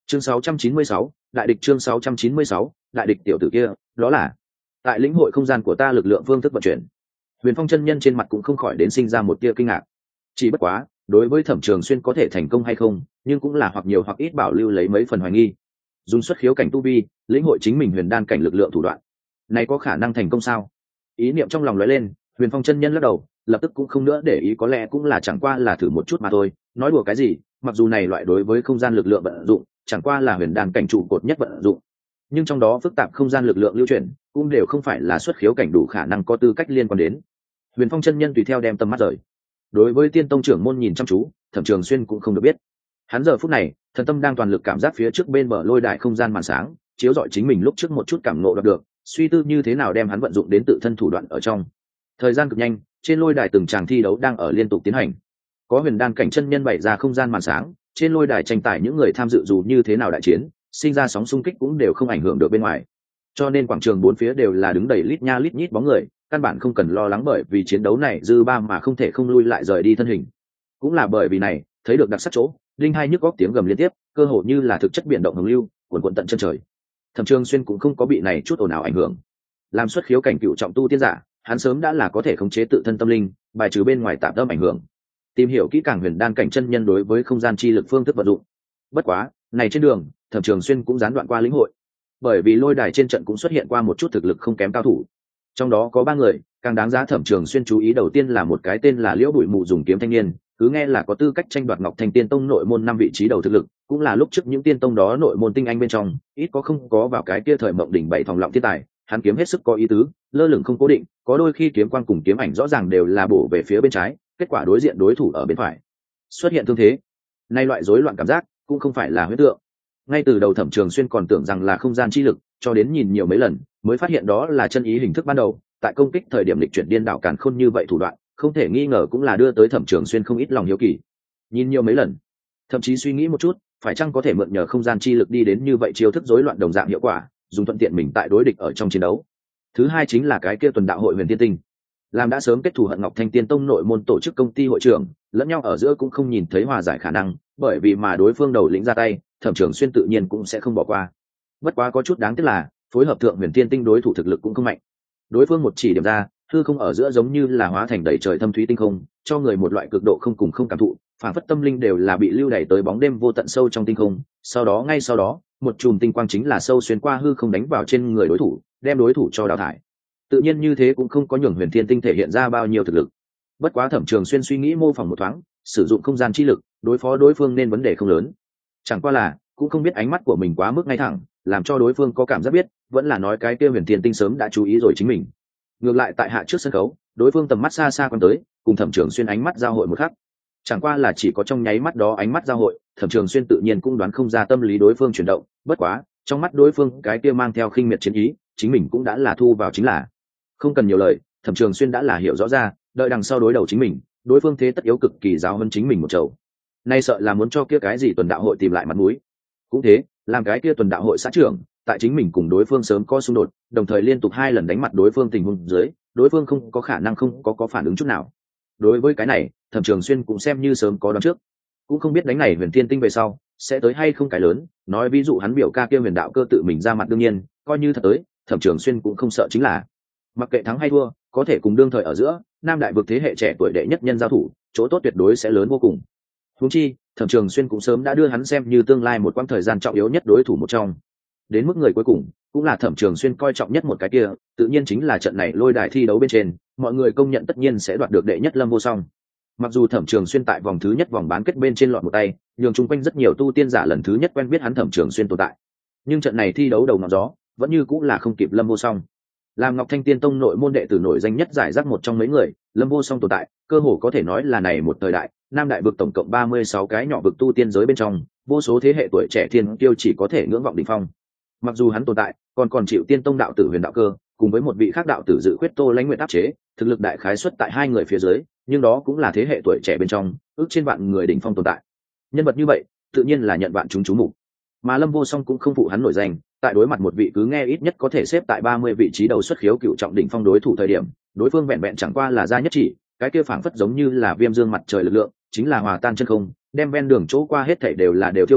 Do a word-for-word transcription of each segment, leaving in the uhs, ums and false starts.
Chương sáu trăm chín mươi sáu, đại địch chương sáu trăm chín mươi sáu, đại địch tiểu tử kia, đó là tại lĩnh hội không gian của ta lực lượng phương thức vận chuyển. Huyền Phong chân nhân trên mặt cũng không khỏi đến sinh ra một tia kinh ngạc. Chỉ bất quá, đối với Thẩm Trường Xuyên có thể thành công hay không, nhưng cũng là hoặc nhiều hoặc ít bảo lưu lấy mấy phần hoài nghi. Dùng xuất khiếu cảnh tu vi, lĩnh hội chính mình huyền đan cảnh lực lượng thủ đoạn, này có khả năng thành công sao? Ý niệm trong lòng lóe lên, Huyền Phong chân nhân lắc đầu, lập tức cũng không nữa để ý, có lẽ cũng là chẳng qua là thử một chút mà thôi, nói đùa cái gì, mặc dù này loại đối với không gian lực lượng vận dụng, chẳng qua là huyền đan cảnh trụ cột nhất vận dụng, nhưng trong đó phức tạp không gian lực lượng lưu chuyển, cũng đều không phải là xuất khiếu cảnh đủ khả năng có tư cách liên quan đến. Huyền Phong chân nhân tùy theo đem tầm mắt rời. Đối với Tiên Tông trưởng môn nhìn chăm chú, Thẩm Trường Xuyên cũng không được biết. Hắn giờ phút này, thần tâm đang toàn lực cảm giác phía trước bên bờ lôi đài không gian màn sáng, chiếu rọi chính mình lúc trước một chút cảm ngộ đạt được, suy tư như thế nào đem hắn vận dụng đến tự thân thủ đoạn ở trong. Thời gian cực nhanh, trên lôi đài từng tràng thi đấu đang ở liên tục tiến hành. Có huyền đan cảnh chân nhân bày ra không gian màn sáng, trên lôi đài tranh tài những người tham dự dù như thế nào đại chiến, sinh ra sóng xung kích cũng đều không ảnh hưởng được bên ngoài. Cho nên quảng trường bốn phía đều là đứng đầy lít nha lít nhít bóng người, căn bản không cần lo lắng bởi vì chiến đấu này dư ba mà không thể không lui lại rời đi thân hình. Cũng là bởi vì này, thấy được đặc sắc chỗ, linh hai nhức góc tiếng gầm liên tiếp, cơ hồ như là thực chất biển động hồng lưu, cuồn cuộn tận chân trời. Thẩm Trường Xuyên cũng không có bị này chút ồn ào ảnh hưởng. Làm xuất khiếu cảnh cựu trọng tu tiên giả, hắn sớm đã là có thể khống chế tự thân tâm linh, bài trừ bên ngoài tạp tâm ảnh hưởng. Tìm hiểu kỹ càng huyền đan cảnh chân nhân đối với không gian chi lực phương thức vận dụng. Bất quá, này trên đường, Thẩm Trường Xuyên cũng gián đoạn qua lĩnh hội, bởi vì lôi đài trên trận cũng xuất hiện qua một chút thực lực không kém cao thủ. Trong đó có ba người, càng đáng giá Thẩm Trường Xuyên chú ý đầu tiên là một cái tên là Liễu Bụi Mù dùng kiếm thanh niên, cứ nghe là có tư cách tranh đoạt Ngọc Thanh Tiên Tông nội môn năm vị trí đầu thực lực, cũng là lúc trước những tiên tông đó nội môn tinh anh bên trong, ít có không có vào cái kia thời mộng đỉnh bảy phòng lọng thiên tài, hắn kiếm hết sức có ý tứ, lơ lửng không cố định, có đôi khi kiếm quang cùng kiếm ảnh rõ ràng đều là bổ về phía bên trái, kết quả đối diện đối thủ ở bên phải xuất hiện thương thế. Nay loại rối loạn cảm giác cũng không phải là huyễn tượng. Ngay từ đầu Thẩm Trường Xuyên còn tưởng rằng là không gian chi lực, cho đến nhìn nhiều mấy lần mới phát hiện đó là chân ý hình thức ban đầu, tại công kích thời điểm lịch chuyển điên đảo càn khôn như vậy thủ đoạn, không thể nghi ngờ cũng là đưa tới Thẩm Trường Xuyên không ít lòng hiếu kỳ. Nhìn nhiều mấy lần, thậm chí suy nghĩ một chút, phải chăng có thể mượn nhờ không gian chi lực đi đến như vậy chiêu thức rối loạn đồng dạng hiệu quả, dùng thuận tiện mình tại đối địch ở trong chiến đấu. Thứ hai chính là cái kia tuần đạo hội Huyền Tiên Tinh, làm đã sớm kết thù hận Ngọc Thanh Tiên Tông nội môn tổ chức công ty hội trưởng, lẫn nhau ở giữa cũng không nhìn thấy hòa giải khả năng, bởi vì mà đối phương đầu lĩnh ra tay, Thẩm Trường Xuyên tự nhiên cũng sẽ không bỏ qua. Bất quá có chút đáng tiếc là, phối hợp thượng Huyền Tiên Tinh đối thủ thực lực cũng không mạnh. Đối phương một chỉ điểm ra, hư không ở giữa giống như là hóa thành đầy trời thâm thúy tinh không, cho người một loại cực độ không cùng không cảm thụ, phản phất tâm linh đều là bị lưu đẩy tới bóng đêm vô tận sâu trong tinh không. Sau đó ngay sau đó, một chùm tinh quang chính là sâu xuyên qua hư không đánh vào trên người đối thủ, đem đối thủ cho đào thải. Tự nhiên như thế cũng không có nhường Huyền Thiên Tinh thể hiện ra bao nhiêu thực lực. Bất quá Thẩm Trường Xuyên suy nghĩ mô phỏng một thoáng, sử dụng không gian chi lực đối phó đối phương nên vấn đề không lớn. Chẳng qua là cũng không biết ánh mắt của mình quá mức ngay thẳng, làm cho đối phương có cảm giác biết, vẫn là nói cái kia Huyền Thiên Tinh sớm đã chú ý rồi chính mình. Ngược lại tại hạ trước sân khấu, đối phương tầm mắt xa xa quan tới, cùng Thẩm Trường Xuyên ánh mắt giao hội một khắc. Chẳng qua là chỉ có trong nháy mắt đó ánh mắt giao hội, Thẩm Trường Xuyên tự nhiên cũng đoán không ra tâm lý đối phương chuyển động, bất quá, trong mắt đối phương cái kia mang theo khinh miệt chiến ý, chính mình cũng đã là thu vào chính là. Không cần nhiều lời, Thẩm Trường Xuyên đã là hiểu rõ ra, đợi đằng sau đối đầu chính mình, đối phương thế tất yếu cực kỳ giáo hơn chính mình một chầu. Nay sợ là muốn cho kia cái gì tuần đạo hội tìm lại mặt mũi. Cũng thế, làm cái kia tuần đạo hội xã trưởng, tại chính mình cùng đối phương sớm có xung đột, đồng thời liên tục hai lần đánh mặt đối phương tình huống dưới, đối phương không có khả năng không có có phản ứng chút nào. Đối với cái này, Thẩm Trường Xuyên cũng xem như sớm có đoán trước, cũng không biết đánh này Huyền Thiên Tinh về sau sẽ tới hay không cái lớn. Nói ví dụ hắn biểu ca kia Huyền Đạo Cơ tự mình ra mặt, đương nhiên coi như thật tới, Thẩm Trường Xuyên cũng không sợ chính là. Mặc kệ thắng hay thua, có thể cùng đương thời ở giữa nam đại vực thế hệ trẻ tuổi đệ nhất nhân giao thủ, chỗ tốt tuyệt đối sẽ lớn vô cùng. Huống chi Thẩm Trường Xuyên cũng sớm đã đưa hắn xem như tương lai một quãng thời gian trọng yếu nhất đối thủ một trong. Đến mức người cuối cùng cũng là Thẩm Trường Xuyên coi trọng nhất một cái kia, tự nhiên chính là trận này lôi đài thi đấu bên trên, mọi người công nhận tất nhiên sẽ đoạt được đệ nhất Lâm Vô Song. Mặc dù Thẩm Trường Xuyên tại vòng thứ nhất vòng bán kết bên trên lọt một tay, nhường chung quanh rất nhiều tu tiên giả lần thứ nhất quen biết hắn Thẩm Trường Xuyên tồn tại, nhưng trận này thi đấu đầu ngọn gió vẫn như cũng là không kịp Lâm Vô Song. Làm Ngọc Thanh Tiên Tông nội môn đệ tử nổi danh nhất giải rác một trong mấy người, Lâm Vô Song tồn tại, cơ hồ có thể nói là này một thời đại, nam đại vực tổng cộng ba mươi sáu cái nhỏ vực tu tiên giới bên trong, vô số thế hệ tuổi trẻ thiên kiêu chỉ có thể ngưỡng vọng đỉnh phong. Mặc dù hắn tồn tại, còn còn chịu Tiên Tông đạo tử Huyền Đạo Cơ, cùng với một vị khác đạo tử Dự Khuyết Tô Lãnh Nguyện áp chế, thực lực đại khái xuất tại hai người phía dưới, nhưng đó cũng là thế hệ tuổi trẻ bên trong, ước trên vạn người đỉnh phong tồn tại. Nhân vật như vậy, tự nhiên là nhận vạn chúng chú mục. Mà Lâm Vô Song cũng không phụ hắn nổi danh, tại đối mặt một vị cứ nghe ít nhất có thể xếp tại ba mươi vị trí đầu xuất khiếu cựu trọng đỉnh phong đối thủ thời điểm, đối phương vẹn vẹn chẳng qua là ra nhất chỉ, cái kia phảng phất giống như là viêm dương mặt trời lực lượng, chính là hòa tan chân không, đem ven đường chỗ qua hết thảy đều là đều tiêu hủy,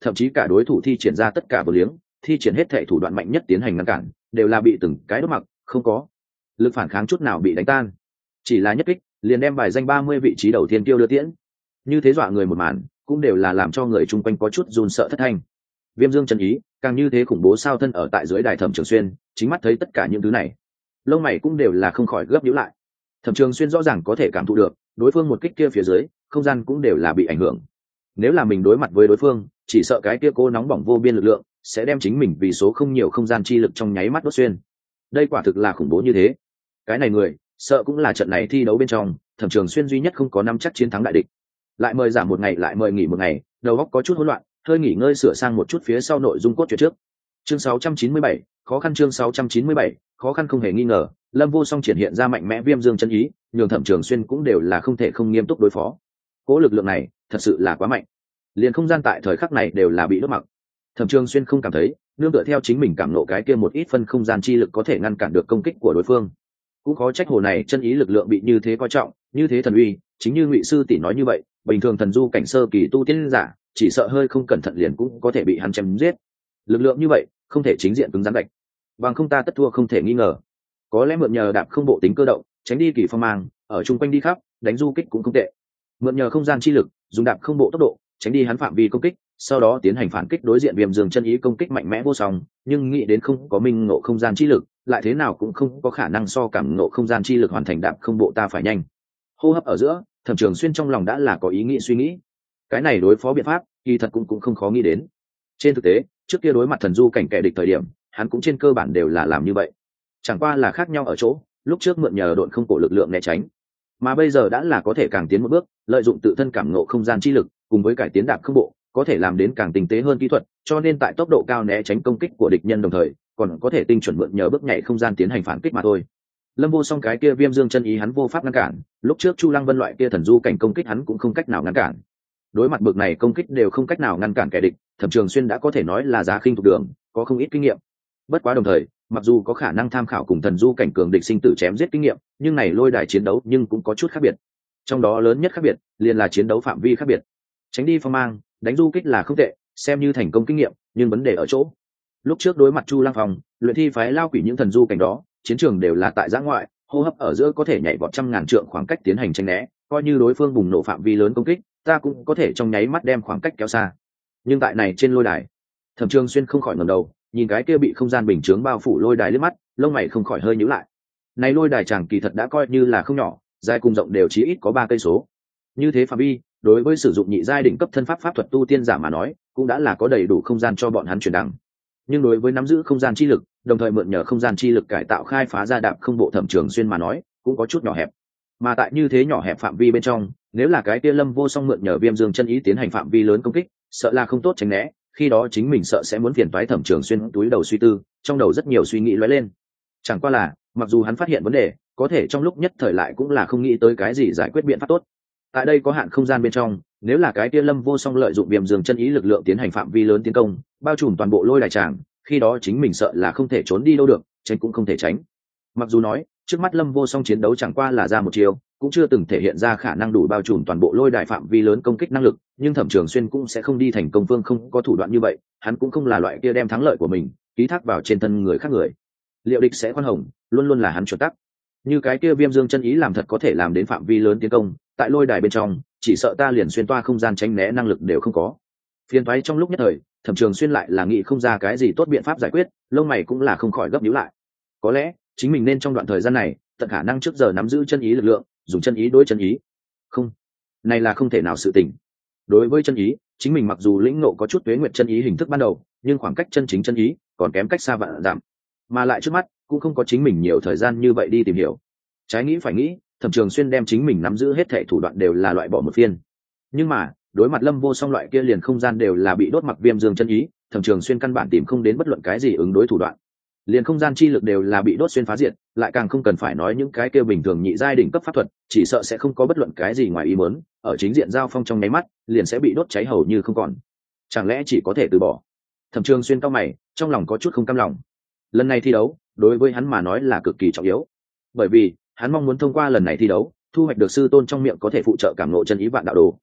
thậm chí cả đối thủ thi triển ra tất cả vừa liếng, thi triển hết thể thủ đoạn mạnh nhất tiến hành ngăn cản, đều là bị từng cái đốt mặc, không có lực phản kháng chút nào bị đánh tan. Chỉ là nhất kích, liền đem bài danh ba mươi vị trí đầu tiên tiêu đưa tiễn. Như thế dọa người một màn, cũng đều là làm cho người chung quanh có chút run sợ thất thanh. Viêm Dương chân ý, càng như thế khủng bố sao thân ở tại dưới đài Thẩm Trường Xuyên, chính mắt thấy tất cả những thứ này, lông mày cũng đều là không khỏi gấp nhíu lại. Thẩm Trường Xuyên rõ ràng có thể cảm thụ được, đối phương một kích kia phía dưới, không gian cũng đều là bị ảnh hưởng. Nếu là mình đối mặt với đối phương, chỉ sợ cái kia cô nóng bỏng vô biên lực lượng sẽ đem chính mình vì số không nhiều không gian chi lực trong nháy mắt đốt xuyên. Đây quả thực là khủng bố như thế. Cái này người, sợ cũng là trận này thi đấu bên trong, Thẩm Trường Xuyên duy nhất không có năm chắc chiến thắng đại địch. Lại mời giảm một ngày lại mời nghỉ một ngày, đầu óc có chút hỗn loạn, hơi nghỉ ngơi sửa sang một chút phía sau nội dung cốt truyện trước. Chương sáu trăm chín mươi bảy, khó khăn chương sáu trăm chín mươi bảy, khó khăn không hề nghi ngờ, Lâm Vô Song triển hiện ra mạnh mẽ Viêm Dương chân ý, nhường Thẩm Trường Xuyên cũng đều là không thể không nghiêm túc đối phó. Cố lực lượng này, thật sự là quá mạnh. Liền không gian tại thời khắc này đều là bị đốt mặc. Thẩm Trường Xuyên không cảm thấy, nương tựa theo chính mình cảm nộ cái kia một ít phân không gian chi lực có thể ngăn cản được công kích của đối phương. Cũng khó trách hồ này chân ý lực lượng bị như thế coi trọng, như thế thần uy, chính như Ngụy sư tỷ nói như vậy, bình thường thần du cảnh sơ kỳ tu tiên giả, chỉ sợ hơi không cẩn thận liền cũng có thể bị hắn chém giết. Lực lượng như vậy, không thể chính diện cứng rắn đạch. Bằng không ta tất thua không thể nghi ngờ. Có lẽ mượn nhờ đạp không bộ tính cơ động, tránh đi kỳ phong mang, ở chung quanh đi khắp, đánh du kích cũng không tệ. Mượn nhờ không gian chi lực, dùng đạp không bộ tốc độ, tránh đi hắn phạm vi công kích, sau đó tiến hành phản kích đối diện Viêm Dương chân ý công kích mạnh mẽ vô song, nhưng nghĩ đến không có minh ngộ không gian chi lực, lại thế nào cũng không có khả năng so cảm ngộ không gian chi lực hoàn thành đạp không bộ ta phải nhanh. Hô hấp ở giữa, Thẩm Trường Xuyên trong lòng đã là có ý nghĩ suy nghĩ. Cái này đối phó biện pháp, kỳ thật cũng cũng không khó nghĩ đến. Trên thực tế, trước kia đối mặt thần du cảnh kẻ địch thời điểm, hắn cũng trên cơ bản đều là làm như vậy. Chẳng qua là khác nhau ở chỗ, lúc trước mượn nhờ độn không cổ lực lượng né tránh, mà bây giờ đã là có thể càng tiến một bước, lợi dụng tự thân cảm ngộ không gian chi lực, cùng với cải tiến đạp không bộ, có thể làm đến càng tinh tế hơn kỹ thuật, cho nên tại tốc độ cao né tránh công kích của địch nhân đồng thời, còn có thể tinh chuẩn mượn nhờ bước nhảy không gian tiến hành phản kích mà thôi. Lâm Vô Song cái kia Viêm Dương chân ý hắn vô pháp ngăn cản, lúc trước Chu Lăng Vân loại kia thần du cảnh công kích hắn cũng không cách nào ngăn cản. Đối mặt bực này công kích đều không cách nào ngăn cản kẻ địch, Thẩm Trường Xuyên đã có thể nói là giá khinh thuộc đường, có không ít kinh nghiệm. Bất quá đồng thời, mặc dù có khả năng tham khảo cùng thần du cảnh cường địch sinh tử chém giết kinh nghiệm, nhưng này lôi đài chiến đấu nhưng cũng có chút khác biệt. Trong đó lớn nhất khác biệt, liền là chiến đấu phạm vi khác biệt. Tránh đi phong mang, đánh du kích là không tệ, xem như thành công kinh nghiệm, nhưng vấn đề ở chỗ, lúc trước đối mặt Chu Lăng Phong, luyện thi phái lao quỷ những thần du cảnh đó, chiến trường đều là tại giã ngoại, hô hấp ở giữa có thể nhảy vọt trăm ngàn trượng khoảng cách tiến hành tranh né, coi như đối phương bùng nổ phạm vi lớn công kích, ta cũng có thể trong nháy mắt đem khoảng cách kéo xa. Nhưng tại này trên lôi đài, Thẩm Trường Xuyên không khỏi ngẩng đầu, nhìn cái kia bị không gian bình chướng bao phủ lôi đài liếc mắt, lông mày không khỏi hơi nhíu lại. Này lôi đài chẳng kỳ thật đã coi như là không nhỏ, dài cùng rộng đều chí ít có ba cây số. Như thế phạm vi, đối với sử dụng nhị giai đỉnh cấp thân pháp pháp thuật tu tiên giả mà nói, cũng đã là có đầy đủ không gian cho bọn hắn chuyển đẳng. Nhưng đối với nắm giữ không gian chi lực, đồng thời mượn nhờ không gian chi lực cải tạo khai phá ra đạp không bộ Thẩm Trường Xuyên mà nói, cũng có chút nhỏ hẹp. Mà tại như thế nhỏ hẹp phạm vi bên trong, nếu là cái kia Lâm Vô Song mượn nhờ Viêm Dương chân ý tiến hành phạm vi lớn công kích, sợ là không tốt tránh né, khi đó chính mình sợ sẽ muốn phiền toái Thẩm Trường Xuyên túi đầu suy tư, trong đầu rất nhiều suy nghĩ lóe lên. Chẳng qua là, mặc dù hắn phát hiện vấn đề, có thể trong lúc nhất thời lại cũng là không nghĩ tới cái gì giải quyết biện pháp tốt. Tại đây có hạn không gian bên trong, nếu là cái kia Lâm Vô Song lợi dụng Viêm Dương chân ý lực lượng tiến hành phạm vi lớn tiến công, bao trùm toàn bộ lôi đài tràng, khi đó chính mình sợ là không thể trốn đi đâu được, tránh cũng không thể tránh. Mặc dù nói, trước mắt Lâm Vô Song chiến đấu chẳng qua là ra một chiều, cũng chưa từng thể hiện ra khả năng đủ bao trùm toàn bộ lôi đài phạm vi lớn công kích năng lực, nhưng Thẩm Trường Xuyên cũng sẽ không đi thành công phương không có thủ đoạn như vậy, hắn cũng không là loại kia đem thắng lợi của mình ký thác vào trên thân người khác người. Liệu địch sẽ khoan hồng, luôn luôn là hắn chuẩn tắc. Như cái kia Viêm Dương chân ý làm thật có thể làm đến phạm vi lớn tiến công, tại lôi đài bên trong, chỉ sợ ta liền xuyên toa không gian tránh né năng lực đều không có. Phiền toái trong lúc nhất thời, Thẩm Trường Xuyên lại là nghĩ không ra cái gì tốt biện pháp giải quyết, lông mày cũng là không khỏi gấp nhíu lại. Có lẽ, chính mình nên trong đoạn thời gian này, tận khả năng trước giờ nắm giữ chân ý lực lượng, dùng chân ý đối chân ý. Không, này là không thể nào sự tình. Đối với chân ý, chính mình mặc dù lĩnh ngộ có chút tuế nguyệt chân ý hình thức ban đầu, nhưng khoảng cách chân chính chân ý còn kém cách xa vạn dặm. Mà lại trước mắt, cũng không có chính mình nhiều thời gian như vậy đi tìm hiểu. Trái nghĩ phải nghĩ, Thẩm Trường Xuyên đem chính mình nắm giữ hết thảy thủ đoạn đều là loại bỏ một phiên. Nhưng mà, đối mặt Lâm Vô Song loại kia liền không gian đều là bị đốt mặc Viêm Dương chân ý, Thẩm Trường Xuyên căn bản tìm không đến bất luận cái gì ứng đối thủ đoạn. Liền không gian chi lực đều là bị đốt xuyên phá diệt, lại càng không cần phải nói những cái kia bình thường nhị giai đỉnh cấp pháp thuật, chỉ sợ sẽ không có bất luận cái gì ngoài ý muốn, ở chính diện giao phong trong nháy mắt, liền sẽ bị đốt cháy hầu như không còn. Chẳng lẽ chỉ có thể từ bỏ? Thẩm Trường Xuyên cau mày, trong lòng có chút không cam lòng. Lần này thi đấu, đối với hắn mà nói là cực kỳ trọng yếu, bởi vì hắn mong muốn thông qua lần này thi đấu, thu hoạch được sư tôn trong miệng có thể phụ trợ cảm ngộ chân ý vạn đạo đồ.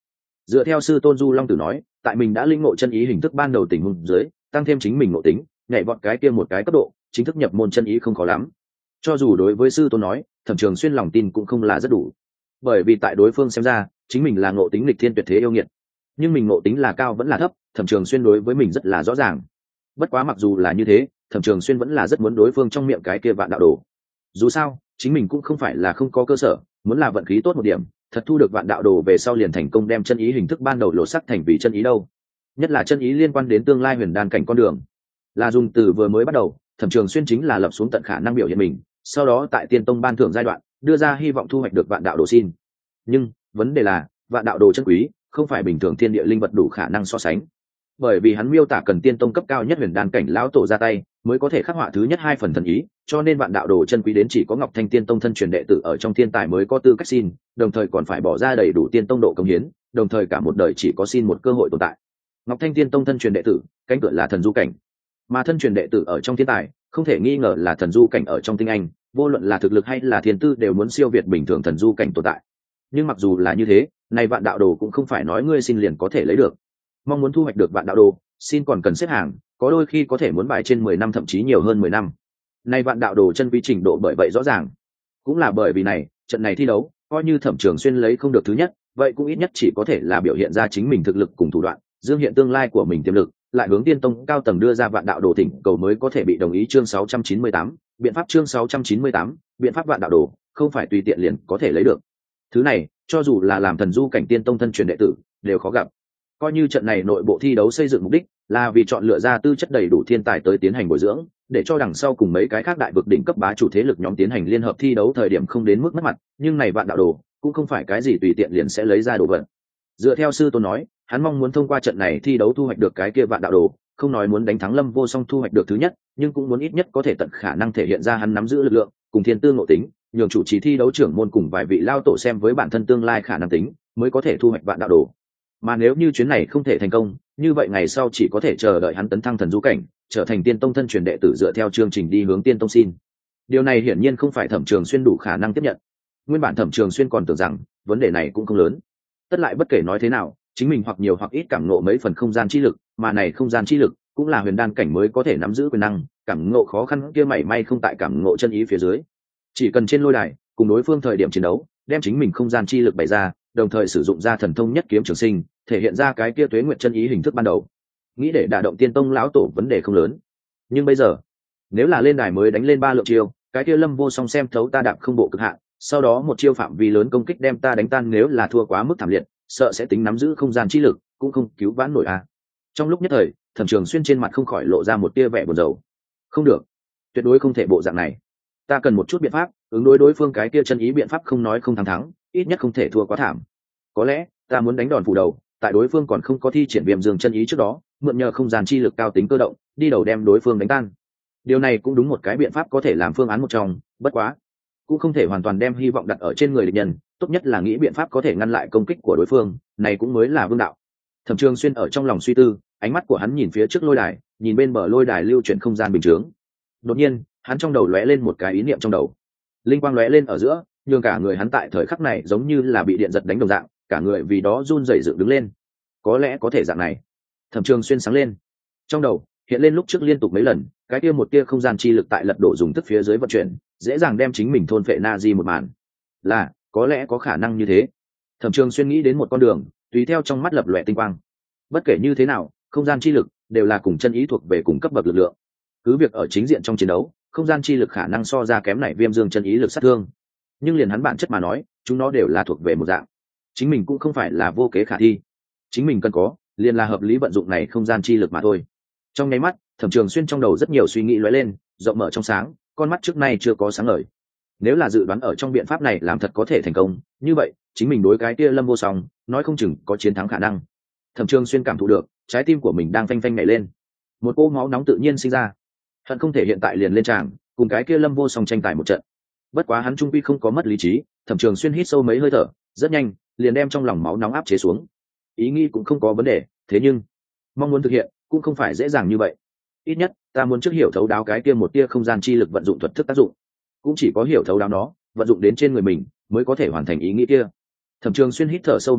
Dựa theo sư tôn Du Long Tử nói, tại mình đã linh ngộ chân ý hình thức ban đầu tình huống dưới, tăng thêm chính mình ngộ tính, nhảy vọt cái kia một cái cấp độ, chính thức nhập môn chân ý không khó lắm. Cho dù đối với sư tôn nói, Thẩm Trường Xuyên lòng tin cũng không là rất đủ, bởi vì tại đối phương xem ra, chính mình là ngộ tính nghịch thiên tuyệt thế yêu nghiệt, nhưng mình ngộ tính là cao vẫn là thấp, Thẩm Trường Xuyên đối với mình rất là rõ ràng. Bất quá mặc dù là như thế, Thẩm Trường Xuyên vẫn là rất muốn đối phương trong miệng cái kia vạn đạo đồ. Dù sao, chính mình cũng không phải là không có cơ sở, muốn là vận khí tốt một điểm, thật thu được vạn đạo đồ về sau liền thành công đem chân ý hình thức ban đầu lột sắc thành vì chân ý đâu. Nhất là chân ý liên quan đến tương lai huyền đan cảnh con đường, là dùng từ vừa mới bắt đầu, Thẩm Trường Xuyên chính là lập xuống tận khả năng biểu hiện mình, sau đó tại Tiên Tông ban thưởng giai đoạn, đưa ra hy vọng thu hoạch được vạn đạo đồ xin. Nhưng vấn đề là, vạn đạo đồ chân quý, không phải bình thường thiên địa linh vật đủ khả năng so sánh. Bởi vì hắn miêu tả cần Tiên Tông cấp cao nhất huyền đan cảnh lão tổ ra tay, mới có thể khắc họa thứ nhất hai phần thần ý, cho nên vạn đạo đồ chân quý đến chỉ có Ngọc Thanh Tiên Tông thân truyền đệ tử ở trong thiên tài mới có tư cách xin, đồng thời còn phải bỏ ra đầy đủ Tiên Tông độ công hiến, đồng thời cả một đời chỉ có xin một cơ hội tồn tại. Ngọc Thanh Tiên Tông thân truyền đệ tử, cánh cửa là thần du cảnh, mà thân truyền đệ tử ở trong thiên tài, không thể nghi ngờ là thần du cảnh ở trong tinh anh, vô luận là thực lực hay là thiên tư đều muốn siêu việt bình thường thần du cảnh tồn tại. Nhưng mặc dù là như thế, này vạn đạo đồ cũng không phải nói ngươi xin liền có thể lấy được. Mong muốn thu hoạch được vạn đạo đồ, xin còn cần xếp hàng, có đôi khi có thể muốn bài trên mười năm thậm chí nhiều hơn mười năm. Này vạn đạo đồ chân quý trình độ bởi vậy rõ ràng. Cũng là bởi vì này, trận này thi đấu, coi như Thẩm Trường Xuyên lấy không được thứ nhất, vậy cũng ít nhất chỉ có thể là biểu hiện ra chính mình thực lực cùng thủ đoạn, dương hiện tương lai của mình tiềm lực, lại hướng Tiên Tông cao tầng đưa ra vạn đạo đồ thỉnh cầu mới có thể bị đồng ý. Chương sáu trăm chín mươi tám, biện pháp chương sáu trăm chín mươi tám, biện pháp vạn đạo đồ, không phải tùy tiện liền có thể lấy được. Thứ này, cho dù là làm thần du cảnh Tiên Tông thân truyền đệ tử, đều khó gặp. Coi như trận này nội bộ thi đấu xây dựng mục đích là vì chọn lựa ra tư chất đầy đủ thiên tài tới tiến hành bồi dưỡng, để cho đằng sau cùng mấy cái khác đại vực đỉnh cấp bá chủ thế lực nhóm tiến hành liên hợp thi đấu thời điểm không đến mức mất mặt, nhưng này vạn đạo đồ cũng không phải cái gì tùy tiện liền sẽ lấy ra đồ vật. Dựa theo sư tôn nói, hắn mong muốn thông qua trận này thi đấu thu hoạch được cái kia vạn đạo đồ, không nói muốn đánh thắng Lâm Vô Song thu hoạch được thứ nhất, nhưng cũng muốn ít nhất có thể tận khả năng thể hiện ra hắn nắm giữ lực lượng cùng thiên tư ngộ tính, nhường chủ trì thi đấu trưởng môn cùng vài vị lao tổ xem với bản thân tương lai khả năng tính, mới có thể thu hoạch vạn đạo đồ. Mà nếu như chuyến này không thể thành công, như vậy ngày sau chỉ có thể chờ đợi hắn tấn thăng thần du cảnh, trở thành Tiên Tông thân truyền đệ tử dựa theo chương trình đi hướng Tiên Tông xin. Điều này hiển nhiên không phải Thẩm Trường Xuyên đủ khả năng tiếp nhận. Nguyên bản Thẩm Trường Xuyên còn tưởng rằng vấn đề này cũng không lớn. Tất lại bất kể nói thế nào, chính mình hoặc nhiều hoặc ít cảm ngộ mấy phần không gian chi lực, mà này không gian chi lực cũng là huyền đan cảnh mới có thể nắm giữ quyền năng, cảm ngộ khó khăn kia mảy may không tại cảm ngộ chân ý phía dưới. Chỉ cần trên lôi đài cùng đối phương thời điểm chiến đấu, đem chính mình không gian chi lực bày ra, đồng thời sử dụng ra thần thông nhất kiếm trường sinh, thể hiện ra cái kia tuế nguyệt chân ý hình thức ban đầu, nghĩ để đả động Tiên Tông lão tổ vấn đề không lớn. Nhưng bây giờ, nếu là lên đài mới đánh lên ba lượng chiêu, cái kia Lâm Vô Song xem thấu ta đạp không bộ cực hạn, sau đó một chiêu phạm vi lớn công kích đem ta đánh tan, nếu là thua quá mức thảm liệt, sợ sẽ tính nắm giữ không gian chi lực cũng không cứu vãn nổi à. Trong lúc nhất thời, Thẩm Trường Xuyên trên mặt không khỏi lộ ra một tia vẻ buồn rầu. Không được, tuyệt đối không thể bộ dạng này, ta cần một chút biện pháp ứng đối đối phương cái kia chân ý, biện pháp không nói không thắng thắng, ít nhất không thể thua quá thảm. Có lẽ ta muốn đánh đòn phủ đầu, tại đối phương còn không có thi triển Viêm Dương chân ý trước đó, mượn nhờ không gian chi lực cao tính cơ động, đi đầu đem đối phương đánh tan. Điều này cũng đúng một cái biện pháp có thể làm phương án một trong, bất quá cũng không thể hoàn toàn đem hy vọng đặt ở trên người địch nhân, tốt nhất là nghĩ biện pháp có thể ngăn lại công kích của đối phương, này cũng mới là vương đạo. Thẩm Trường Xuyên ở trong lòng suy tư, ánh mắt của hắn nhìn phía trước lôi đài, nhìn bên bờ lôi đài lưu chuyển không gian bình chướng. Đột nhiên, hắn trong đầu lóe lên một cái ý niệm trong đầu. Linh quang lóe lên ở giữa, nhưng cả người hắn tại thời khắc này giống như là bị điện giật đánh đồng dạng, cả người vì đó run rẩy dựng đứng lên. Có lẽ có thể dạng này. Thẩm Trường Xuyên sáng lên. Trong đầu hiện lên lúc trước liên tục mấy lần, cái kia một tia không gian chi lực tại lật đổ dùng tức phía dưới vận chuyển, dễ dàng đem chính mình thôn phệ na di một màn. Là, có lẽ có khả năng như thế. Thẩm Trường Xuyên nghĩ đến một con đường, tùy theo trong mắt lập lòe tinh quang. Bất kể như thế nào, không gian chi lực đều là cùng chân ý thuộc về cùng cấp bậc lực lượng. Cứ việc ở chính diện trong chiến đấu, không gian chi lực khả năng so ra kém này Viêm Dương chân ý lực sát thương, nhưng liền hắn bản chất mà nói, chúng nó đều là thuộc về một dạng. Chính mình cũng không phải là vô kế khả thi, chính mình cần có liền là hợp lý vận dụng này không gian chi lực mà thôi. Trong nháy mắt, Thẩm Trường Xuyên trong đầu rất nhiều suy nghĩ lóe lên, rộng mở trong sáng, con mắt trước nay chưa có sáng ngời. Nếu là dự đoán ở trong biện pháp này làm thật có thể thành công, như vậy chính mình đối cái kia Lâm Vô Song nói không chừng có chiến thắng khả năng. Thẩm Trường Xuyên cảm thụ được trái tim của mình đang phanh phanh nhảy lên, một cỗ máu nóng tự nhiên sinh ra, hận không thể hiện tại liền lên tràng cùng cái kia Lâm Vô Song tranh tài một trận. Bất quá hắn trung quy không có mất lý trí, Thẩm Trường Xuyên hít sâu mấy hơi thở, rất nhanh liền đem trong lòng máu nóng áp chế xuống. Ý nghĩ cũng không có vấn đề, thế nhưng mong muốn thực hiện cũng không phải dễ dàng như vậy. Ít nhất ta muốn trước hiểu thấu đáo cái kia một tia không gian chi lực vận dụng thuật thức tác dụng, cũng chỉ có hiểu thấu đáo nó vận dụng đến trên người mình mới có thể hoàn thành ý nghĩ kia. Thẩm Trường Xuyên hít thở sâu một hơi,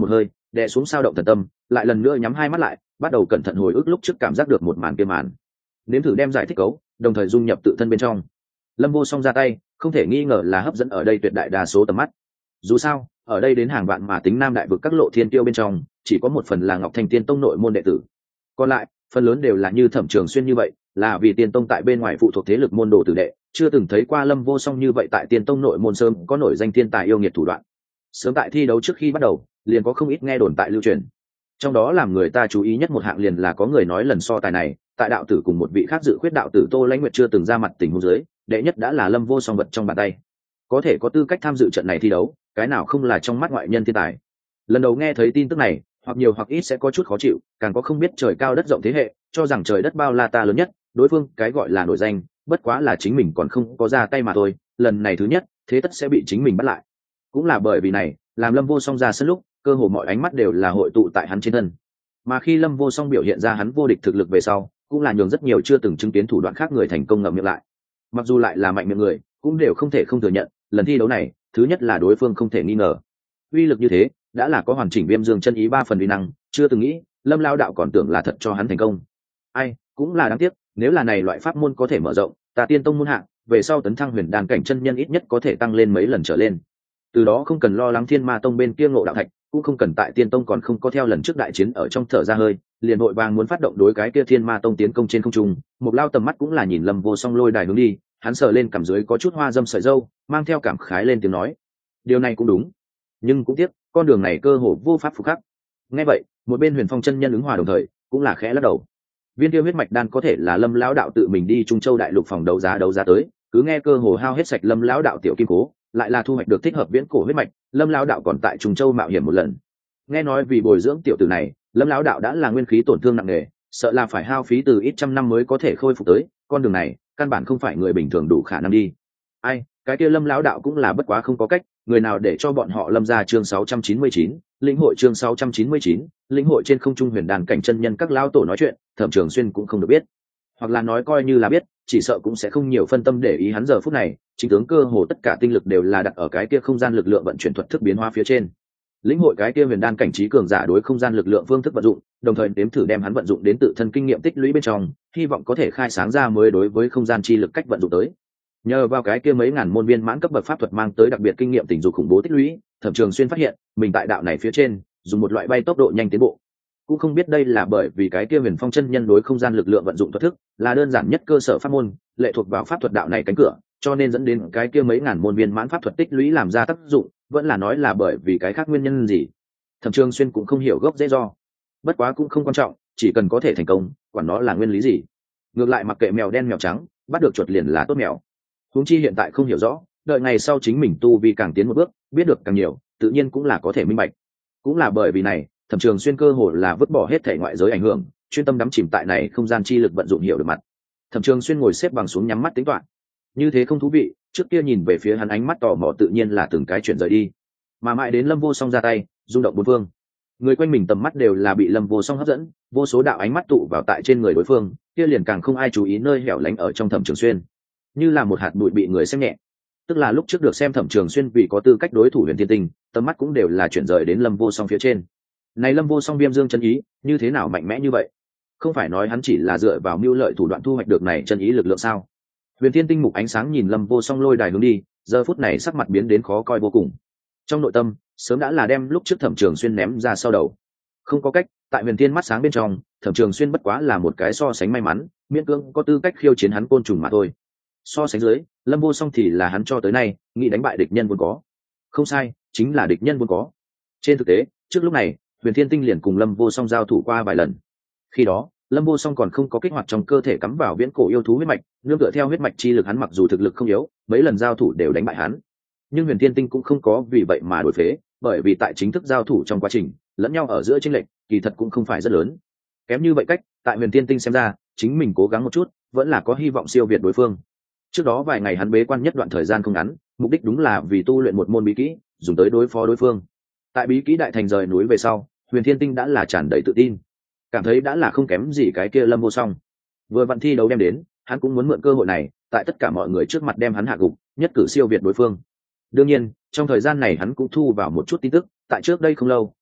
đè xuống sao động thần tâm, lại lần nữa nhắm hai mắt lại, bắt đầu cẩn thận hồi ức lúc trước cảm giác được một màn kia màn, nếm thử đem giải thích cấu, đồng thời dung nhập tự thân bên trong. Lâm Vô Song ra tay, không thể nghi ngờ là hấp dẫn ở đây tuyệt đại đa số tầm mắt. Dù sao, ở đây đến hàng vạn mà tính nam đại vực các lộ thiên tiêu bên trong, chỉ có một phần là Ngọc Thanh Tiên Tông nội môn đệ tử, còn lại phần lớn đều là như Thẩm Trường Xuyên như vậy, là vì Tiên Tông tại bên ngoài phụ thuộc thế lực môn đồ tử đệ, chưa từng thấy qua Lâm Vô Song như vậy tại Tiên Tông nội môn sớm có nổi danh thiên tài yêu nghiệt thủ đoạn. Sớm tại thi đấu trước khi bắt đầu, liền có không ít nghe đồn tại lưu truyền. Trong đó làm người ta chú ý nhất một hạng liền là có người nói lần so tài này, tại đạo tử cùng một vị khác dự khuyết đạo tử Tô Lãnh Nguyệt chưa từng ra mặt tình huống dưới, đệ nhất đã là Lâm Vô Song vật trong bàn tay. Có thể có tư cách tham dự trận này thi đấu, cái nào không là trong mắt ngoại nhân thiên tài. Lần đầu nghe thấy tin tức này, hoặc nhiều hoặc ít sẽ có chút khó chịu, càng có không biết trời cao đất rộng thế hệ, cho rằng trời đất bao la ta lớn nhất, đối phương cái gọi là nổi danh, bất quá là chính mình còn không có ra tay mà thôi, lần này thứ nhất, thế tất sẽ bị chính mình bắt lại. Cũng là bởi vì này, làm Lâm Vô Song ra sân lúc, cơ hồ mọi ánh mắt đều là hội tụ tại hắn trên thân. Mà khi Lâm Vô Song biểu hiện ra hắn vô địch thực lực về sau, cũng là nhường rất nhiều chưa từng chứng kiến thủ đoạn khác người thành công ngậm miệng lại. Mặc dù lại là mạnh miệng người, cũng đều không thể không thừa nhận, lần thi đấu này, thứ nhất là đối phương không thể nghi ngờ. Uy lực như thế, đã là có hoàn chỉnh Viêm Dương chân ý ba phần uy năng, chưa từng nghĩ, Lâm lão đạo còn tưởng là thật cho hắn thành công. Ai, cũng là đáng tiếc, nếu là này loại pháp môn có thể mở rộng, ta Tiên Tông môn hạng, về sau tấn thăng huyền đan cảnh chân nhân ít nhất có thể tăng lên mấy lần trở lên. Từ đó không cần lo lắng Thiên Ma Tông bên kia ngộ đạo thạch, cũng không cần tại Tiên Tông còn không có theo lần trước đại chiến ở trong thở ra hơi, liền vội vàng muốn phát động đối cái kia Thiên Ma Tông tiến công trên không trung. Một lao tầm mắt cũng là nhìn Lâm Vô Song lôi đài hướng đi, hắn sờ lên cằm dưới có chút hoa dâm sợi râu, mang theo cảm khái lên tiếng nói: điều này cũng đúng, nhưng cũng tiếc, con đường này cơ hồ vô pháp phục khắc. Nghe vậy, một bên Huyền Phong chân nhân ứng hòa đồng thời cũng là khẽ lắc đầu. Viên tiêu huyết mạch đan có thể là Lâm lão đạo tự mình đi Trung Châu đại lục phòng đấu giá đấu giá tới, cứ nghe cơ hồ hao hết sạch Lâm lão đạo tiểu kim cố, lại là thu hoạch được thích hợp viễn cổ huyết mạch, Lâm lão đạo còn tại Trung Châu mạo hiểm một lần. Nghe nói vì bồi dưỡng tiểu tử này, Lâm lão đạo đã là nguyên khí tổn thương nặng nề, sợ là phải hao phí từ ít trăm năm mới có thể khôi phục tới, con đường này, căn bản không phải người bình thường đủ khả năng đi. Ai, cái kia Lâm lão đạo cũng là bất quá không có cách, người nào để cho bọn họ Lâm ra chương sáu trăm chín mươi chín, lĩnh hội chương sáu trăm chín mươi chín, lĩnh hội trên không trung huyền đàn cảnh chân nhân các lão tổ nói chuyện, Thẩm Trường Xuyên cũng không được biết. Hoặc là nói coi như là biết, chỉ sợ cũng sẽ không nhiều phân tâm để ý hắn giờ phút này, chính tướng cơ hồ tất cả tinh lực đều là đặt ở cái kia không gian lực lượng vận chuyển thuật thức biến hóa phía trên. Lĩnh hội cái kia huyền đan cảnh trí cường giả đối không gian lực lượng phương thức vận dụng, đồng thời đếm thử đem hắn vận dụng đến tự thân kinh nghiệm tích lũy bên trong, hy vọng có thể khai sáng ra mới đối với không gian chi lực cách vận dụng tới. Nhờ vào cái kia mấy ngàn môn viên mãn cấp bậc pháp thuật mang tới đặc biệt kinh nghiệm tình dục khủng bố tích lũy, Thẩm Trường Xuyên phát hiện, mình tại đạo này phía trên, dùng một loại bay tốc độ nhanh tiến bộ. Cũng không biết đây là bởi vì cái kia Huyền Phong chân nhân đối không gian lực lượng vận dụng thuật thức, là đơn giản nhất cơ sở pháp môn, lệ thuộc vào pháp thuật đạo này cánh cửa, cho nên dẫn đến cái kia mấy ngàn môn viên mãn pháp thuật tích lũy làm ra tác dụng, vẫn là nói là bởi vì cái khác nguyên nhân gì. Thẩm Trường Xuyên cũng không hiểu gốc rễ do. Bất quá cũng không quan trọng, chỉ cần có thể thành công, quản nó là nguyên lý gì. Ngược lại mặc kệ mèo đen mèo trắng, bắt được chuột liền là tốt mèo. Huống chi hiện tại không hiểu rõ, đợi ngày sau chính mình tu vi càng tiến một bước, biết được càng nhiều, tự nhiên cũng là có thể minh bạch. Cũng là bởi vì này, Thẩm Trường Xuyên cơ hồ là vứt bỏ hết thể ngoại giới ảnh hưởng, chuyên tâm đắm chìm tại này không gian chi lực vận dụng hiểu được mặt. Thẩm Trường Xuyên ngồi xếp bằng xuống nhắm mắt tính toán. Như thế không thú vị, trước kia nhìn về phía hắn ánh mắt tò mò tự nhiên là từng cái chuyển rời đi. Mà mãi đến Lâm Vô Song ra tay, rung động bốn phương. Người quanh mình tầm mắt đều là bị Lâm Vô Song hấp dẫn, vô số đạo ánh mắt tụ vào tại trên người đối phương, kia liền càng không ai chú ý nơi hẻo lánh ở trong Thẩm Trường Xuyên, như là một hạt bụi bị người xem nhẹ. Tức là lúc trước được xem Thẩm Trường Xuyên vì có tư cách đối thủ Huyền Thiên Tinh, tầm mắt cũng đều là chuyển rời đến Lâm Vô Song phía trên. Này Lâm Vô Song Viêm Dương chân ý, như thế nào mạnh mẽ như vậy? Không phải nói hắn chỉ là dựa vào mưu lợi thủ đoạn thu hoạch được này chân ý lực lượng sao? Huyền Thiên Tinh mục ánh sáng nhìn Lâm Vô Song lôi đài hướng đi, giờ phút này sắc mặt biến đến khó coi vô cùng. Trong nội tâm, sớm đã là đem lúc trước Thẩm Trường Xuyên ném ra sau đầu. Không có cách, tại Huyền Thiên mắt sáng bên trong, Thẩm Trường Xuyên bất quá là một cái so sánh may mắn, miễn cưỡng có tư cách khiêu chiến hắn côn trùng mà thôi. So sánh dưới, Lâm Vô Song thì là hắn cho tới nay nghĩ đánh bại địch nhân vốn có. Không sai, chính là địch nhân vốn có. Trên thực tế, trước lúc này, Huyền Thiên Tinh liền cùng Lâm Vô Song giao thủ qua vài lần. Khi đó, Lâm Vô Song còn không có kích hoạt trong cơ thể cắm vào viễn cổ yêu thú huyết mạch, nương tựa theo huyết mạch chi lực hắn mặc dù thực lực không yếu, mấy lần giao thủ đều đánh bại hắn. Nhưng Huyền Thiên Tinh cũng không có vì vậy mà đổi phế, bởi vì tại chính thức giao thủ trong quá trình, lẫn nhau ở giữa chênh lệch, kỳ thật cũng không phải rất lớn. Kém như vậy cách, tại Huyền Thiên Tinh xem ra, chính mình cố gắng một chút, vẫn là có hy vọng siêu việt đối phương. Trước đó vài ngày hắn bế quan nhất đoạn thời gian không ngắn, mục đích đúng là vì tu luyện một môn bí kỹ, dùng tới đối phó đối phương. Tại bí kỹ đại thành rời núi về sau, Huyền Thiên Tinh đã là tràn đầy tự tin, cảm thấy đã là không kém gì cái kia Lâm Vô Song. Vừa vặn thi đấu đem đến, hắn cũng muốn mượn cơ hội này, tại tất cả mọi người trước mặt đem hắn hạ gục, nhất cử siêu việt đối phương. Đương nhiên, trong thời gian này hắn cũng thu vào một chút tin tức, tại trước đây không lâu,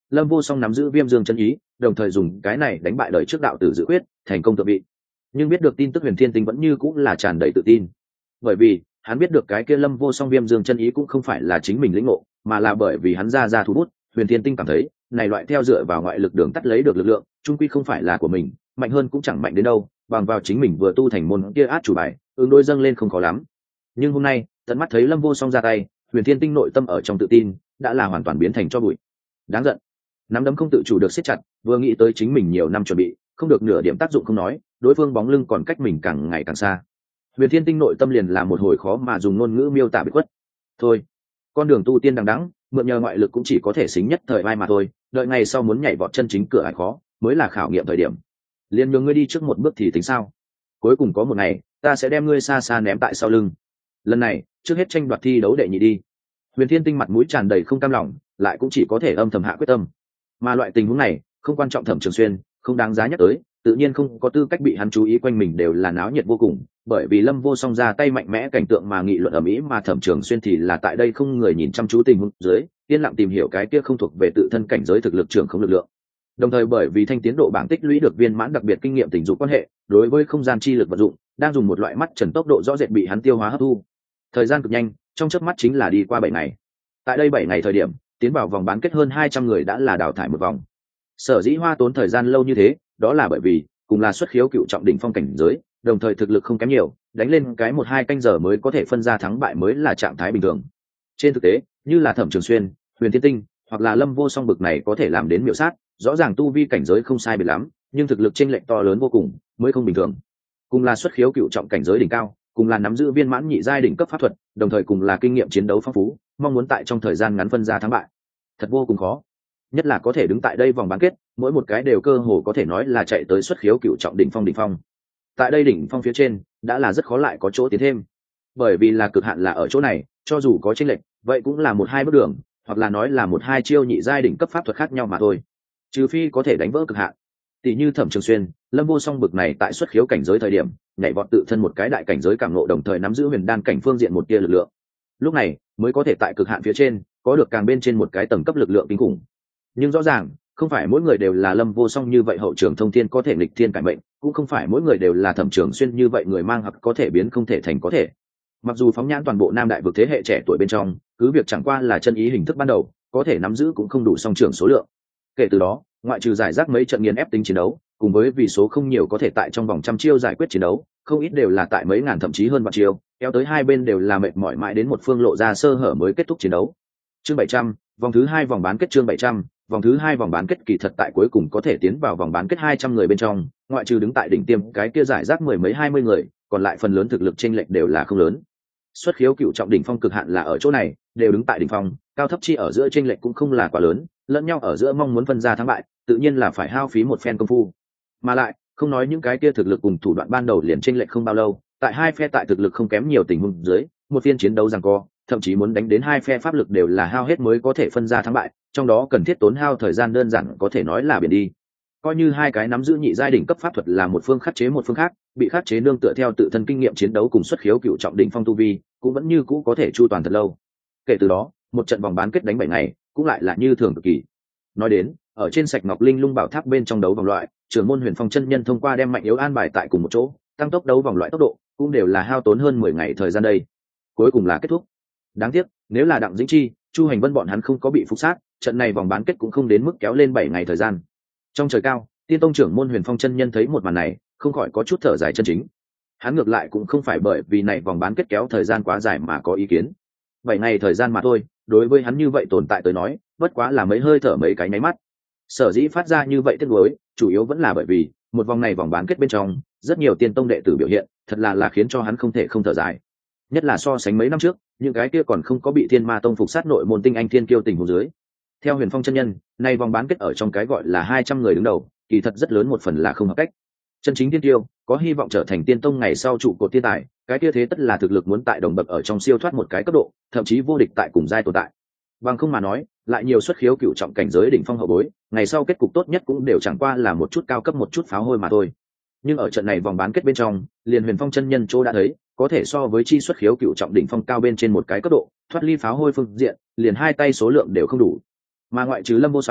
Lâm Vô Song nắm giữ Viêm Dương chân ý, đồng thời dùng cái này đánh bại đời trước đạo tử dự quyết, thành công tự vị. Nhưng biết được tin tức Huyền Thiên Tinh vẫn như cũng là tràn đầy tự tin, bởi vì hắn biết được cái kia Lâm Vô Song Viêm Dương chân ý cũng không phải là chính mình lĩnh ngộ, mà là bởi vì hắn ra ra thu bút. Huyền Thiên Tinh cảm thấy này loại theo dựa vào ngoại lực đường tắt lấy được lực lượng, chung quy không phải là của mình, mạnh hơn cũng chẳng mạnh đến đâu, bằng vào chính mình vừa tu thành môn kia át chủ bài, ứng đối dâng lên không khó lắm. Nhưng hôm nay tận mắt thấy Lâm Vô Song ra tay, Huyền Thiên Tinh nội tâm ở trong tự tin đã là hoàn toàn biến thành cho bụi. Đáng giận, nắm đấm không tự chủ được siết chặt, vừa nghĩ tới chính mình nhiều năm chuẩn bị không được nửa điểm tác dụng không nói, đối phương bóng lưng còn cách mình càng ngày càng xa. Huyền Thiên Tinh nội tâm liền là một hồi khó mà dùng ngôn ngữ miêu tả bị khuất. Thôi, con đường tu tiên đằng đẵng, mượn nhờ ngoại lực cũng chỉ có thể xính nhất thời vai mà thôi, đợi ngày sau muốn nhảy vọt chân chính cửa ải khó, mới là khảo nghiệm thời điểm. Liên nhường ngươi đi trước một bước thì tính sao? Cuối cùng có một ngày, ta sẽ đem ngươi xa xa ném tại sau lưng. Lần này, trước hết tranh đoạt thi đấu đệ nhị đi. Huyền Thiên Tinh mặt mũi tràn đầy không cam lòng, lại cũng chỉ có thể âm thầm hạ quyết tâm. Mà loại tình huống này, không quan trọng Thẩm Trường Xuyên, không đáng giá nhắc tới, tự nhiên không có tư cách bị hắn chú ý, quanh mình đều là náo nhiệt vô cùng, bởi vì Lâm Vô Song ra tay mạnh mẽ cảnh tượng mà nghị luận ầm ĩ, mà Thẩm Trường Xuyên thì là tại đây không người nhìn chăm chú tình huống dưới, yên lặng tìm hiểu cái kia không thuộc về tự thân cảnh giới thực lực trưởng không lực lượng. Đồng thời bởi vì thanh tiến độ bảng tích lũy được viên mãn đặc biệt kinh nghiệm tình dục quan hệ, đối với không gian chi lực vận dụng, đang dùng một loại mắt trần tốc độ rõ rệt bị hắn tiêu hóa hấp thu. Thời gian cực nhanh, trong chớp mắt chính là đi qua bảy ngày. Tại đây bảy ngày thời điểm, tiến vào vòng bán kết hơn hai trăm người đã là đào thải một vòng. Sở dĩ hoa tốn thời gian lâu như thế, đó là bởi vì cùng là xuất khiếu cựu trọng đỉnh phong cảnh giới, đồng thời thực lực không kém nhiều, đánh lên cái một hai canh giờ mới có thể phân ra thắng bại mới là trạng thái bình thường. Trên thực tế, như là Thẩm Trường Xuyên, Huyền Thiên Tinh hoặc là Lâm Vô Song bực này có thể làm đến miểu sát, rõ ràng tu vi cảnh giới không sai biệt lắm, nhưng thực lực chênh lệch to lớn vô cùng, mới không bình thường. Cùng là xuất khiếu cựu trọng cảnh giới đỉnh cao, cùng là nắm giữ viên mãn nhị giai đỉnh cấp pháp thuật, đồng thời cùng là kinh nghiệm chiến đấu phong phú, mong muốn tại trong thời gian ngắn phân ra thắng bại, thật vô cùng khó. Nhất là có thể đứng tại đây vòng bán kết, mỗi một cái đều cơ hồ có thể nói là chạy tới xuất khiếu cựu trọng đỉnh phong đỉnh phong. Tại đây đỉnh phong phía trên, đã là rất khó lại có chỗ tiến thêm, bởi vì là cực hạn là ở chỗ này, cho dù có chênh lệch, vậy cũng là một hai bước đường, hoặc là nói là một hai chiêu nhị giai đỉnh cấp pháp thuật khác nhau mà thôi. Trừ phi có thể đánh vỡ cực hạn, tỷ như Thẩm Trường Xuyên, Lâm Vô Song bực này tại xuất khiếu cảnh giới thời điểm, nhảy vọt tự thân một cái đại cảnh giới cảm ngộ, đồng thời nắm giữ huyền đan cảnh phương diện một tia lực lượng. Lúc này mới có thể tại cực hạn phía trên, có được càng bên trên một cái tầng cấp lực lượng kinh khủng. Nhưng rõ ràng, không phải mỗi người đều là Lâm Vô Song như vậy hậu trường thông thiên có thể nghịch thiên cải mệnh, cũng không phải mỗi người đều là Thẩm Trường Xuyên như vậy người mang hoặc có thể biến không thể thành có thể. Mặc dù phóng nhãn toàn bộ Nam Đại vực thế hệ trẻ tuổi bên trong, cứ việc chẳng qua là chân ý hình thức ban đầu, có thể nắm giữ cũng không đủ song trưởng số lượng. Kể từ đó, ngoại trừ giải rác mấy trận nghiền ép tính chiến đấu, cùng với vì số không nhiều có thể tại trong vòng trăm chiêu giải quyết chiến đấu, không ít đều là tại mấy ngàn thậm chí hơn vạn chiêu, kéo tới hai bên đều là mệt mỏi mãi đến một phương lộ ra sơ hở mới kết thúc chiến đấu. Chương bảy trăm, vòng thứ hai vòng bán kết. Chương bảy trăm, vòng thứ hai vòng bán kết. Kỳ thật tại cuối cùng có thể tiến vào vòng bán kết hai trăm người bên trong, ngoại trừ đứng tại đỉnh tiêm cái kia giải rác mười mấy hai mươi người, còn lại phần lớn thực lực chênh lệch đều là không lớn. Xuất khiếu cựu trọng đỉnh phong cực hạn là ở chỗ này, đều đứng tại đỉnh phong, cao thấp chi ở giữa chênh lệch cũng không là quá lớn, lẫn nhau ở giữa mong muốn phân ra thắng bại, tự nhiên là phải hao phí một phen công phu. Mà lại, không nói những cái kia thực lực cùng thủ đoạn ban đầu liền chênh lệch không bao lâu, tại hai phe tại thực lực không kém nhiều tình huống dưới, một phiên chiến đấu giằng co, thậm chí muốn đánh đến hai phe pháp lực đều là hao hết mới có thể phân ra thắng bại, trong đó cần thiết tốn hao thời gian đơn giản có thể nói là biển đi. Coi như hai cái nắm giữ nhị giai đỉnh cấp pháp thuật là một phương khắc chế một phương khác, bị khắc chế nương tựa theo tự thân kinh nghiệm chiến đấu cùng xuất khiếu cựu trọng đỉnh phong tu vi, cũng vẫn như cũ có thể chu toàn thật lâu. Kể từ đó, một trận vòng bán kết đánh bảy ngày, cũng lại là như thường cực kỳ. Nói đến, ở trên Sạch Ngọc Linh Lung Bảo Tháp bên trong đấu vòng loại, trưởng môn Huyền Phong chân nhân thông qua đem mạnh yếu an bài tại cùng một chỗ, tăng tốc đấu vòng loại tốc độ, cũng đều là hao tốn hơn mười ngày thời gian đây. Cuối cùng là kết thúc. Đáng tiếc, nếu là Đặng Dĩnh Chi, Chu Hành Vân bọn hắn không có bị phục sát, trận này vòng bán kết cũng không đến mức kéo lên bảy ngày thời gian. Trong trời cao, Tiên Tông trưởng môn Huyền Phong chân nhân thấy một màn này, không khỏi có chút thở dài chân chính. Hắn ngược lại cũng không phải bởi vì này vòng bán kết kéo thời gian quá dài mà có ý kiến. Bảy ngày thời gian mà thôi, đối với hắn như vậy tồn tại tới nói, bất quá là mấy hơi thở mấy cái nháy mắt. Sở dĩ phát ra như vậy tiếc nuối, chủ yếu vẫn là bởi vì một vòng này vòng bán kết bên trong, rất nhiều Tiên Tông đệ tử biểu hiện, thật là là khiến cho hắn không thể không thở dài. Nhất là so sánh mấy năm trước, những cái kia còn không có bị Thiên Ma Tông phục sát nội môn tinh anh thiên kiêu tình huống dưới. Theo Huyền Phong chân nhân, nay vòng bán kết ở trong cái gọi là hai trăm người đứng đầu, kỳ thật rất lớn một phần là không hợp cách. Chân chính thiên kiêu, có hy vọng trở thành Tiên Tông ngày sau trụ cột thiên tài, cái kia thế tất là thực lực muốn tại đồng bậc ở trong siêu thoát một cái cấp độ, thậm chí vô địch tại cùng giai tồn tại. Bằng không mà nói, lại nhiều xuất khiếu cựu trọng cảnh giới đỉnh phong hậu bối, ngày sau kết cục tốt nhất cũng đều chẳng qua là một chút cao cấp một chút pháo hôi mà thôi. Nhưng ở trận này vòng bán kết bên trong, liền Huyền Phong chân nhân chỗ đã thấy, có thể so với chi xuất khiếu cựu trọng đỉnh phong cao bên trên một cái cấp độ, thoát ly pháo hôi phương diện, liền hai tay số lượng đều không đủ. Mà ngoại trừ Lâm Vô Song,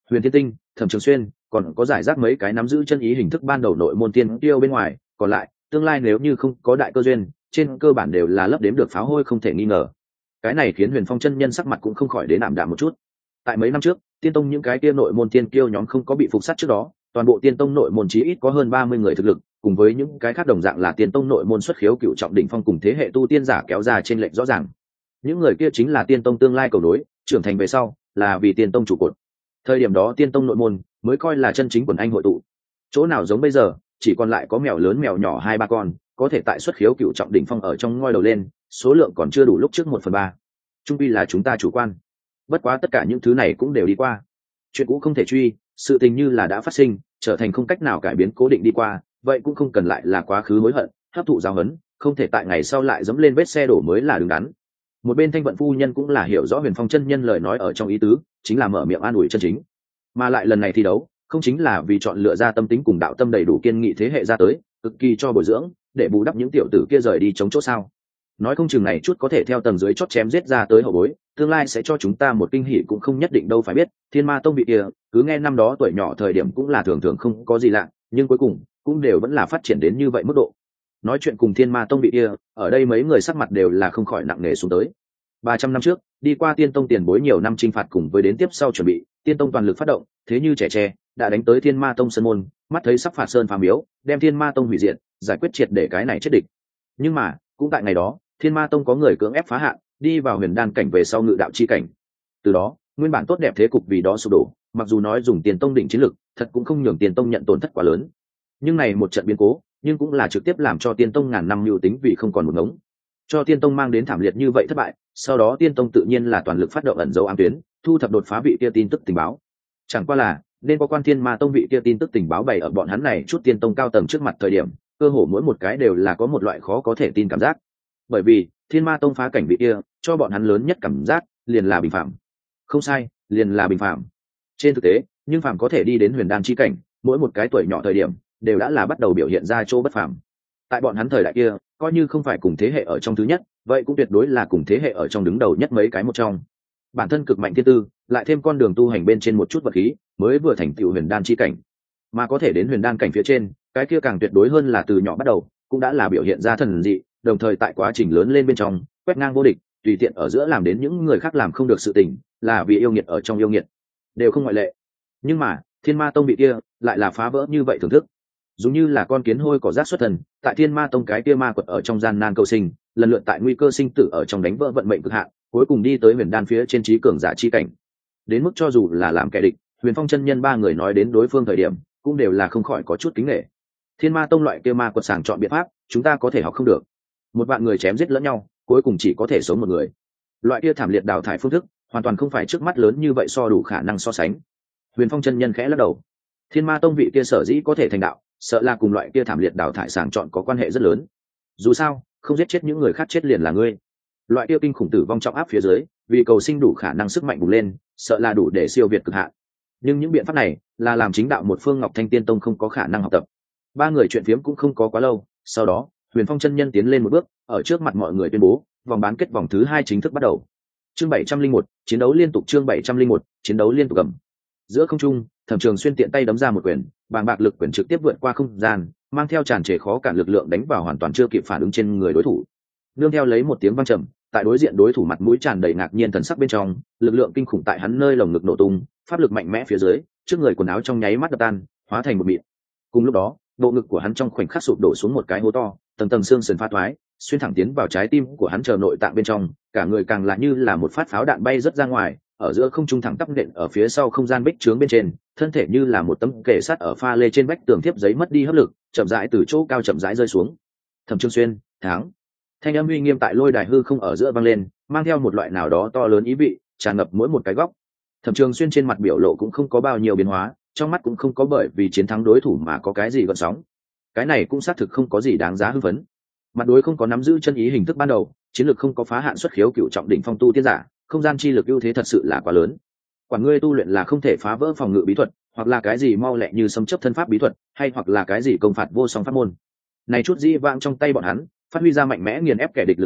Huyền Thiên Tinh, Thẩm Trường Xuyên, còn có giải rác mấy cái nắm giữ chân ý hình thức ban đầu nội môn tiên tiêu bên ngoài, còn lại tương lai nếu như không có đại cơ duyên, trên cơ bản đều là lấp đếm được pháo hôi không thể nghi ngờ. Cái này khiến Huyền Phong chân nhân sắc mặt cũng không khỏi đến ảm đạm một chút. Tại mấy năm trước, tiên tông những cái kia nội môn tiên kiêu nhóm không có bị phục sát trước đó, toàn bộ tiên tông nội môn chí ít có hơn ba mươi người thực lực, cùng với những cái khác đồng dạng là tiên tông nội môn xuất khiếu cựu trọng đỉnh phong cùng thế hệ tu tiên giả kéo ra trên lệnh rõ ràng. Những người kia chính là tiên tông tương lai cầu nối, trưởng thành về sau là vì tiên tông trụ cột. Thời điểm đó tiên tông nội môn mới coi là chân chính quần anh hội tụ. Chỗ nào giống bây giờ, chỉ còn lại có mèo lớn mèo nhỏ hai ba con, có thể tại xuất khiếu cựu trọng đỉnh phong ở trong ngoi đầu lên, số lượng còn chưa đủ lúc trước một phần ba. Trung quy là chúng ta chủ quan. Bất quá tất cả những thứ này cũng đều đi qua. Chuyện cũ không thể truy, sự tình như là đã phát sinh, trở thành không cách nào cải biến cố định đi qua, vậy cũng không cần lại là quá khứ hối hận, hấp thụ giáo huấn, không thể tại ngày sau lại dẫm lên vết xe đổ mới là đứng đắn. Một bên Thanh Vận phu nhân cũng là hiểu rõ Huyền Phong chân nhân lời nói ở trong ý tứ, chính là mở miệng an ủi chân chính. Mà lại lần này thi đấu, không chính là vì chọn lựa ra tâm tính cùng đạo tâm đầy đủ kiên nghị thế hệ ra tới, cực kỳ cho bồi dưỡng, để bù đắp những tiểu tử kia rời đi chống chỗ sao? Nói không chừng này chút có thể theo tầng dưới chót chém giết ra tới hậu bối, tương lai sẽ cho chúng ta một kinh hỉ cũng không nhất định đâu phải biết. Thiên Ma Tông vị kia, cứ nghe năm đó tuổi nhỏ thời điểm cũng là thường thường không có gì lạ, nhưng cuối cùng cũng đều vẫn là phát triển đến như vậy mức độ. Nói chuyện cùng Thiên Ma Tông vị kia, ở đây mấy người sắc mặt đều là không khỏi nặng nề xuống tới. ba trăm năm trước, đi qua Tiên Tông tiền bối nhiều năm chinh phạt cùng với đến tiếp sau chuẩn bị, Tiên Tông toàn lực phát động, thế như trẻ tre, đã đánh tới Thiên Ma Tông sơn môn, mắt thấy sắp phạt sơn phá miếu, đem Thiên Ma Tông hủy diệt, giải quyết triệt để cái này chết địch. Nhưng mà, cũng tại ngày đó, Thiên Ma Tông có người cưỡng ép phá hạn, đi vào huyền đan cảnh về sau ngự đạo chi cảnh. Từ đó, nguyên bản tốt đẹp thế cục vì đó sụp đổ, mặc dù nói dùng Tiền Tông đỉnh chiến lực, thật cũng không nhường Tiền Tông nhận tổn thất quá lớn. Nhưng này một trận biến cố, nhưng cũng là trực tiếp làm cho Tiên Tông ngàn năm lưu tính vì không còn một ngống. Cho Tiên Tông mang đến thảm liệt như vậy thất bại, sau đó Tiên Tông tự nhiên là toàn lực phát động ẩn dấu ám tuyến, thu thập đột phá vị kia tin tức tình báo. Chẳng qua là, nên có quan Thiên Ma Tông vị kia tin tức tình báo bày ở bọn hắn này chút Tiên Tông cao tầng trước mặt thời điểm, cơ hồ mỗi một cái đều là có một loại khó có thể tin cảm giác. Bởi vì, Thiên Ma Tông phá cảnh vị kia, cho bọn hắn lớn nhất cảm giác liền là bình phạm. Không sai, liền là bình phạm. Trên thực tế, nhưng phạm có thể đi đến huyền đan chi cảnh, mỗi một cái tuổi nhỏ thời điểm, đều đã là bắt đầu biểu hiện ra chỗ bất phàm. Tại bọn hắn thời đại kia, coi như không phải cùng thế hệ ở trong thứ nhất, vậy cũng tuyệt đối là cùng thế hệ ở trong đứng đầu nhất mấy cái một trong. Bản thân cực mạnh thiên tư, lại thêm con đường tu hành bên trên một chút vật khí, mới vừa thành tựu huyền đan chi cảnh. Mà có thể đến huyền đan cảnh phía trên, cái kia càng tuyệt đối hơn là từ nhỏ bắt đầu, cũng đã là biểu hiện ra thần dị, đồng thời tại quá trình lớn lên bên trong, quét ngang vô địch, tùy tiện ở giữa làm đến những người khác làm không được sự tình, là vì yêu nghiệt ở trong yêu nghiệt, đều không ngoại lệ. Nhưng mà, Thiên Ma Tông bị kia, lại là phá vỡ như vậy thưởng thức. Giống như là con kiến hôi cỏ rác xuất thần, tại Thiên Ma Tông cái kia ma quật ở trong gian nan cầu sinh, lần lượt tại nguy cơ sinh tử ở trong đánh vỡ vận mệnh cực hạn, cuối cùng đi tới huyền đan phía trên trí cường giả chi cảnh. Đến mức cho dù là làm kẻ địch, Huyền Phong chân nhân ba người nói đến đối phương thời điểm, cũng đều là không khỏi có chút kính nể. Thiên Ma Tông loại kia ma quật sàng chọn biện pháp, chúng ta có thể học không được. Một vạn người chém giết lẫn nhau, cuối cùng chỉ có thể sống một người. Loại kia thảm liệt đào thải phương thức, hoàn toàn không phải trước mắt lớn như vậy so đủ khả năng so sánh. Huyền Phong chân nhân khẽ lắc đầu. Thiên Ma Tông vị kia sở dĩ có thể thành đạo, sợ là cùng loại kia thảm liệt đào thải sàng chọn có quan hệ rất lớn. Dù sao, không giết chết những người khác chết liền là ngươi. Loại kia kinh khủng tử vong trọng áp phía dưới, vì cầu sinh đủ khả năng sức mạnh bùng lên, sợ là đủ để siêu việt cực hạn. Nhưng những biện pháp này, là làm chính đạo một phương Ngọc Thanh Tiên Tông không có khả năng học tập. Ba người chuyện phiếm cũng không có quá lâu, sau đó, Huyền Phong chân nhân tiến lên một bước, ở trước mặt mọi người tuyên bố, vòng bán kết vòng thứ hai chính thức bắt đầu. Chương bảy trăm linh một, chiến đấu liên tục chương bảy trăm linh một, chiến đấu liên tục cầm. Giữa không trung, Thẩm Trường Xuyên tiện tay đấm ra một quyền, bàng bạc lực quyền trực tiếp vượt qua không gian, mang theo tràn trề khó cản lực lượng đánh vào hoàn toàn chưa kịp phản ứng trên người đối thủ. Nương theo lấy một tiếng vang trầm, tại đối diện đối thủ mặt mũi tràn đầy ngạc nhiên thần sắc bên trong, lực lượng kinh khủng tại hắn nơi lồng ngực nổ tung, pháp lực mạnh mẽ phía dưới, trước người quần áo trong nháy mắt đập tan, hóa thành một mịn. Cùng lúc đó, bộ ngực của hắn trong khoảnh khắc sụp đổ xuống một cái hố to, tầng tầng xương sườn phá thoái, xuyên thẳng tiến vào trái tim của hắn chờ nội tạng bên trong, cả người càng là như là một phát pháo đạn bay rất ra ngoài, ở giữa không trung thẳng tắp nện ở phía sau không gian bích trướng bên trên, thân thể như là một tấm kệ sắt ở pha lê trên vách tường thiếp giấy mất đi hấp lực, chậm rãi từ chỗ cao chậm rãi rơi xuống. Thẩm Trường Xuyên, thắng. Thanh âm uy nghiêm tại lôi đài hư không ở giữa vang lên, mang theo một loại nào đó to lớn ý vị, tràn ngập mỗi một cái góc. Thẩm Trường Xuyên trên mặt biểu lộ cũng không có bao nhiêu biến hóa, trong mắt cũng không có bởi vì chiến thắng đối thủ mà có cái gì gợn sóng. Cái này cũng xác thực không có gì đáng giá hưng phấn. Mặt đối không có nắm giữ chân ý hình thức ban đầu, chiến lược không có phá hạn xuất khiếu cựu trọng đỉnh phong tu tiên giả, không gian chi lực ưu thế thật sự là quá lớn. Quản ngươi tu luyện là không thể phá vỡ phòng ngự bí thuật, hoặc là cái gì mau lẹ như xâm chấp thân pháp bí thuật, hay hoặc là cái gì công phạt vô song pháp môn. Này chút dĩ vãng trong tay bọn hắn, phát huy ra mạnh mẽ nghiền ép kẻ địch lực lượng,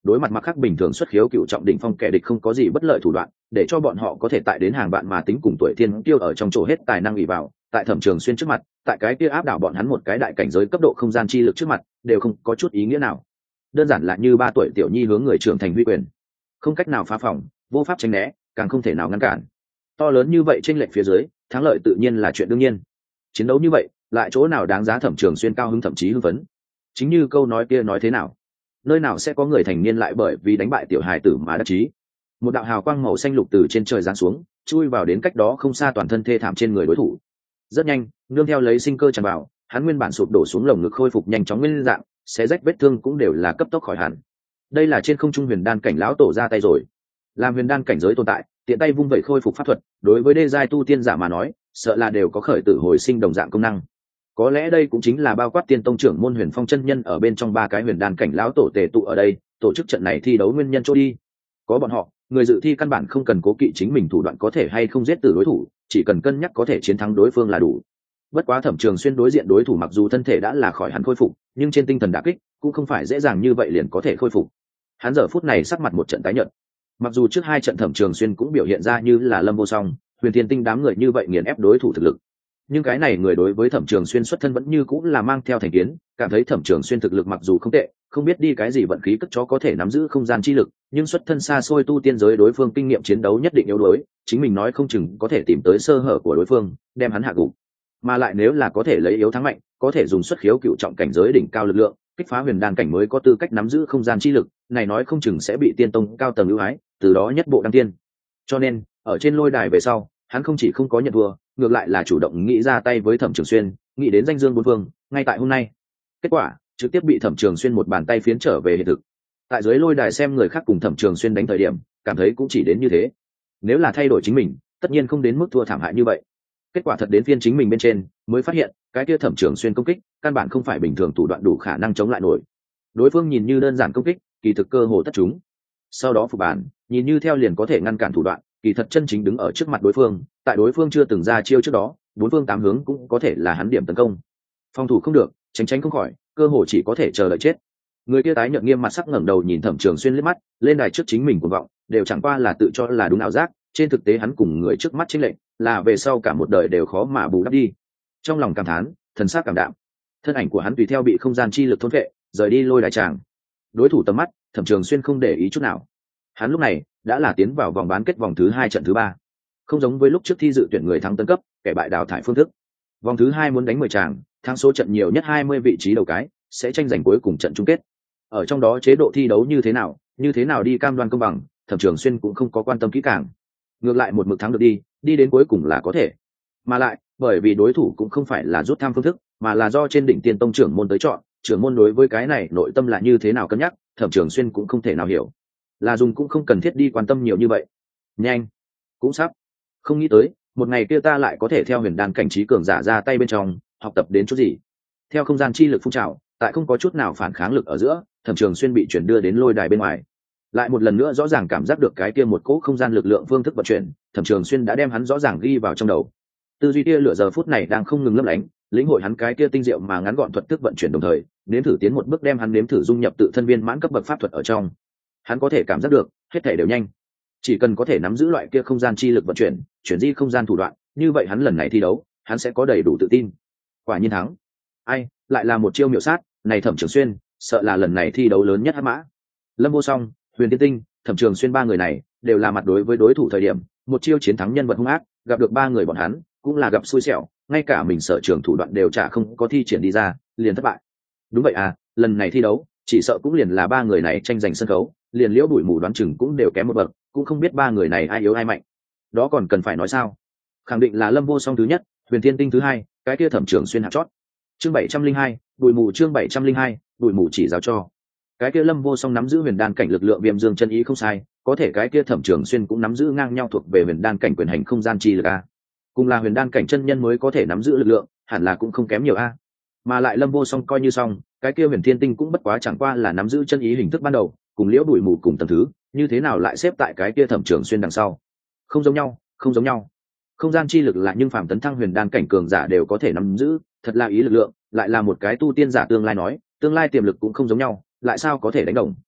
đối mặt mặc khác bình thường xuất khiếu cựu trọng đỉnh phong kẻ địch không có gì bất lợi thủ đoạn, để cho bọn họ có thể tại đến hàng bạn mà tính cùng tuổi thiên tiêu ở trong chỗ hết tài năng ủy vào, tại Thẩm Trường Xuyên trước mặt, tại cái kia áp đảo bọn hắn một cái đại cảnh giới cấp độ không gian chi lực trước mặt, đều không có chút ý nghĩa nào. Đơn giản là như ba tuổi tiểu nhi hướng người trưởng thành huy quyền, không cách nào phá phòng, vô pháp tránh né, càng không thể nào ngăn cản. To lớn như vậy trên lệnh phía dưới, thắng lợi tự nhiên là chuyện đương nhiên. Chiến đấu như vậy, lại chỗ nào đáng giá Thẩm Trường Xuyên cao hứng thậm chí hưng phấn. Chính như câu nói kia nói thế nào, nơi nào sẽ có người thành niên lại bởi vì đánh bại tiểu hài tử mà đắc chí. Một đạo hào quang màu xanh lục từ trên trời giáng xuống, chui vào đến cách đó không xa toàn thân thê thảm trên người đối thủ. Rất nhanh, nương theo lấy sinh cơ tràn vào, hắn nguyên bản sụp đổ xuống lồng ngực khôi phục nhanh chóng nguyên dạng, xé rách vết thương cũng đều là cấp tốc khỏi hẳn. Đây là trên không trung huyền đan cảnh lão tổ ra tay rồi. Làm huyền đan cảnh giới tồn tại, tiện tay vung vẩy khôi phục pháp thuật, đối với đê giai tu tiên giả mà nói, sợ là đều có khởi tử hồi sinh đồng dạng công năng. Có lẽ đây cũng chính là bao quát tiên tông trưởng môn Huyền Phong chân nhân ở bên trong ba cái huyền đan cảnh lão tổ tề tụ ở đây, tổ chức trận này thi đấu nguyên nhân chỗ đi. Có bọn họ, người dự thi căn bản không cần cố kỵ chính mình thủ đoạn có thể hay không giết tử đối thủ, chỉ cần cân nhắc có thể chiến thắng đối phương là đủ. Bất quá Thẩm Trường Xuyên đối diện đối thủ mặc dù thân thể đã là khỏi hẳn khôi phục, nhưng trên tinh thần đả kích cũng không phải dễ dàng như vậy liền có thể khôi phục. Hắn giờ phút này sắc mặt một trận tái nhợt. Mặc dù trước hai trận Thẩm Trường Xuyên cũng biểu hiện ra như là Lâm Vô Song, Huyền Thiên Tinh đám người như vậy nghiền ép đối thủ thực lực, nhưng cái này người đối với Thẩm Trường Xuyên xuất thân vẫn như cũng là mang theo thành kiến, cảm thấy Thẩm Trường Xuyên thực lực mặc dù không tệ, không biết đi cái gì vận khí cất chó có thể nắm giữ không gian chi lực, nhưng xuất thân xa xôi tu tiên giới đối phương kinh nghiệm chiến đấu nhất định yếu đuối, chính mình nói không chừng có thể tìm tới sơ hở của đối phương, đem hắn hạ gục. Mà lại nếu là có thể lấy yếu thắng mạnh, có thể dùng xuất khiếu cựu trọng cảnh giới đỉnh cao lực lượng, kích phá huyền đan cảnh mới có tư cách nắm giữ không gian chi lực, này nói không chừng sẽ bị tiên tông cao tầng ưu ái, từ đó nhất bộ đăng tiên. Cho nên, ở trên lôi đài về sau, hắn không chỉ không có nhận thua, ngược lại là chủ động nghĩ ra tay với Thẩm Trường Xuyên, nghĩ đến danh dương bốn phương, ngay tại hôm nay. Kết quả, trực tiếp bị Thẩm Trường Xuyên một bàn tay phiến trở về hiện thực. Tại dưới lôi đài xem người khác cùng Thẩm Trường Xuyên đánh thời điểm, cảm thấy cũng chỉ đến như thế. Nếu là thay đổi chính mình, tất nhiên không đến mức thua thảm hại như vậy. Kết quả thật đến phiên chính mình bên trên, mới phát hiện, cái kia Thẩm Trường Xuyên công kích, căn bản không phải bình thường thủ đoạn đủ khả năng chống lại nổi. Đối phương nhìn như đơn giản công kích, kỳ thực cơ hồ tất chúng. Sau đó phục bản, nhìn như theo liền có thể ngăn cản thủ đoạn, kỳ thật chân chính đứng ở trước mặt đối phương, tại đối phương chưa từng ra chiêu trước đó, bốn phương tám hướng cũng có thể là hắn điểm tấn công. Phòng thủ không được, tránh tránh không khỏi, cơ hồ chỉ có thể chờ đợi chết. Người kia tái nhợt nghiêm mặt sắc ngẩng đầu nhìn Thẩm Trường Xuyên liếc mắt, lên đài trước chính mình cuồng vọng, đều chẳng qua là tự cho là đúng ảo giác, trên thực tế hắn cùng người trước mắt chính lệnh, là về sau cả một đời đều khó mà bù đắp đi. Trong lòng cảm thán, thần sắc cảm đạm, thân ảnh của hắn tùy theo bị không gian chi lực thôn phệ, rời đi lôi đài tràng. Đối thủ tầm mắt, Thẩm Trường Xuyên không để ý chút nào. Hắn lúc này đã là tiến vào vòng bán kết vòng thứ hai trận thứ ba, không giống với lúc trước thi dự tuyển người thắng tấn cấp, kẻ bại đào thải phương thức. Vòng thứ hai muốn đánh mười tràng, thắng số trận nhiều nhất hai mươi vị trí đầu cái, sẽ tranh giành cuối cùng trận chung kết. Ở trong đó chế độ thi đấu như thế nào, như thế nào đi cam đoan công bằng, Thẩm Trường Xuyên cũng không có quan tâm kỹ càng. Ngược lại một mực thắng được đi, đi đến cuối cùng là có thể. Mà lại, bởi vì đối thủ cũng không phải là rút thăm phương thức, mà là do trên đỉnh tiên tông trưởng môn tới chọn, trưởng môn đối với cái này nội tâm là như thế nào cân nhắc, Thẩm Trường Xuyên cũng không thể nào hiểu. Là dùng cũng không cần thiết đi quan tâm nhiều như vậy. Nhanh, cũng sắp. Không nghĩ tới, một ngày kia ta lại có thể theo huyền đan cảnh trí cường giả ra tay bên trong, học tập đến chút gì. Theo không gian chi lực phun trào, tại không có chút nào phản kháng lực ở giữa, Thẩm Trường Xuyên bị chuyển đưa đến lôi đài bên ngoài. Lại một lần nữa rõ ràng cảm giác được cái kia một cỗ không gian lực lượng phương thức vận chuyển, Thẩm Trường Xuyên đã đem hắn rõ ràng ghi vào trong đầu. Tư duy kia lửa giờ phút này đang không ngừng lấp lánh, lĩnh hội hắn cái kia tinh diệu mà ngắn gọn thuật thức vận chuyển đồng thời, nếm thử tiến một bước đem hắn nếm thử dung nhập tự thân viên mãn cấp bậc pháp thuật ở trong. Hắn có thể cảm giác được, hết thể đều nhanh. Chỉ cần có thể nắm giữ loại kia không gian chi lực vận chuyển, chuyển di không gian thủ đoạn, như vậy hắn lần này thi đấu, hắn sẽ có đầy đủ tự tin. Quả nhiên thắng. Ai, lại là một chiêu miểu sát, này Thẩm Trường Xuyên, sợ là lần này thi đấu lớn nhất hắc mã. Lâm Vô Song, Huyền Tiên Tinh, Thẩm Trường Xuyên ba người này, đều là mặt đối với đối thủ thời điểm, một chiêu chiến thắng nhân vật hung ác, gặp được ba người bọn hắn, cũng là gặp xui xẻo, ngay cả mình sở trường thủ đoạn đều chả không có thi triển đi ra, liền thất bại. Đúng vậy à, lần này thi đấu, chỉ sợ cũng liền là ba người này tranh giành sân khấu, liền Liễu Bụi Mù đoán chừng cũng đều kém một bậc, cũng không biết ba người này ai yếu ai mạnh. Đó còn cần phải nói sao? Khẳng định là Lâm Vô Song thứ nhất, Huyền Thiên Tinh thứ hai, cái kia Thẩm Trường Xuyên hạng chót. Chương bảy trăm linh hai, Bụi Mù chương bảy trăm linh hai, Bụi Mù chỉ giáo cho. Cái kia Lâm Vô Song nắm giữ huyền đan cảnh lực lượng viêm dương chân ý không sai, có thể cái kia Thẩm Trường Xuyên cũng nắm giữ ngang nhau thuộc về huyền đan cảnh quyền hành không gian chi lực a. Cùng là huyền đan cảnh chân nhân mới có thể nắm giữ lực lượng, hẳn là cũng không kém nhiều a. Mà lại Lâm Vô Song coi như xong, cái kia Huyền Thiên Tinh cũng bất quá chẳng qua là nắm giữ chân ý hình thức ban đầu, cùng Liễu Bụi Mù cùng tầng thứ, như thế nào lại xếp tại cái kia Thẩm Trường Xuyên đằng sau? Không giống nhau, không giống nhau. Không gian chi lực là nhưng phàm tấn thăng huyền đan cảnh cường giả đều có thể nắm giữ, thật là ý lực lượng, lại là một cái tu tiên giả tương lai nói, tương lai tiềm lực cũng không giống nhau, lại sao có thể đánh đồng.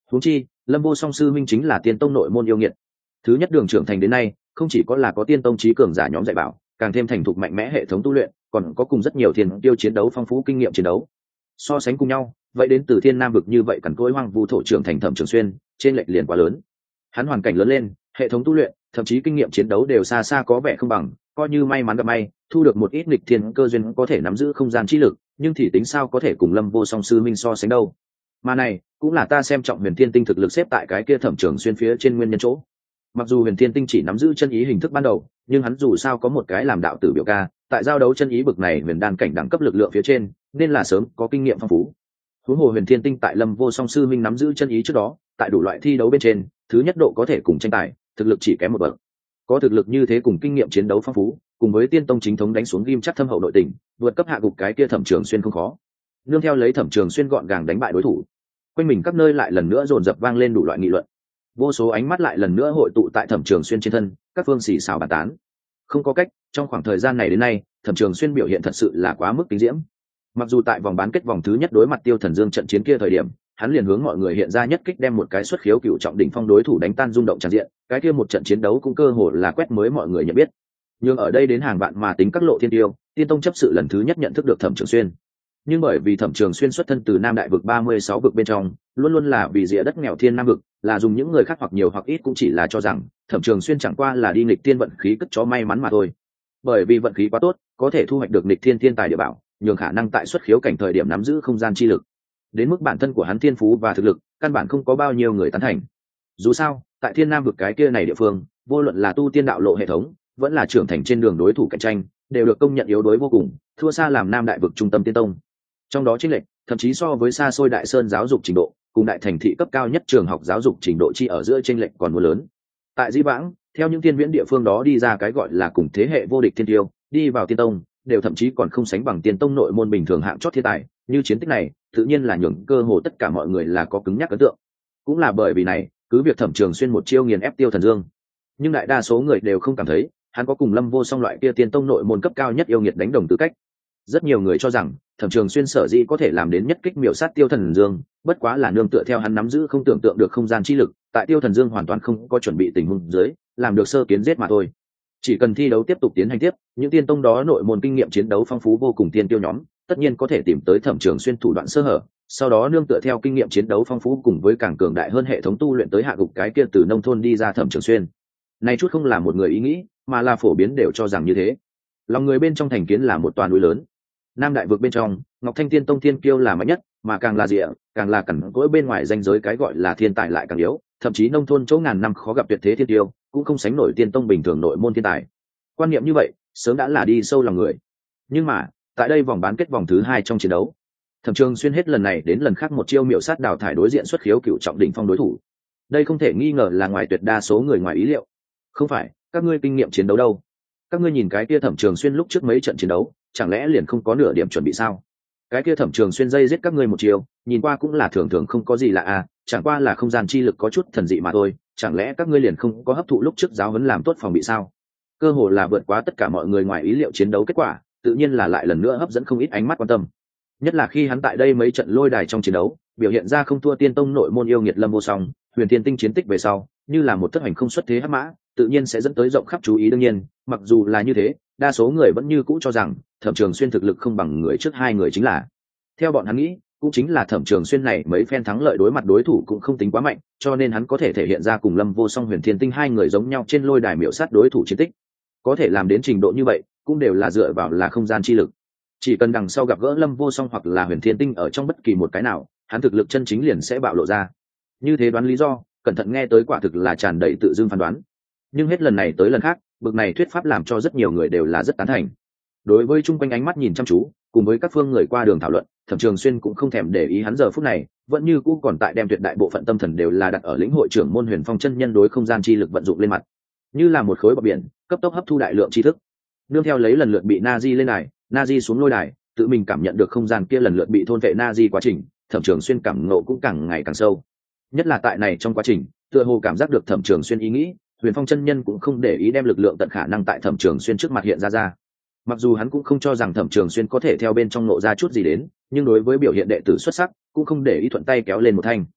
huống chi lâm vô song sư minh chính là tiên tông nội môn yêu nghiệt, thứ nhất đường trưởng thành đến nay không chỉ có là có tiên tông trí cường giả nhóm dạy bảo, càng thêm thành thục mạnh mẽ hệ thống tu luyện, còn có cùng rất nhiều thiên tiêu chiến đấu phong phú kinh nghiệm chiến đấu. So sánh cùng nhau, vậy đến từ thiên nam vực như vậy cằn cỗi hoang vu thổ trưởng thành Thẩm Trường Xuyên, trên lệch liền quá lớn. Hắn hoàn cảnh lớn lên, hệ thống tu luyện, thậm chí kinh nghiệm chiến đấu đều xa xa có vẻ không bằng, coi như may mắn gặp may, thu được một ít nghịch thiên cơ duyên có thể nắm giữ không gian chi lực, nhưng thì tính sao có thể cùng Lâm Vô Song sư minh so sánh đâu. Mà này, cũng là ta xem trọng Huyền Thiên Tinh thực lực xếp tại cái kia Thẩm Trường Xuyên phía trên nguyên nhân chỗ. Mặc dù Huyền Thiên Tinh chỉ nắm giữ chân ý hình thức ban đầu, nhưng hắn dù sao có một cái làm đạo tử biểu ca, tại giao đấu chân ý bực này huyền đan cảnh đẳng cấp lực lượng phía trên, nên là sớm có kinh nghiệm phong phú. Huống hồ Huyền Thiên Tinh tại Lâm Vô Song sư minh nắm giữ chân ý trước đó, tại đủ loại thi đấu bên trên, thứ nhất độ có thể cùng tranh tài, thực lực chỉ kém một bậc. Có thực lực như thế cùng kinh nghiệm chiến đấu phong phú, cùng với tiên tông chính thống đánh xuống ghim chắc thâm hậu nội tình, vượt cấp hạ gục cái kia Thẩm Trường Xuyên không khó. Nương theo lấy Thẩm Trường Xuyên gọn gàng đánh bại đối thủ, quanh mình các nơi lại lần nữa dồn dập vang lên đủ loại nghị luận. Vô số ánh mắt lại lần nữa hội tụ tại Thẩm Trường Xuyên trên thân, các phương xì xào bàn tán. Không có cách, trong khoảng thời gian này đến nay, Thẩm Trường Xuyên biểu hiện thật sự là quá mức kinh diễm. Mặc dù tại vòng bán kết vòng thứ nhất đối mặt Tiêu Thần Dương trận chiến kia thời điểm, hắn liền hướng mọi người hiện ra nhất kích đem một cái xuất khiếu cựu trọng đỉnh phong đối thủ đánh tan rung động tràn diện, cái kia một trận chiến đấu cũng cơ hồ là quét mới mọi người nhận biết. Nhưng ở đây đến hàng vạn mà tính các lộ thiên tiêu, tiên tông chấp sự lần thứ nhất nhận thức được Thẩm Trường Xuyên. Nhưng bởi vì Thẩm Trường Xuyên xuất thân từ Nam Đại vực ba mươi sáu vực bên trong, luôn luôn là vì rìa đất nghèo thiên nam vực, là dùng những người khác hoặc nhiều hoặc ít cũng chỉ là cho rằng Thẩm Trường Xuyên chẳng qua là đi nghịch tiên vận khí cất chó may mắn mà thôi. Bởi vì vận khí quá tốt, có thể thu hoạch được nghịch thiên thiên tài địa bảo, nhường khả năng tại xuất khiếu cảnh thời điểm nắm giữ không gian chi lực. Đến mức bản thân của hắn thiên phú và thực lực, căn bản không có bao nhiêu người tán thành. Dù sao, tại thiên nam vực cái kia này địa phương, vô luận là tu tiên đạo lộ hệ thống, vẫn là trưởng thành trên đường đối thủ cạnh tranh, đều được công nhận yếu đuối vô cùng, thua xa làm Nam Đại vực trung tâm tiên tông. Trong đó chênh lệch, thậm chí so với xa xôi Đại Sơn giáo dục trình độ, cùng đại thành thị cấp cao nhất trường học giáo dục trình độ chi ở giữa chênh lệch còn muốn lớn. Tại Dĩ Vãng, theo những tiên viễn địa phương đó đi ra cái gọi là cùng thế hệ vô địch thiên tiêu, đi vào tiên tông, đều thậm chí còn không sánh bằng tiên tông nội môn bình thường hạng chót thiên tài, như chiến tích này, tự nhiên là nhường cơ hồ tất cả mọi người là có cứng nhắc ấn tượng. Cũng là bởi vì này, cứ việc Thẩm Trường Xuyên một chiêu nghiền ép Tiêu Thần Dương, nhưng đại đa số người đều không cảm thấy hắn có cùng Lâm Vô Song loại kia tiên tông nội môn cấp cao nhất yêu nghiệt đánh đồng tư cách. Rất nhiều người cho rằng Thẩm Trường Xuyên sở dĩ có thể làm đến nhất kích miểu sát Tiêu Thần Dương, bất quá là nương tựa theo hắn nắm giữ không tưởng tượng được không gian chi lực, tại Tiêu Thần Dương hoàn toàn không có chuẩn bị tình huống dưới, làm được sơ kiến giết mà thôi. Chỉ cần thi đấu tiếp tục tiến hành tiếp, những tiên tông đó nội môn kinh nghiệm chiến đấu phong phú vô cùng tiên tiêu nhóm, tất nhiên có thể tìm tới Thẩm Trường Xuyên thủ đoạn sơ hở, sau đó nương tựa theo kinh nghiệm chiến đấu phong phú cùng với càng cường đại hơn hệ thống tu luyện tới hạ gục cái kia từ nông thôn đi ra Thẩm Trường Xuyên. Này chút không là một người ý nghĩ, mà là phổ biến đều cho rằng như thế. Lòng người bên trong thành kiến là một toàn núi lớn. Nam Đại vực bên trong, Ngọc Thanh Tiên Tông tiên kiêu là mạnh nhất, mà càng là rịa, càng là cẩn cỗi bên ngoài danh giới cái gọi là thiên tài lại càng yếu, thậm chí nông thôn chỗ ngàn năm khó gặp tuyệt thế thiên tiêu, cũng không sánh nổi tiên tông bình thường nội môn thiên tài. Quan niệm như vậy, sớm đã là đi sâu lòng người. Nhưng mà, tại đây vòng bán kết vòng thứ hai trong chiến đấu, Thẩm Trường Xuyên hết lần này đến lần khác một chiêu miểu sát đào thải đối diện xuất khiếu cựu trọng đỉnh phong đối thủ. Đây không thể nghi ngờ là ngoài tuyệt đa số người ngoài ý liệu. Không phải, các ngươi kinh nghiệm chiến đấu đâu? Các ngươi nhìn cái kia Thẩm Trường Xuyên lúc trước mấy trận chiến đấu, chẳng lẽ liền không có nửa điểm chuẩn bị sao? Cái kia Thẩm Trường Xuyên dây giết các ngươi một chiều, nhìn qua cũng là thường thường không có gì lạ à, chẳng qua là không gian chi lực có chút thần dị mà thôi, chẳng lẽ các ngươi liền không có hấp thụ lúc trước giáo huấn làm tốt phòng bị sao? Cơ hồ là vượt quá tất cả mọi người ngoài ý liệu chiến đấu kết quả, tự nhiên là lại lần nữa hấp dẫn không ít ánh mắt quan tâm. Nhất là khi hắn tại đây mấy trận lôi đài trong chiến đấu, biểu hiện ra không thua tiên tông nội môn yêu nghiệt Lâm Vô Song, Huyền Thiên Tinh chiến tích về sau, như là một thất hành không xuất thế hắc mã, tự nhiên sẽ dẫn tới rộng khắp chú ý. Đương nhiên, mặc dù là như thế, đa số người vẫn như cũ cho rằng Thẩm Trường Xuyên thực lực không bằng người trước hai người chính là. Theo bọn hắn nghĩ, cũng chính là Thẩm Trường Xuyên này mấy phen thắng lợi đối mặt đối thủ cũng không tính quá mạnh, cho nên hắn có thể thể hiện ra cùng Lâm Vô Song Huyền Thiên Tinh hai người giống nhau trên lôi đài miểu sát đối thủ chiến tích. Có thể làm đến trình độ như vậy, cũng đều là dựa vào là không gian chi lực. Chỉ cần đằng sau gặp gỡ Lâm Vô Song hoặc là Huyền Thiên Tinh ở trong bất kỳ một cái nào, hắn thực lực chân chính liền sẽ bạo lộ ra. Như thế đoán lý do, cẩn thận nghe tới quả thực là tràn đầy tự dưng phán đoán. Nhưng hết lần này tới lần khác, bực này thuyết pháp làm cho rất nhiều người đều là rất tán thành. Đối với chung quanh ánh mắt nhìn chăm chú, cùng với các phương người qua đường thảo luận, Thẩm Trường Xuyên cũng không thèm để ý hắn giờ phút này, vẫn như cũ còn tại đem tuyệt đại bộ phận tâm thần đều là đặt ở lĩnh hội trưởng môn Huyền Phong chân nhân đối không gian chi lực vận dụng lên mặt, như là một khối bọt biển, cấp tốc hấp thu đại lượng tri thức. Nương theo lấy lần lượt bị Nazi lên đài, Nazi xuống lôi đài, tự mình cảm nhận được không gian kia lần lượt bị thôn vệ Nazi quá trình, Thẩm Trường Xuyên cảm ngộ cũng càng ngày càng sâu. Nhất là tại này trong quá trình, tựa hồ cảm giác được Thẩm Trường Xuyên ý nghĩ, Huyền Phong chân nhân cũng không để ý đem lực lượng tận khả năng tại Thẩm Trường Xuyên trước mặt hiện ra ra. Mặc dù hắn cũng không cho rằng Thẩm Trường Xuyên có thể theo bên trong nộ ra chút gì đến, nhưng đối với biểu hiện đệ tử xuất sắc, cũng không để ý thuận tay kéo lên một thanh.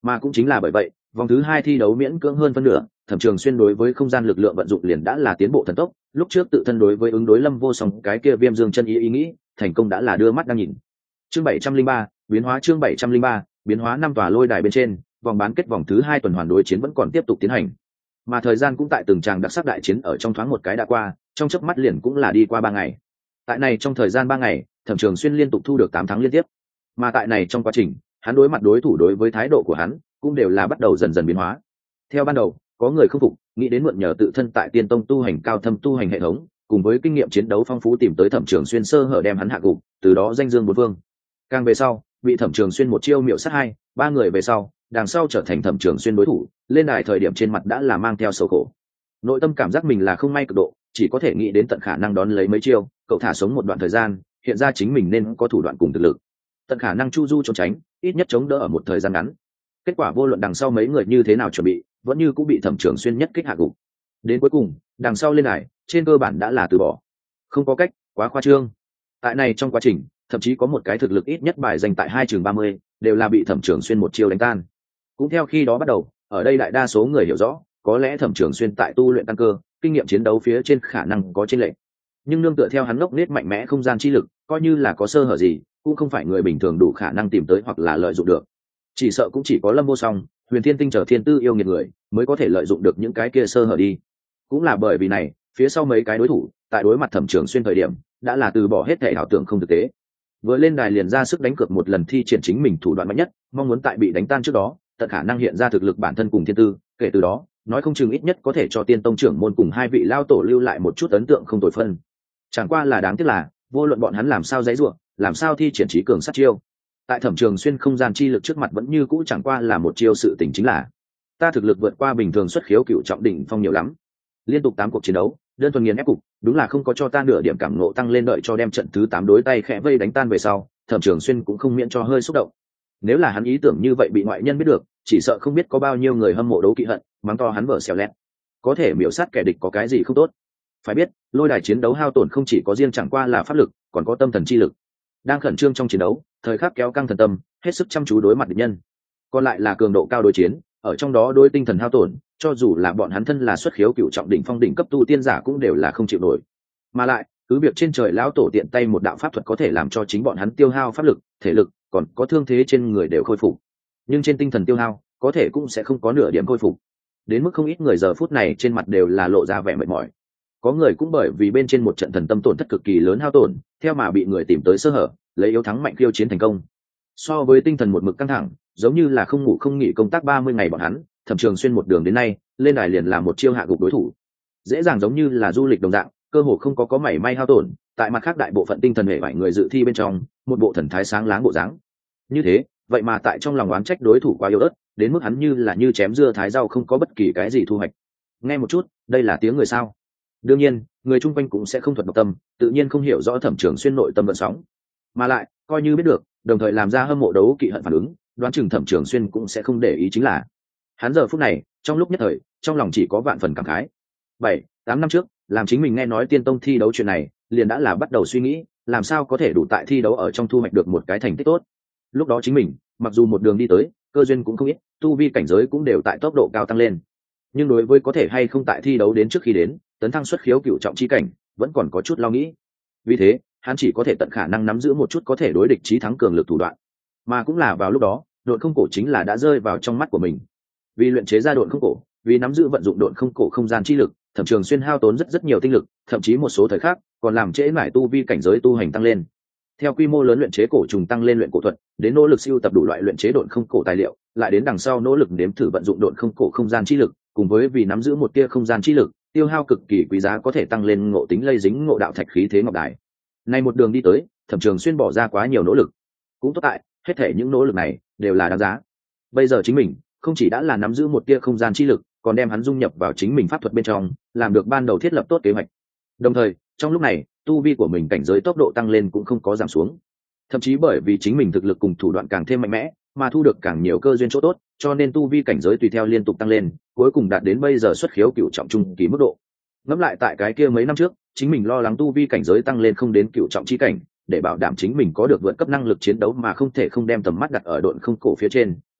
Mà cũng chính là bởi vậy, vòng thứ hai thi đấu miễn cưỡng hơn phân nửa, Thẩm Trường Xuyên đối với không gian lực lượng vận dụng liền đã là tiến bộ thần tốc, lúc trước tự thân đối với ứng đối Lâm Vô Song cái kia viêm dương chân ý ý nghĩ, thành công đã là đưa mắt đang nhìn. Chương bảy trăm linh ba, biến hóa chương bảy trăm linh ba, biến hóa năm tòa lôi đài bên trên, vòng bán kết vòng thứ hai tuần hoàn đối chiến vẫn còn tiếp tục tiến hành. Mà thời gian cũng tại từng tràng đặc sắc đại chiến ở trong thoáng một cái đã qua, trong chớp mắt liền cũng là đi qua ba ngày. Tại này trong thời gian ba ngày, Thẩm Trường Xuyên liên tục thu được tám thắng liên tiếp. Mà tại này trong quá trình, hắn đối mặt đối thủ đối với thái độ của hắn cũng đều là bắt đầu dần dần biến hóa. Theo ban đầu, có người không phục, nghĩ đến mượn nhờ tự thân tại Tiên Tông tu hành cao thâm tu hành hệ thống, cùng với kinh nghiệm chiến đấu phong phú tìm tới Thẩm Trường Xuyên sơ hở đem hắn hạ gục, từ đó danh dương bốn phương. Càng về sau, bị Thẩm Trường Xuyên một chiêu miệu sát hai, ba người về sau, đằng sau trở thành Thẩm Trường Xuyên đối thủ, lên đài thời điểm trên mặt đã là mang theo sầu khổ. Nội tâm cảm giác mình là không may cực độ, chỉ có thể nghĩ đến tận khả năng đón lấy mấy chiêu, cậu thả sống một đoạn thời gian, hiện ra chính mình nên có thủ đoạn cùng thực lực. Tận khả năng chu du trốn tránh, ít nhất chống đỡ ở một thời gian ngắn. Kết quả vô luận đằng sau mấy người như thế nào chuẩn bị, vẫn như cũng bị Thẩm Trường Xuyên nhất kích hạ gục. Đến cuối cùng, đằng sau lên đài, trên cơ bản đã là từ bỏ. Không có cách, quá khoa trương. Tại này trong quá trình, thậm chí có một cái thực lực ít nhất bài dành tại hai trường ba mươi, đều là bị Thẩm Trường Xuyên một chiêu đánh tan. Cũng theo khi đó bắt đầu, ở đây đại đa số người hiểu rõ, có lẽ Thẩm Trường Xuyên tại tu luyện tăng cơ, kinh nghiệm chiến đấu phía trên khả năng có chênh lệch. Nhưng nương tựa theo hắn ngốc nết mạnh mẽ không gian chi lực, coi như là có sơ hở gì, cũng không phải người bình thường đủ khả năng tìm tới hoặc là lợi dụng được. Chỉ sợ cũng chỉ có Lâm Vô Song, Huyền Thiên Tinh trở thiên tư yêu nghiệt người, mới có thể lợi dụng được những cái kia sơ hở đi. Cũng là bởi vì này, phía sau mấy cái đối thủ, tại đối mặt Thẩm Trường Xuyên thời điểm, đã là từ bỏ hết thể ảo tưởng không thực tế. Vừa lên đài liền ra sức đánh cược một lần thi triển chính mình thủ đoạn mạnh nhất, mong muốn tại bị đánh tan trước đó, tận khả năng hiện ra thực lực bản thân cùng thiên tư, kể từ đó, nói không chừng ít nhất có thể cho Tiên Tông trưởng môn cùng hai vị lao tổ lưu lại một chút ấn tượng không tồi phân. Chẳng qua là đáng tiếc là, vô luận bọn hắn làm sao dãy rủa, làm sao thi triển trí cường sát chiêu, tại Thẩm Trường Xuyên không gian chi lực trước mặt vẫn như cũ chẳng qua là một chiêu sự tình, chính là ta thực lực vượt qua bình thường xuất khiếu cựu trọng đỉnh phong nhiều lắm. Liên tục tám cuộc chiến đấu, đơn thuần nghiền ép cục, đúng là không có cho ta nửa điểm cảm ngộ tăng lên, đợi cho đem trận thứ tám đối tay khẽ vây đánh tan về sau, Thẩm Trường Xuyên cũng không miễn cho hơi xúc động. Nếu là hắn ý tưởng như vậy bị ngoại nhân biết được, chỉ sợ không biết có bao nhiêu người hâm mộ đấu kỵ hận, mắng to hắn vở xèo lẹt. Có thể miểu sát kẻ địch có cái gì không tốt? Phải biết, lôi đài chiến đấu hao tổn không chỉ có riêng chẳng qua là pháp lực, còn có tâm thần chi lực. Đang khẩn trương trong chiến đấu, thời khắc kéo căng thần tâm, hết sức chăm chú đối mặt địch nhân. Còn lại là cường độ cao đối chiến, ở trong đó đối tinh thần hao tổn, cho dù là bọn hắn thân là xuất khiếu cửu trọng đỉnh phong đỉnh cấp tu tiên giả cũng đều là không chịu nổi. Mà lại, cứ việc trên trời lão tổ tiện tay một đạo pháp thuật có thể làm cho chính bọn hắn tiêu hao pháp lực, thể lực, còn có thương thế trên người đều khôi phục. Nhưng trên tinh thần tiêu hao, có thể cũng sẽ không có nửa điểm khôi phục. Đến mức không ít người giờ phút này trên mặt đều là lộ ra vẻ mệt mỏi. Có người cũng bởi vì bên trên một trận thần tâm tổn thất cực kỳ lớn hao tổn, theo mà bị người tìm tới sơ hở, lấy yếu thắng mạnh khiêu chiến thành công. So với tinh thần một mực căng thẳng, giống như là không ngủ không nghỉ công tác ba mươi ngày bọn hắn, Thẩm Trường Xuyên một đường đến nay, lên đài liền là một chiêu hạ gục đối thủ. Dễ dàng giống như là du lịch đồng dạng, cơ hồ không có có mảy may hao tổn, tại mặt khác đại bộ phận tinh thần hệ vải người dự thi bên trong, một bộ thần thái sáng láng bộ dáng. Như thế, vậy mà tại trong lòng oán trách đối thủ quá yếu ớt, đến mức hắn như là như chém dưa thái rau không có bất kỳ cái gì thu hoạch. Nghe một chút, đây là tiếng người sao? Đương nhiên, người chung quanh cũng sẽ không thuật độc tâm, tự nhiên không hiểu rõ Thẩm Trường Xuyên nội tâm vận sóng, mà lại coi như biết được, đồng thời làm ra hâm mộ đấu kỵ hận phản ứng, đoán chừng Thẩm Trường Xuyên cũng sẽ không để ý, chính là hắn giờ phút này, trong lúc nhất thời, trong lòng chỉ có vạn phần cảm khái. Bảy, tám năm trước, làm chính mình nghe nói Tiên Tông thi đấu chuyện này, liền đã là bắt đầu suy nghĩ, làm sao có thể đủ tại thi đấu ở trong thu hoạch được một cái thành tích tốt. Lúc đó chính mình, mặc dù một đường đi tới, cơ duyên cũng không ít, tu vi cảnh giới cũng đều tại tốc độ cao tăng lên. Nhưng đối với có thể hay không tại thi đấu đến trước khi đến, tấn thăng xuất khiếu cửu trọng chi cảnh, vẫn còn có chút lo nghĩ. Vì thế, hắn chỉ có thể tận khả năng nắm giữ một chút có thể đối địch chí thắng cường lực thủ đoạn. Mà cũng là vào lúc đó, độn không cổ chính là đã rơi vào trong mắt của mình. Vì luyện chế ra độn không cổ, vì nắm giữ vận dụng độn không cổ không gian chi lực, Thẩm Trường Xuyên hao tốn rất rất nhiều tinh lực, thậm chí một số thời khắc còn làm trễ mãi tu vi cảnh giới tu hành tăng lên. Theo quy mô lớn luyện chế cổ trùng tăng lên luyện cổ thuật, đến nỗ lực siêu tập đủ loại luyện chế độn không cổ tài liệu, lại đến đằng sau nỗ lực nếm thử vận dụng độn không cổ không gian chi lực, cùng với vì nắm giữ một tia không gian chi lực, tiêu hao cực kỳ quý giá có thể tăng lên ngộ tính lây dính ngộ đạo thạch khí thế ngọc đài. Nay một đường đi tới, Thẩm Trường Xuyên bỏ ra quá nhiều nỗ lực. Cũng tốt tại, hết thể những nỗ lực này đều là đáng giá. Bây giờ chính mình, không chỉ đã là nắm giữ một tia không gian chi lực, còn đem hắn dung nhập vào chính mình pháp thuật bên trong, làm được ban đầu thiết lập tốt kế hoạch. Đồng thời, trong lúc này, tu vi của mình cảnh giới tốc độ tăng lên cũng không có giảm xuống. Thậm chí bởi vì chính mình thực lực cùng thủ đoạn càng thêm mạnh mẽ, mà thu được càng nhiều cơ duyên chỗ tốt, cho nên tu vi cảnh giới tùy theo liên tục tăng lên, cuối cùng đạt đến bây giờ xuất khiếu cửu trọng trung kỳ mức độ. Ngẫm lại tại cái kia mấy năm trước, chính mình lo lắng tu vi cảnh giới tăng lên không đến cửu trọng chi cảnh, để bảo đảm chính mình có được vượt cấp năng lực chiến đấu mà không thể không đem tầm mắt đặt ở độn không cổ phía trên,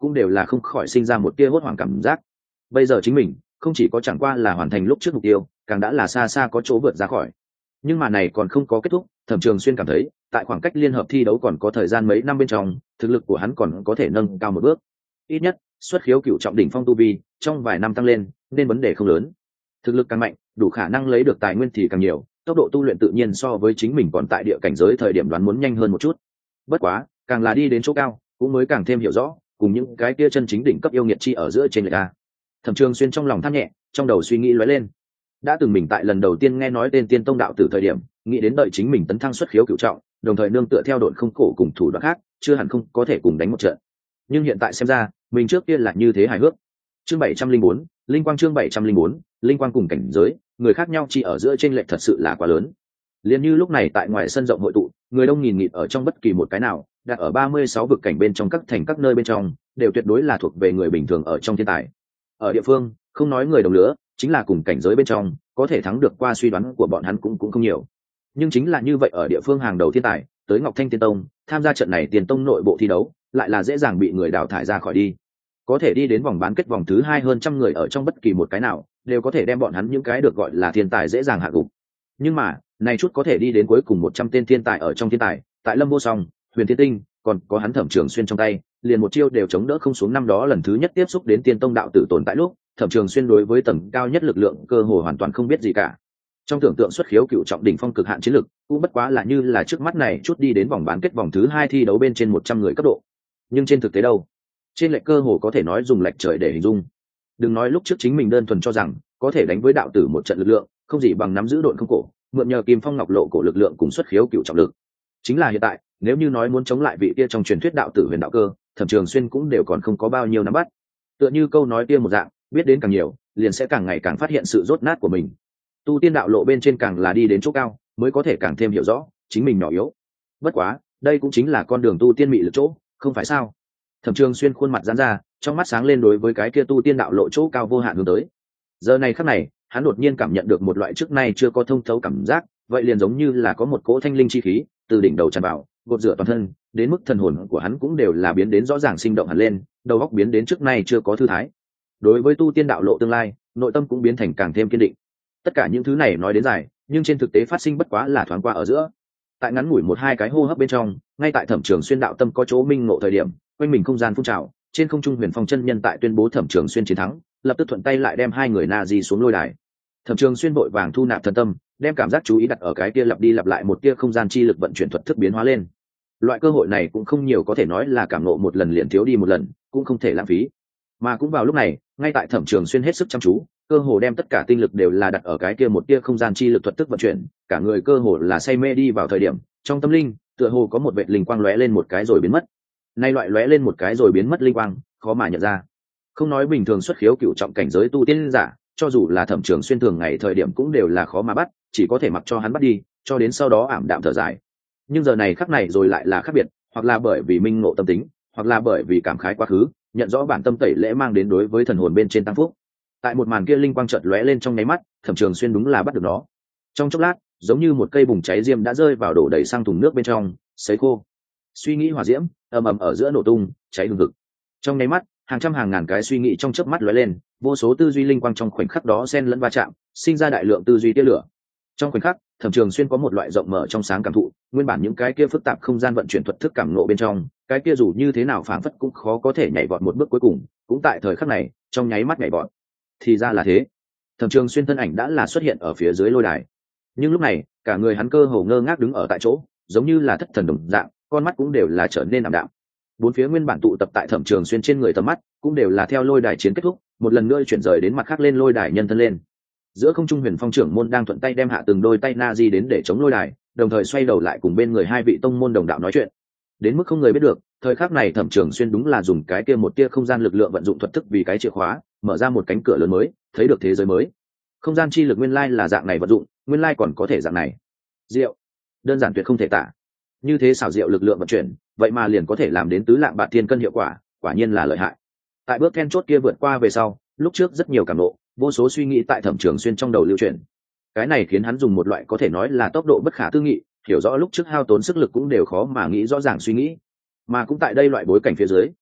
cũng đều là không khỏi sinh ra một tia hốt hoảng cảm giác. Bây giờ chính mình không chỉ có chẳng qua là hoàn thành lúc trước mục tiêu, càng đã là xa xa có chỗ vượt ra khỏi. Nhưng mà này còn không có kết thúc, Thẩm Trường Xuyên cảm thấy tại khoảng cách liên hợp thi đấu còn có thời gian mấy năm bên trong, thực lực của hắn còn có thể nâng cao một bước. Ít nhất xuất khiếu cựu trọng đỉnh phong tu vi trong vài năm tăng lên, nên vấn đề không lớn. Thực lực càng mạnh, đủ khả năng lấy được tài nguyên thì càng nhiều, tốc độ tu luyện tự nhiên so với chính mình còn tại địa cảnh giới thời điểm đoán muốn nhanh hơn một chút. Bất quá, càng là đi đến chỗ cao, cũng mới càng thêm hiểu rõ, cùng những cái kia chân chính đỉnh cấp yêu nghiệt chi ở giữa trên người ta. Thẩm Trường Xuyên trong lòng than nhẹ, trong đầu suy nghĩ lóe lên. Đã từng mình tại lần đầu tiên nghe nói tên Tiên Tông đạo tử thời điểm, nghĩ đến đợi chính mình tấn thăng xuất khiếu cửu trọng, đồng thời nương tựa theo độn không cổ cùng thủ đoạn khác, chưa hẳn không có thể cùng đánh một trận. Nhưng hiện tại xem ra, mình trước kia là như thế hài hước. Chương bảy trăm linh bốn, linh quang chương bảy trăm linh bốn, linh quang cùng cảnh giới, người khác nhau chỉ ở giữa trên lệch thật sự là quá lớn. Liên như lúc này tại ngoài sân rộng hội tụ, người đông nghìn nghịt ở trong bất kỳ một cái nào, đặt ở ba mươi sáu vực cảnh bên trong các thành các nơi bên trong, đều tuyệt đối là thuộc về người bình thường ở trong thiên tài. Ở địa phương, không nói người đồng lứa, chính là cùng cảnh giới bên trong, có thể thắng được qua suy đoán của bọn hắn cũng cũng không nhiều. Nhưng chính là như vậy ở địa phương hàng đầu thiên tài, tới Ngọc Thanh Tiên Tông, tham gia trận này Tiên Tông nội bộ thi đấu, lại là dễ dàng bị người đào thải ra khỏi đi. Có thể đi đến vòng bán kết vòng thứ hai hơn trăm người ở trong bất kỳ một cái nào, đều có thể đem bọn hắn những cái được gọi là thiên tài dễ dàng hạ gục. Nhưng mà, này chút có thể đi đến cuối cùng một trăm tên thiên tài ở trong thiên tài, tại Lâm Vô Song, Huyền Thiên Tinh, còn có hắn Thẩm Trường Xuyên trong tay, liền một chiêu đều chống đỡ không xuống. Năm đó lần thứ nhất tiếp xúc đến Tiên Tông đạo tử tồn tại lúc, Thẩm Trường Xuyên đối với tầng cao nhất lực lượng cơ hồ hoàn toàn không biết gì cả. Trong tưởng tượng xuất khiếu cựu trọng đỉnh phong cực hạn chiến lực, cũng bất quá là như là trước mắt này chút đi đến vòng bán kết vòng thứ hai thi đấu bên trên một trăm người cấp độ. Nhưng trên thực tế đâu? Trên lệch cơ hồ có thể nói dùng lệch trời để hình dung. Đừng nói lúc trước chính mình đơn thuần cho rằng có thể đánh với đạo tử một trận lực lượng, không gì bằng nắm giữ độn không cổ, mượn nhờ Kim Phong Ngọc Lộ cổ lực lượng cùng xuất khiếu cựu trọng lực. Chính là hiện tại, nếu như nói muốn chống lại vị kia trong truyền thuyết đạo tử Huyền Đạo Cơ, Thẩm Trường Xuyên cũng đều còn không có bao nhiêu nắm bắt. Tựa như câu nói kia một dạng, biết đến càng nhiều, liền sẽ càng ngày càng phát hiện sự rốt nát của mình. Tu tiên đạo lộ bên trên càng là đi đến chỗ cao, mới có thể càng thêm hiểu rõ chính mình nhỏ yếu. Bất quá, đây cũng chính là con đường tu tiên mị lực chỗ, không phải sao? Thẩm Trường Xuyên khuôn mặt giãn ra, trong mắt sáng lên đối với cái kia tu tiên đạo lộ chỗ cao vô hạn hướng tới. Giờ này khắc này, hắn đột nhiên cảm nhận được một loại trước nay chưa có thông thấu cảm giác, vậy liền giống như là có một cỗ thanh linh chi khí từ đỉnh đầu tràn vào, gột rửa toàn thân, đến mức thần hồn của hắn cũng đều là biến đến rõ ràng sinh động hẳn lên, đầu óc biến đến trước nay chưa có thư thái. Đối với tu tiên đạo lộ tương lai, nội tâm cũng biến thành càng thêm kiên định. Tất cả những thứ này nói đến dài, nhưng trên thực tế phát sinh bất quá là thoáng qua ở giữa. Tại ngắn ngủi một hai cái hô hấp bên trong, ngay tại Thẩm Trường Xuyên đạo tâm có chỗ minh ngộ thời điểm, quanh mình không gian phun trào, trên không trung Huyền Phong chân nhân tại tuyên bố Thẩm Trường Xuyên chiến thắng, lập tức thuận tay lại đem hai người na di xuống lôi đài. Thẩm Trường Xuyên vội vàng thu nạp thần tâm, đem cảm giác chú ý đặt ở cái kia lặp đi lặp lại một tia không gian chi lực vận chuyển thuật thức biến hóa lên. Loại cơ hội này cũng không nhiều, có thể nói là cảm ngộ một lần liền thiếu đi một lần, cũng không thể lãng phí. Mà cũng vào lúc này, ngay tại Thẩm Trường Xuyên hết sức chăm chú, cơ hồ đem tất cả tinh lực đều là đặt ở cái kia một tia không gian chi lực thuật thức vận chuyển, cả người cơ hồ là say mê đi vào thời điểm, trong tâm linh, tựa hồ có một vệt linh quang lóe lên một cái rồi biến mất. Nay loại lóe lên một cái rồi biến mất linh quang, khó mà nhận ra. Không nói bình thường xuất khiếu cửu trọng cảnh giới tu tiên giả, cho dù là Thẩm Trường Xuyên thường ngày thời điểm cũng đều là khó mà bắt, chỉ có thể mặc cho hắn bắt đi, cho đến sau đó ảm đạm thở dài. Nhưng giờ này khắc này rồi lại là khác biệt, hoặc là bởi vì minh ngộ tâm tính, hoặc là bởi vì cảm khái quá khứ, nhận rõ bản tâm tẩy lễ mang đến đối với thần hồn bên trên tăng phúc. Tại một màn kia linh quang chợt lóe lên trong nháy mắt, Thẩm Trường Xuyên đúng là bắt được nó. Trong chốc lát, giống như một cây bùng cháy diêm đã rơi vào đổ đầy sang thùng nước bên trong, sấy khô. Suy nghĩ hỏa diễm, ầm ầm ở giữa nổ tung, cháy hừng hực. Trong nháy mắt, hàng trăm hàng ngàn cái suy nghĩ trong chớp mắt lóe lên, vô số tư duy linh quang trong khoảnh khắc đó xen lẫn va chạm, sinh ra đại lượng tư duy tia lửa. Trong khoảnh khắc, Thẩm Trường Xuyên có một loại rộng mở trong sáng cảm thụ, nguyên bản những cái kia phức tạp không gian vận chuyển thuật thức cảm ngộ bên trong, cái kia dù như thế nào phảng phất cũng khó có thể nhảy vọt một bước cuối cùng, cũng tại thời khắc này, trong nháy mắt nhảy vọt. Thì ra là thế. Thẩm Trường Xuyên thân ảnh đã là xuất hiện ở phía dưới lôi đài. Nhưng lúc này, cả người hắn cơ hồ ngơ ngác đứng ở tại chỗ, giống như là thất thần đồng dạng, con mắt cũng đều là trở nên ảm đạm. Bốn phía nguyên bản tụ tập tại Thẩm Trường Xuyên trên người tầm mắt, cũng đều là theo lôi đài chiến kết thúc, một lần nữa chuyển rời đến mặt khác lên lôi đài nhân thân lên. Giữa không trung Huyền Phong trưởng môn đang thuận tay đem hạ từng đôi tay na di đến để chống lôi đài, đồng thời xoay đầu lại cùng bên người hai vị tông môn đồng đạo nói chuyện. Đến mức không người biết được, thời khắc này Thẩm Trường Xuyên đúng là dùng cái kia một tia không gian lực lượng vận dụng thuật thức vì cái chìa khóa, mở ra một cánh cửa lớn mới, thấy được thế giới mới. Không gian chi lực nguyên lai là dạng này vận dụng, nguyên lai còn có thể dạng này. Diệu, đơn giản tuyệt không thể tả. Như thế xảo diệu lực lượng vận chuyển, vậy mà liền có thể làm đến tứ lạng bạt thiên cân hiệu quả, quả nhiên là lợi hại. Tại bước then chốt kia vượt qua về sau, lúc trước rất nhiều cảm ngộ, vô số suy nghĩ tại Thẩm Trường Xuyên trong đầu lưu chuyển. Cái này khiến hắn dùng một loại có thể nói là tốc độ bất khả tư nghị, hiểu rõ lúc trước hao tốn sức lực cũng đều khó mà nghĩ rõ ràng suy nghĩ. Mà cũng tại đây loại bối cảnh phía dưới,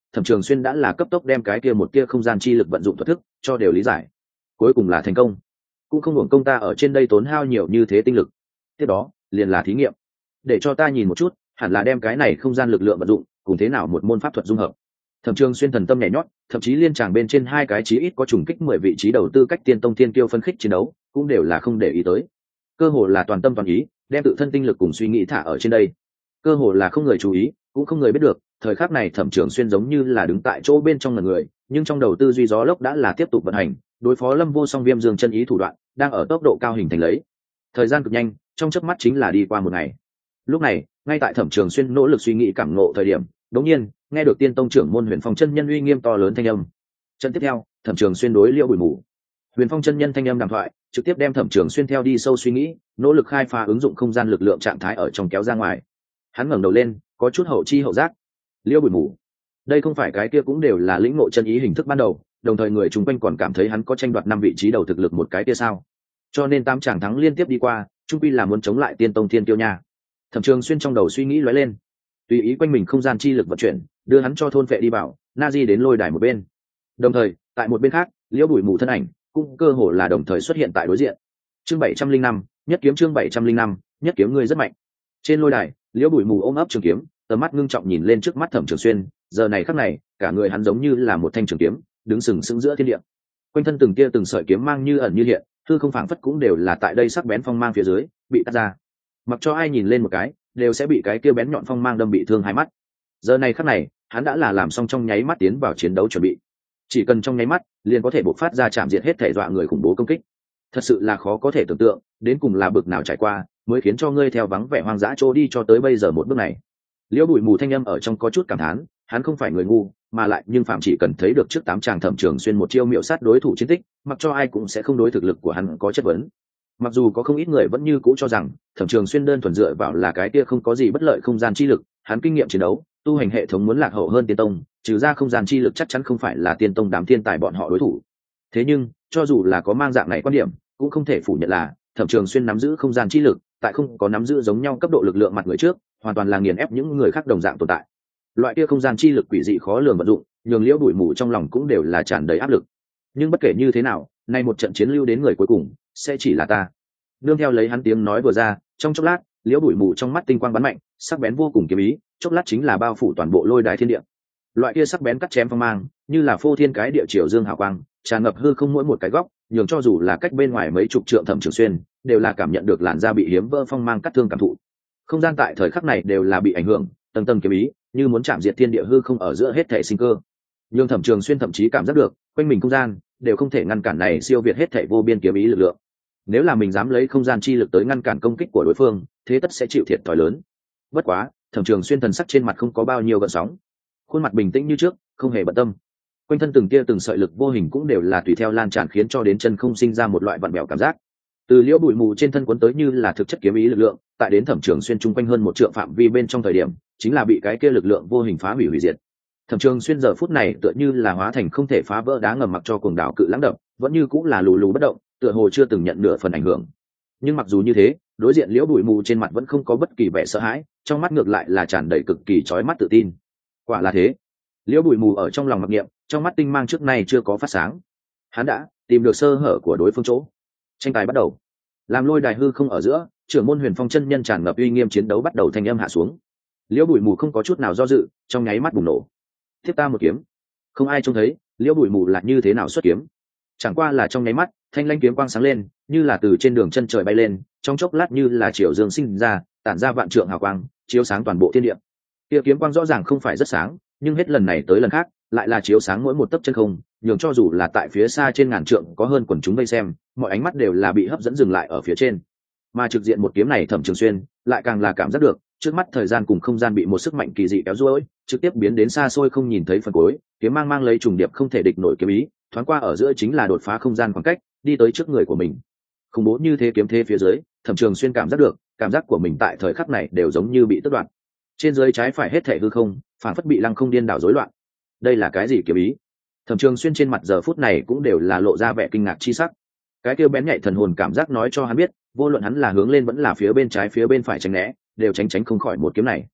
Thẩm Trường Xuyên đã là cấp tốc đem cái kia một tia không gian chi lực vận dụng thuật thức cho đều lý giải, cuối cùng là thành công. Cũng không hưởng công ta ở trên đây tốn hao nhiều như thế tinh lực. Tiếp đó liền là thí nghiệm, để cho ta nhìn một chút hẳn là đem cái này không gian lực lượng vận dụng cùng thế nào một môn pháp thuật dung hợp. Thẩm Trường Xuyên thần tâm nhảy nhót, thậm chí liên tràng bên trên hai cái chí ít có trùng kích mười vị trí đầu tư cách tiên tông thiên kiêu phân khích chiến đấu cũng đều là không để ý tới, cơ hồ là toàn tâm toàn ý đem tự thân tinh lực cùng suy nghĩ thả ở trên đây, cơ hồ là không người chú ý cũng không người biết được. Thời khắc này Thẩm Trường Xuyên giống như là đứng tại chỗ bên trong ngần người, nhưng trong đầu tư duy gió lốc đã là tiếp tục vận hành, đối phó Lâm Vô Song Viêm Dương chân ý thủ đoạn đang ở tốc độ cao hình thành lấy. Thời gian cực nhanh, trong chớp mắt chính là đi qua một ngày. Lúc này, ngay tại Thẩm Trường Xuyên nỗ lực suy nghĩ cảm ngộ thời điểm, đột nhiên nghe được tiên tông trưởng môn Huyền Phong chân nhân uy nghiêm to lớn thanh âm. Trận tiếp theo, Thẩm Trường Xuyên đối Liễu Bụi Mù. Huyền Phong chân nhân thanh âm đàm thoại, trực tiếp đem Thẩm Trường Xuyên theo đi sâu suy nghĩ, nỗ lực khai phá ứng dụng không gian lực lượng trạng thái ở trong kéo ra ngoài. Hắn ngẩng đầu lên, có chút hậu chi hậu giác. Liễu Bụi Mù, đây không phải cái kia cũng đều là lĩnh ngộ chân ý hình thức ban đầu, đồng thời người chung quanh còn cảm thấy hắn có tranh đoạt năm vị trí đầu thực lực một cái kia sao? Cho nên tám chàng thắng liên tiếp đi qua, chung quy là muốn chống lại tiên tông thiên tiêu nha. Thẩm Trường Xuyên trong đầu suy nghĩ lóe lên, tùy ý quanh mình không gian chi lực vận chuyển, đưa hắn cho thôn vệ đi bảo, na di đến lôi đài một bên. Đồng thời tại một bên khác, Liễu Bụi Mù thân ảnh cũng cơ hồ là đồng thời xuất hiện tại đối diện. Chương bảy trăm linh năm, nhất kiếm. Chương bảy trăm linh năm, nhất kiếm. Ngươi rất mạnh. Trên lôi đài, Liễu Bụi Mù ôm ấp trường kiếm, tầm mắt ngưng trọng nhìn lên trước mắt Thẩm Trường Xuyên. Giờ này khắc này, cả người hắn giống như là một thanh trường kiếm, đứng sừng sững giữa thiên địa. Quanh thân từng tia từng sợi kiếm mang như ẩn như hiện, hư không phảng phất cũng đều là tại đây sắc bén phong mang phía dưới bị cắt ra. Mặc cho ai nhìn lên một cái, đều sẽ bị cái kia bén nhọn phong mang đâm bị thương hai mắt. Giờ này khắc này, hắn đã là làm xong trong nháy mắt tiến vào chiến đấu chuẩn bị. Chỉ cần trong nháy mắt, liền có thể bộc phát ra chạm diệt hết thể dọa người khủng bố công kích. Thật sự là khó có thể tưởng tượng, đến cùng là bực nào trải qua, mới khiến cho ngươi theo vắng vẻ hoang dã trôi đi cho tới bây giờ một bước này. Liễu Bụi Mù thanh âm ở trong có chút cảm thán, hắn không phải người ngu, mà lại nhưng phạm chỉ cần thấy được trước tám chàng Thẩm Trường Xuyên một chiêu miệu sát đối thủ chiến tích, mặc cho ai cũng sẽ không đối thực lực của hắn có chất vấn. Mặc dù có không ít người vẫn như cũ cho rằng Thẩm Trường Xuyên đơn thuần dựa vào là cái kia không có gì bất lợi không gian chi lực, hắn kinh nghiệm chiến đấu, tu hành hệ thống muốn lạc hậu hơn tiên tông, trừ ra không gian chi lực chắc chắn không phải là tiên tông đám thiên tài bọn họ đối thủ. Thế nhưng, cho dù là có mang dạng này quan điểm, cũng không thể phủ nhận là Thẩm Trường Xuyên nắm giữ không gian chi lực, tại không có nắm giữ giống nhau cấp độ lực lượng mặt người trước, hoàn toàn là nghiền ép những người khác đồng dạng tồn tại. Loại kia không gian chi lực quỷ dị khó lường vận dụng, nhường Liễu Bụi Mù trong lòng cũng đều là tràn đầy áp lực. Nhưng bất kể như thế nào, nay một trận chiến lưu đến người cuối cùng sẽ chỉ là ta. Nương theo lấy hắn tiếng nói vừa ra, trong chốc lát, Liễu Bụi Mù trong mắt tinh quang bắn mạnh, sắc bén vô cùng kiếm ý, chốc lát chính là bao phủ toàn bộ lôi đài thiên địa. Loại kia sắc bén cắt chém phong mang, như là phô thiên cái địa chiều dương hào quang, tràn ngập hư không mỗi một cái góc, nhường cho dù là cách bên ngoài mấy chục trượng Thẩm Trường Xuyên, đều là cảm nhận được làn da bị hiếm vỡ phong mang cắt thương cảm thụ. Không gian tại thời khắc này đều là bị ảnh hưởng, tầng tầng kiếm ý, như muốn chạm diệt thiên địa hư không ở giữa hết thảy sinh cơ. Nhưng Thẩm Trường Xuyên thậm chí cảm giác được, quanh mình không gian đều không thể ngăn cản này siêu việt hết thảy vô biên kiếm ý lực lượng. Nếu là mình dám lấy không gian chi lực tới ngăn cản công kích của đối phương, thế tất sẽ chịu thiệt thòi lớn. Bất quá, Thẩm Trường Xuyên thần sắc trên mặt không có bao nhiêu gợn sóng, khuôn mặt bình tĩnh như trước, không hề bận tâm. Quanh thân từng tia từng sợi lực vô hình cũng đều là tùy theo lan tràn khiến cho đến chân không sinh ra một loại vặn bẹo cảm giác. Từ Liễu Bụi Mù trên thân cuốn tới như là thực chất kiếm ý lực lượng, tại đến Thẩm Trường Xuyên chung quanh hơn một trượng phạm vi bên trong thời điểm, chính là bị cái kia lực lượng vô hình phá hủy hủy diệt. Thẩm Trường Xuyên giờ phút này tựa như là hóa thành không thể phá vỡ đá ngầm mặc cho cuồng đảo cự lãng đập, vẫn như cũng là lù lù bất động, tựa hồ chưa từng nhận nửa phần ảnh hưởng. Nhưng mặc dù như thế, đối diện Liễu Bụi Mù trên mặt vẫn không có bất kỳ vẻ sợ hãi, trong mắt ngược lại là tràn đầy cực kỳ chói mắt tự tin. Quả là thế. Liễu Bụi Mù ở trong lòng mặc niệm, trong mắt tinh mang trước nay chưa có phát sáng. Hắn đã tìm được sơ hở của đối phương chỗ. Tranh tài bắt đầu. Làm lôi đài hư không ở giữa, trưởng môn Huyền Phong chân nhân tràn ngập uy nghiêm chiến đấu bắt đầu thanh âm hạ xuống. Liễu Bụi Mù không có chút nào do dự, trong nháy mắt bùng nổ. Tiếp ta một kiếm. Không ai trông thấy, Liễu Bụi Mù là như thế nào xuất kiếm. Chẳng qua là trong nháy mắt, thanh lãnh kiếm quang sáng lên, như là từ trên đường chân trời bay lên, trong chốc lát như là chiều dương sinh ra, tản ra vạn trượng hào quang, chiếu sáng toàn bộ thiên địa. Kia kiếm quang rõ ràng không phải rất sáng, nhưng hết lần này tới lần khác, lại là chiếu sáng mỗi một tấc chân không, nhường cho dù là tại phía xa trên ngàn trượng có hơn quần chúng vây xem, mọi ánh mắt đều là bị hấp dẫn dừng lại ở phía trên. Mà trực diện một kiếm này Thẩm Trường Xuyên, lại càng là cảm giác được, trước mắt thời gian cùng không gian bị một sức mạnh kỳ dị kéo duỗi, trực tiếp biến đến xa xôi không nhìn thấy phần cuối, kiếm mang mang lấy trùng điệp không thể địch nổi kiếm ý, thoáng qua ở giữa chính là đột phá không gian khoảng cách, đi tới trước người của mình. Khủng bố như thế kiếm thế phía dưới, Thẩm Trường Xuyên cảm giác được, cảm giác của mình tại thời khắc này đều giống như bị tước đoạt. Trên dưới trái phải hết thảy hư không, phản phất bị lăng không điên đảo rối loạn. Đây là cái gì kiếm ý? Thẩm Trường Xuyên trên mặt giờ phút này cũng đều là lộ ra vẻ kinh ngạc chi sắc. Cái kia bén nhạy thần hồn cảm giác nói cho hắn biết, vô luận hắn là hướng lên vẫn là phía bên trái phía bên phải tránh né, đều tránh tránh không khỏi một kiếm này.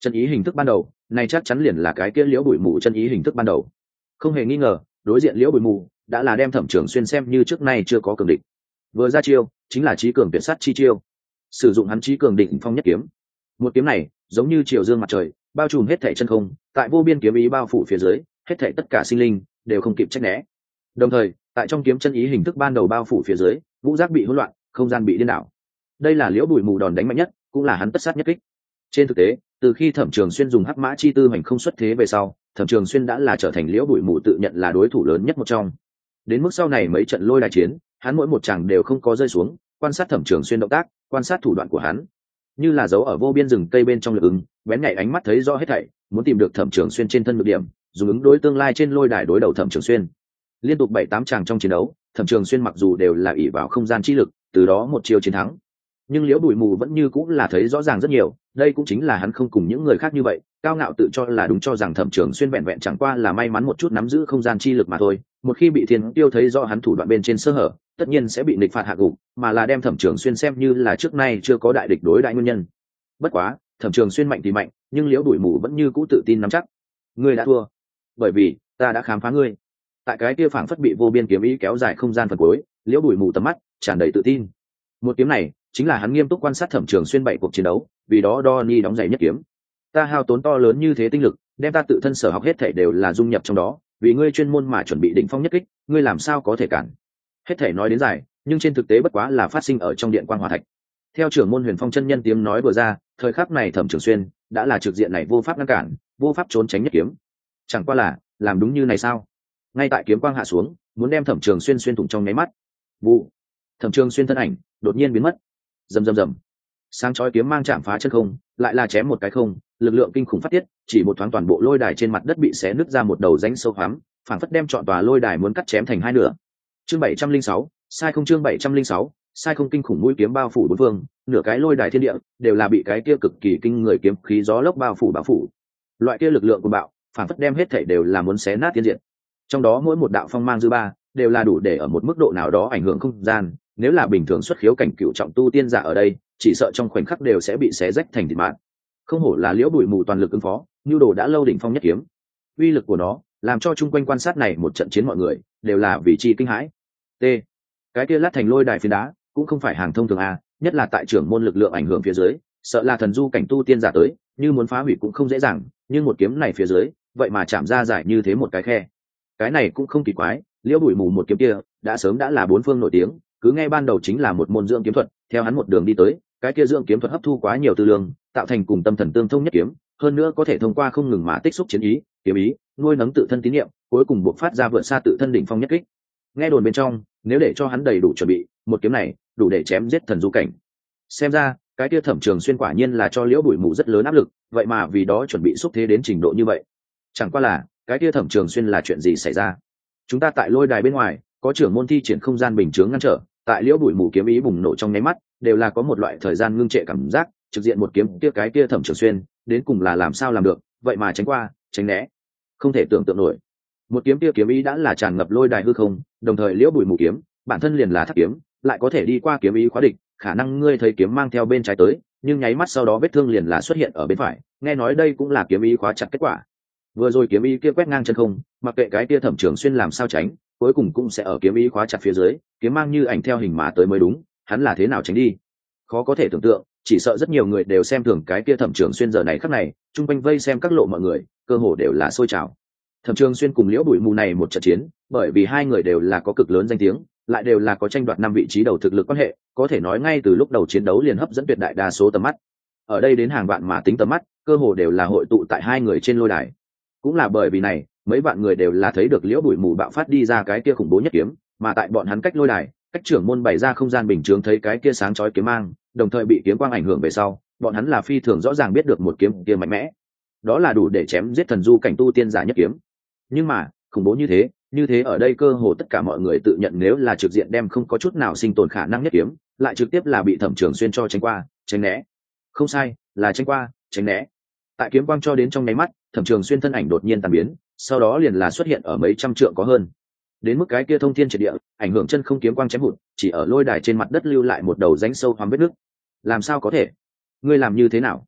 Chân ý hình thức ban đầu này chắc chắn liền là cái kia liễu bụi mù chân ý hình thức ban đầu. Không hề nghi ngờ, đối diện liễu bụi mù đã là đem Thẩm Trường Xuyên xem như trước nay chưa có cường địch. Vừa ra chiêu chính là chí cường tuyệt sát chi chiêu, sử dụng hắn chí cường đỉnh phong nhất kiếm. Một kiếm này giống như chiều dương mặt trời, bao trùm hết thảy chân không, tại vô biên kiếm ý bao phủ phía dưới, hết thảy tất cả sinh linh đều không kịp tránh né. Đồng thời, tại trong kiếm chân ý hình thức ban đầu bao phủ phía dưới, ngũ giác bị hỗn loạn, không gian bị điên đảo. Đây là liễu bụi mù đòn đánh mạnh nhất, cũng là hắn tất sát nhất kích. Trên thực tế, từ khi Thẩm Trường Xuyên dùng hắc mã chi tư hành không xuất thế về sau, Thẩm Trường Xuyên đã là trở thành liễu bụi mù tự nhận là đối thủ lớn nhất một trong. Đến mức sau này mấy trận lôi đài chiến, hắn mỗi một chàng đều không có rơi xuống, quan sát Thẩm Trường Xuyên động tác, quan sát thủ đoạn của hắn, như là dấu ở vô biên rừng cây bên trong lực ứng, bén nhạy ánh mắt thấy rõ hết thảy, muốn tìm được Thẩm Trường Xuyên trên thân nhược điểm, dùng ứng đối tương lai trên lôi đài đối đầu Thẩm Trường Xuyên. Liên tục bảy tám chàng trong chiến đấu, Thẩm Trường Xuyên mặc dù đều là ỷ vào không gian chi lực, từ đó một chiêu chiến thắng, nhưng liễu bụi mù vẫn như cũng là thấy rõ ràng rất nhiều. Đây cũng chính là hắn không cùng những người khác như vậy cao ngạo tự cho là đúng, cho rằng Thẩm Trường Xuyên vẹn vẹn chẳng qua là may mắn một chút nắm giữ không gian chi lực mà thôi. Một khi bị thiên tiêu thấy rõ hắn thủ đoạn bên trên sơ hở, tất nhiên sẽ bị nghịch phạt hạ gục, mà là đem Thẩm Trường Xuyên xem như là trước nay chưa có đại địch đối đại nguyên nhân. Bất quá Thẩm Trường Xuyên mạnh thì mạnh, nhưng liễu bụi mù vẫn như cũ tự tin nắm chắc. Ngươi đã thua, bởi vì ta đã khám phá ngươi. Tại cái kia phảng phất bị vô biên kiếm ý kéo dài không gian phần cuối, liễu bụi mù tầm mắt tràn đầy tự tin. Một kiếm này chính là hắn nghiêm túc quan sát Thẩm Trường Xuyên bảy cuộc chiến đấu, vì đó đo ni đóng giày nhất kiếm. Ta hao tốn to lớn như thế tinh lực, đem ta tự thân sở học hết thảy đều là dung nhập trong đó, vì ngươi chuyên môn mà chuẩn bị đỉnh phong nhất kích, ngươi làm sao có thể cản? Hết thảy nói đến dài, nhưng trên thực tế bất quá là phát sinh ở trong điện quan hòa thạch. Theo trưởng môn Huyền Phong chân nhân tiếng nói vừa ra, thời khắc này Thẩm Trường Xuyên đã là trực diện này vô pháp ngăn cản, vô pháp trốn tránh nhất kiếm. Chẳng qua là làm đúng như này sao? Ngay tại kiếm quang hạ xuống, muốn đem Thẩm Trường Xuyên xuyên thủng trong nháy mắt. Vụ. Thẩm Trường Xuyên thân ảnh đột nhiên biến mất. Rầm rầm rầm. Sáng chói kiếm mang chạm phá chân không, lại là chém một cái không, lực lượng kinh khủng phát tiết, chỉ một thoáng toàn bộ lôi đài trên mặt đất bị xé nứt ra một đầu rãnh sâu hoắm, phảng phất đem trọn tòa lôi đài muốn cắt chém thành hai nửa. Chương bảy trăm linh sáu, sai không chương bảy trăm linh sáu, sai không kinh khủng mũi kiếm bao phủ bốn phương, nửa cái lôi đài thiên địa đều là bị cái kia cực kỳ kinh người kiếm khí gió lốc bao phủ bao phủ. Loại kia lực lượng của bạo, phảng phất đem hết thảy đều là muốn xé nát thiên diện. Trong đó mỗi một đạo phong mang dư ba, đều là đủ để ở một mức độ nào đó ảnh hưởng không gian, nếu là bình thường xuất khiếu cảnh cựu trọng tu tiên giả ở đây, chỉ sợ trong khoảnh khắc đều sẽ bị xé rách thành thịt mạt. Không hổ là liễu bụi mù toàn lực ứng phó, nhu đồ đã lâu đỉnh phong nhất kiếm. Uy lực của nó làm cho chung quanh quan sát này một trận chiến mọi người đều là vì chi kinh hãi. T. Cái kia lát thành lôi đài phiến đá cũng không phải hàng thông thường a, nhất là tại trưởng môn lực lượng ảnh hưởng phía dưới, sợ là thần du cảnh tu tiên giả tới, như muốn phá hủy cũng không dễ dàng, nhưng một kiếm này phía dưới, vậy mà chạm ra giải như thế một cái khe. Cái này cũng không kỳ quái, liễu bụi mù một kiếm kia đã sớm đã là bốn phương nổi tiếng, cứ nghe ban đầu chính là một môn dưỡng kiếm thuật, theo hắn một đường đi tới, cái kia dưỡng kiếm thuật hấp thu quá nhiều tư lương, tạo thành cùng tâm thần tương thông nhất kiếm, hơn nữa có thể thông qua không ngừng mà tích xúc chiến ý, kiếm ý, nuôi nấng tự thân tín niệm, cuối cùng buộc phát ra vượt xa tự thân đỉnh phong nhất kích. Nghe đồn bên trong, nếu để cho hắn đầy đủ chuẩn bị, một kiếm này đủ để chém giết thần du cảnh. Xem ra, cái kia Thẩm Trường Xuyên quả nhiên là cho liễu bụi mù rất lớn áp lực, vậy mà vì đó chuẩn bị xúc thế đến trình độ như vậy. Chẳng qua là, cái kia Thẩm Trường Xuyên là chuyện gì xảy ra? Chúng ta tại lôi đài bên ngoài, có trưởng môn thi triển không gian bình chướng ngăn trở, tại liễu bụi mù kiếm ý bùng nổ trong nháy mắt, đều là có một loại thời gian ngưng trệ cảm giác, trực diện một kiếm kia cái kia Thẩm Trường Xuyên, đến cùng là làm sao làm được, vậy mà tránh qua, tránh né, không thể tưởng tượng nổi. Một kiếm kia kiếm ý đã là tràn ngập lôi đài hư không, đồng thời liễu bụi mù kiếm, bản thân liền là thác kiếm, lại có thể đi qua kiếm ý khóa địch, khả năng ngươi thấy kiếm mang theo bên trái tới, nhưng nháy mắt sau đó vết thương liền là xuất hiện ở bên phải, nghe nói đây cũng là kiếm ý khóa chặt kết quả. Vừa rồi kiếm ý kia quét ngang chân không, mặc kệ cái kia Thẩm Trường Xuyên làm sao tránh, cuối cùng cũng sẽ ở kiếm ý khóa chặt phía dưới, kiếm mang như ảnh theo hình mà tới mới đúng, hắn là thế nào tránh đi? Khó có thể tưởng tượng, chỉ sợ rất nhiều người đều xem thường cái kia Thẩm Trường Xuyên giờ này khắc này, chung quanh vây xem các lộ mọi người, cơ hồ đều là sôi trào. Thẩm Trường Xuyên cùng liễu bụi mù này một trận chiến, bởi vì hai người đều là có cực lớn danh tiếng, lại đều là có tranh đoạt năm vị trí đầu thực lực quan hệ, có thể nói ngay từ lúc đầu chiến đấu liền hấp dẫn tuyệt đại đa số tầm mắt. Ở đây đến hàng vạn mà tính tầm mắt, cơ hồ đều là hội tụ tại hai người trên lôi đài. Cũng là bởi vì này, mấy vạn người đều là thấy được liễu bụi mù bạo phát đi ra cái kia khủng bố nhất kiếm, mà tại bọn hắn cách lôi đài, cách trưởng môn bày ra không gian bình chướng thấy cái kia sáng chói kiếm mang, đồng thời bị kiếm quang ảnh hưởng về sau, bọn hắn là phi thường rõ ràng biết được một kiếm kia mạnh mẽ, đó là đủ để chém giết thần du cảnh tu tiên giả nhất kiếm. Nhưng mà khủng bố như thế, như thế ở đây cơ hồ tất cả mọi người tự nhận nếu là trực diện đem không có chút nào sinh tồn khả năng nhất kiếm, lại trực tiếp là bị Thẩm Trường Xuyên cho tránh qua, tránh né. Không sai, là tránh qua, tránh né. Tại kiếm quang cho đến trong nháy mắt, Thẩm Trường Xuyên thân ảnh đột nhiên tan biến, sau đó liền là xuất hiện ở mấy trăm trượng có hơn. Đến mức cái kia thông thiên triệt địa, ảnh hưởng chân không kiếm quang chém hụt, chỉ ở lôi đài trên mặt đất lưu lại một đầu rãnh sâu hoắm vết nước. Làm sao có thể? Ngươi làm như thế nào?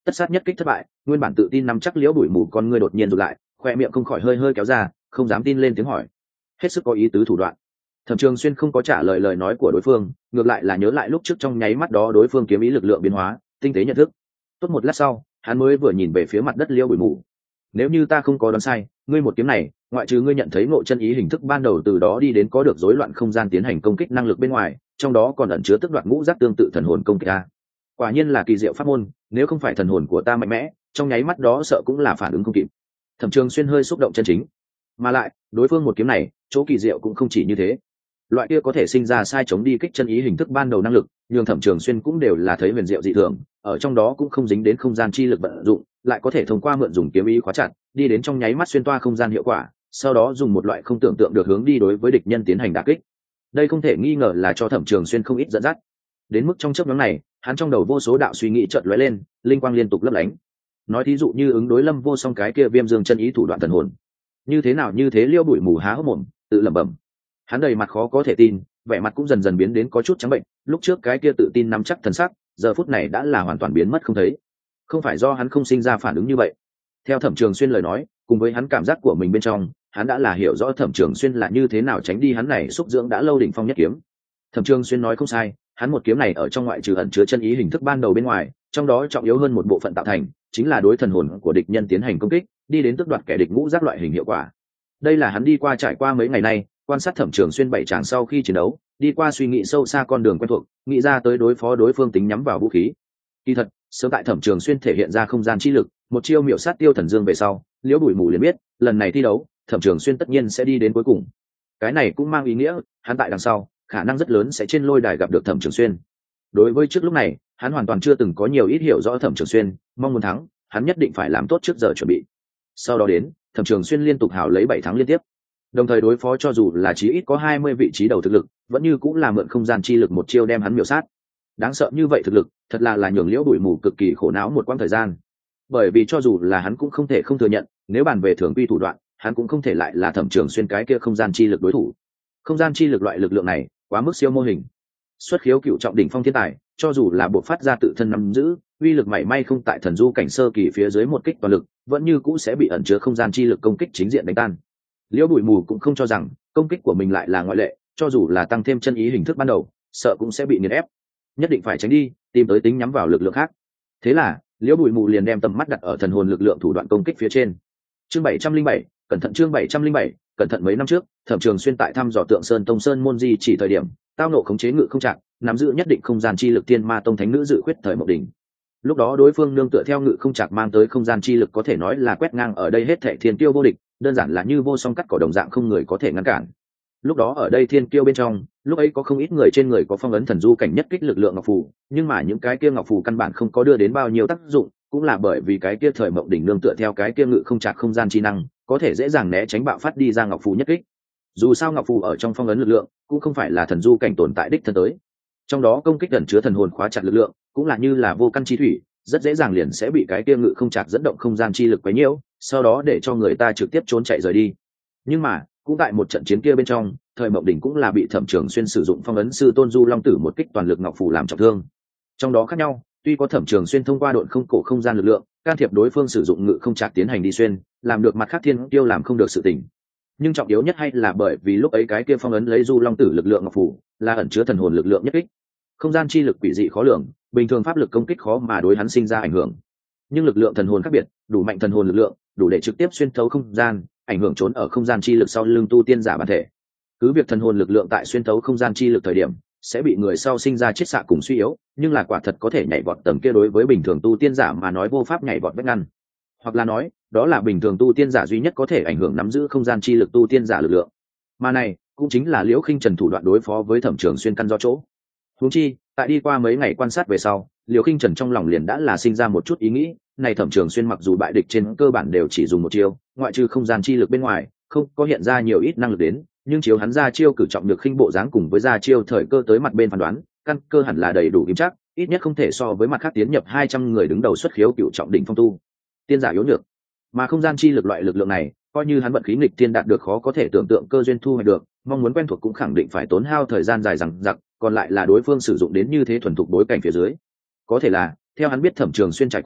Tất sát nhất kích thất bại, nguyên bản tự tin nắm chắc liễu bụi mù con ngươi đột nhiên rụt lại, khoe miệng không khỏi hơi hơi kéo ra, không dám tin lên tiếng hỏi. Hết sức có ý tứ thủ đoạn. Thẩm Trường Xuyên không có trả lời lời nói của đối phương, ngược lại là nhớ lại lúc trước trong nháy mắt đó đối phương kiếm ý lực lượng biến hóa, tinh tế nhận thức. Tốt một lát sau, hắn mới vừa nhìn về phía mặt đất liễu bụi mù. Nếu như ta không có đoán sai, ngươi một kiếm này, ngoại trừ ngươi nhận thấy ngộ chân ý hình thức ban đầu từ đó đi đến có được rối loạn không gian tiến hành công kích năng lực bên ngoài, trong đó còn ẩn chứa tức đoạt ngũ giác tương tự thần hồn công kích a. Quả nhiên là kỳ diệu pháp môn, nếu không phải thần hồn của ta mạnh mẽ, trong nháy mắt đó sợ cũng là phản ứng không kịp. Thẩm Trường Xuyên hơi xúc động chân chính, mà lại đối phương một kiếm này, chỗ kỳ diệu cũng không chỉ như thế. Loại kia có thể sinh ra sai chống đi kích chân ý hình thức ban đầu năng lực, nhưng Thẩm Trường Xuyên cũng đều là thấy huyền diệu dị thường, ở trong đó cũng không dính đến không gian chi lực vận dụng, lại có thể thông qua mượn dùng kiếm ý khóa chặt, đi đến trong nháy mắt xuyên toa không gian hiệu quả, sau đó dùng một loại không tưởng tượng được hướng đi đối với địch nhân tiến hành đả kích. Đây không thể nghi ngờ là cho Thẩm Trường Xuyên không ít dẫn dắt. Đến mức trong chớp nhoáng này, hắn trong đầu vô số đạo suy nghĩ chợt lóe lên, linh quang liên tục lấp lánh. Nói thí dụ như ứng đối Lâm Vô Song cái kia viêm dương chân ý thủ đoạn thần hồn, như thế nào như thế liêu bụi mù há hốc mồm, tự lẩm bẩm. Hắn đầy mặt khó có thể tin, vẻ mặt cũng dần dần biến đến có chút trắng bệnh, lúc trước cái kia tự tin nắm chắc thần sắc, giờ phút này đã là hoàn toàn biến mất không thấy. Không phải do hắn không sinh ra phản ứng như vậy. Theo Thẩm Trường Xuyên lời nói, cùng với hắn cảm giác của mình bên trong, hắn đã là hiểu rõ Thẩm Trường Xuyên là như thế nào tránh đi hắn này xúc dưỡng đã lâu đỉnh phong nhất kiếm. Thẩm Trường Xuyên nói không sai, hắn một kiếm này ở trong ngoại trừ ẩn chứa chân ý hình thức ban đầu bên ngoài, trong đó trọng yếu hơn một bộ phận tạo thành, chính là đối thần hồn của địch nhân tiến hành công kích, đi đến tước đoạt kẻ địch ngũ giác loại hình hiệu quả. Đây là hắn đi qua trải qua mấy ngày nay, quan sát Thẩm Trường Xuyên bảy tràng sau khi chiến đấu, đi qua suy nghĩ sâu xa con đường quen thuộc, nghĩ ra tới đối phó đối phương tính nhắm vào vũ khí. Kỳ thật, sớm tại Thẩm Trường Xuyên thể hiện ra không gian chi lực, một chiêu miểu sát tiêu thần dương về sau, liễu bụi mù liền biết, lần này thi đấu, Thẩm Trường Xuyên tất nhiên sẽ đi đến cuối cùng. Cái này cũng mang ý nghĩa, hắn tại đằng sau, khả năng rất lớn sẽ trên lôi đài gặp được Thẩm Trường Xuyên. Đối với trước lúc này, hắn hoàn toàn chưa từng có nhiều ít hiểu rõ Thẩm Trường Xuyên, mong muốn thắng, hắn nhất định phải làm tốt trước giờ chuẩn bị. Sau đó đến, Thẩm Trường Xuyên liên tục hào lấy bảy thắng liên tiếp, đồng thời đối phó cho dù là chí ít có hai mươi vị trí đầu thực lực, vẫn như cũng là mượn không gian chi lực một chiêu đem hắn miểu sát. Đáng sợ như vậy thực lực, thật là là nhường liễu bụi mù cực kỳ khổ não một quãng thời gian. Bởi vì cho dù là hắn cũng không thể không thừa nhận, nếu bàn về thường quy thủ đoạn, hắn cũng không thể lại là Thẩm Trường Xuyên cái kia không gian chi lực đối thủ. Không gian chi lực loại lực lượng này, quá mức siêu mô hình. Xuất khiếu cựu trọng đỉnh phong thiên tài, cho dù là buộc phát ra tự thân nắm giữ, uy lực mảy may không tại thần du cảnh sơ kỳ phía dưới một kích toàn lực, vẫn như cũ sẽ bị ẩn chứa không gian chi lực công kích chính diện đánh tan. Liễu bụi mù cũng không cho rằng công kích của mình lại là ngoại lệ, cho dù là tăng thêm chân ý hình thức ban đầu, sợ cũng sẽ bị nghiền ép, nhất định phải tránh đi, tìm tới tính nhắm vào lực lượng khác. Thế là liễu bụi mù liền đem tầm mắt đặt ở thần hồn lực lượng thủ đoạn công kích phía trên. Chương bảy trăm linh bảy, cẩn thận chương bảy trăm linh bảy, cẩn thận mấy năm trước, Thẩm Trường Xuyên tại thăm dò Tượng Sơn Tông Sơn môn di chỉ thời điểm, tao nộ khống chế ngự không trạng, nắm giữ nhất định không gian chi lực tiên ma tông thánh nữ dự khuyết thời mộng đỉnh. Lúc đó đối phương nương tựa theo ngự không trạng mang tới không gian chi lực có thể nói là quét ngang ở đây hết thảy thiên tiêu vô địch, đơn giản là như vô song cắt cỏ đồng dạng không người có thể ngăn cản. Lúc đó ở đây thiên kiêu bên trong, lúc ấy có không ít người trên người có phong ấn thần du cảnh nhất kích lực lượng ngọc phù, nhưng mà những cái kia ngọc phù căn bản không có đưa đến bao nhiêu tác dụng, cũng là bởi vì cái kia thời mộng đỉnh nương tựa theo cái kia ngự không chạc không gian chi năng, có thể dễ dàng né tránh bạo phát đi ra ngọc phù nhất kích. Dù sao ngọc phù ở trong phong ấn lực lượng, cũng không phải là thần du cảnh tồn tại đích thân tới. Trong đó công kích ẩn chứa thần hồn khóa chặt lực lượng, cũng là như là vô căn chi thủy, rất dễ dàng liền sẽ bị cái kia ngự không chạc dẫn động không gian chi lực quấy nhiễu, sau đó để cho người ta trực tiếp trốn chạy rời đi. Nhưng mà cũng tại một trận chiến kia bên trong, thời mộng đỉnh cũng là bị Thẩm Trường Xuyên sử dụng phong ấn sư tôn du long tử một kích toàn lực ngọc phù làm trọng thương. Trong đó khác nhau, tuy có Thẩm Trường Xuyên thông qua độn không cổ không gian lực lượng can thiệp đối phương sử dụng ngự không chạc tiến hành đi xuyên, làm được mặt khác thiên tiêu làm không được sự tình, nhưng trọng yếu nhất hay là bởi vì lúc ấy cái kia phong ấn lấy du long tử lực lượng ngọc phù là ẩn chứa thần hồn lực lượng nhất kích, không gian chi lực quỷ dị khó lường, bình thường pháp lực công kích khó mà đối hắn sinh ra ảnh hưởng, nhưng lực lượng thần hồn khác biệt, đủ mạnh thần hồn lực lượng, đủ để trực tiếp xuyên thấu không gian, ảnh hưởng trốn ở không gian chi lực sau lưng tu tiên giả bản thể. Cứ việc thần hồn lực lượng tại xuyên thấu không gian chi lực thời điểm sẽ bị người sau sinh ra chết xạ cùng suy yếu, nhưng là quả thật có thể nhảy vọt tầm kia đối với bình thường tu tiên giả mà nói vô pháp nhảy vọt vách ngăn, hoặc là nói đó là bình thường tu tiên giả duy nhất có thể ảnh hưởng nắm giữ không gian chi lực tu tiên giả lực lượng, mà này cũng chính là Liễu Khinh Trần thủ đoạn đối phó với Thẩm Trường Xuyên căn do chỗ. Huống chi tại đi qua mấy ngày quan sát về sau, Liễu Khinh Trần trong lòng liền đã là sinh ra một chút ý nghĩ, này Thẩm Trường Xuyên mặc dù bại địch trên cơ bản đều chỉ dùng một chiêu, ngoại trừ không gian chi lực bên ngoài không có hiện ra nhiều ít năng lực đến, nhưng chiếu hắn ra chiêu cử trọng được khinh bộ dáng cùng với ra chiêu thời cơ tới mặt bên phán đoán, căn cơ hẳn là đầy đủ kiểm chắc, ít nhất không thể so với mặt khác tiến nhập hai trăm người đứng đầu xuất khiếu cựu trọng đỉnh phong tu tiên giả yếu nhược. Mà không gian chi lực loại lực lượng này, coi như hắn vận khí nghịch thiên đạt được khó có thể tưởng tượng cơ duyên thu hoạch được, mong muốn quen thuộc cũng khẳng định phải tốn hao thời gian dài dằng dặc, còn lại là đối phương sử dụng đến như thế thuần thục bối cảnh phía dưới. Có thể là theo hắn biết Thẩm Trường Xuyên trải qua,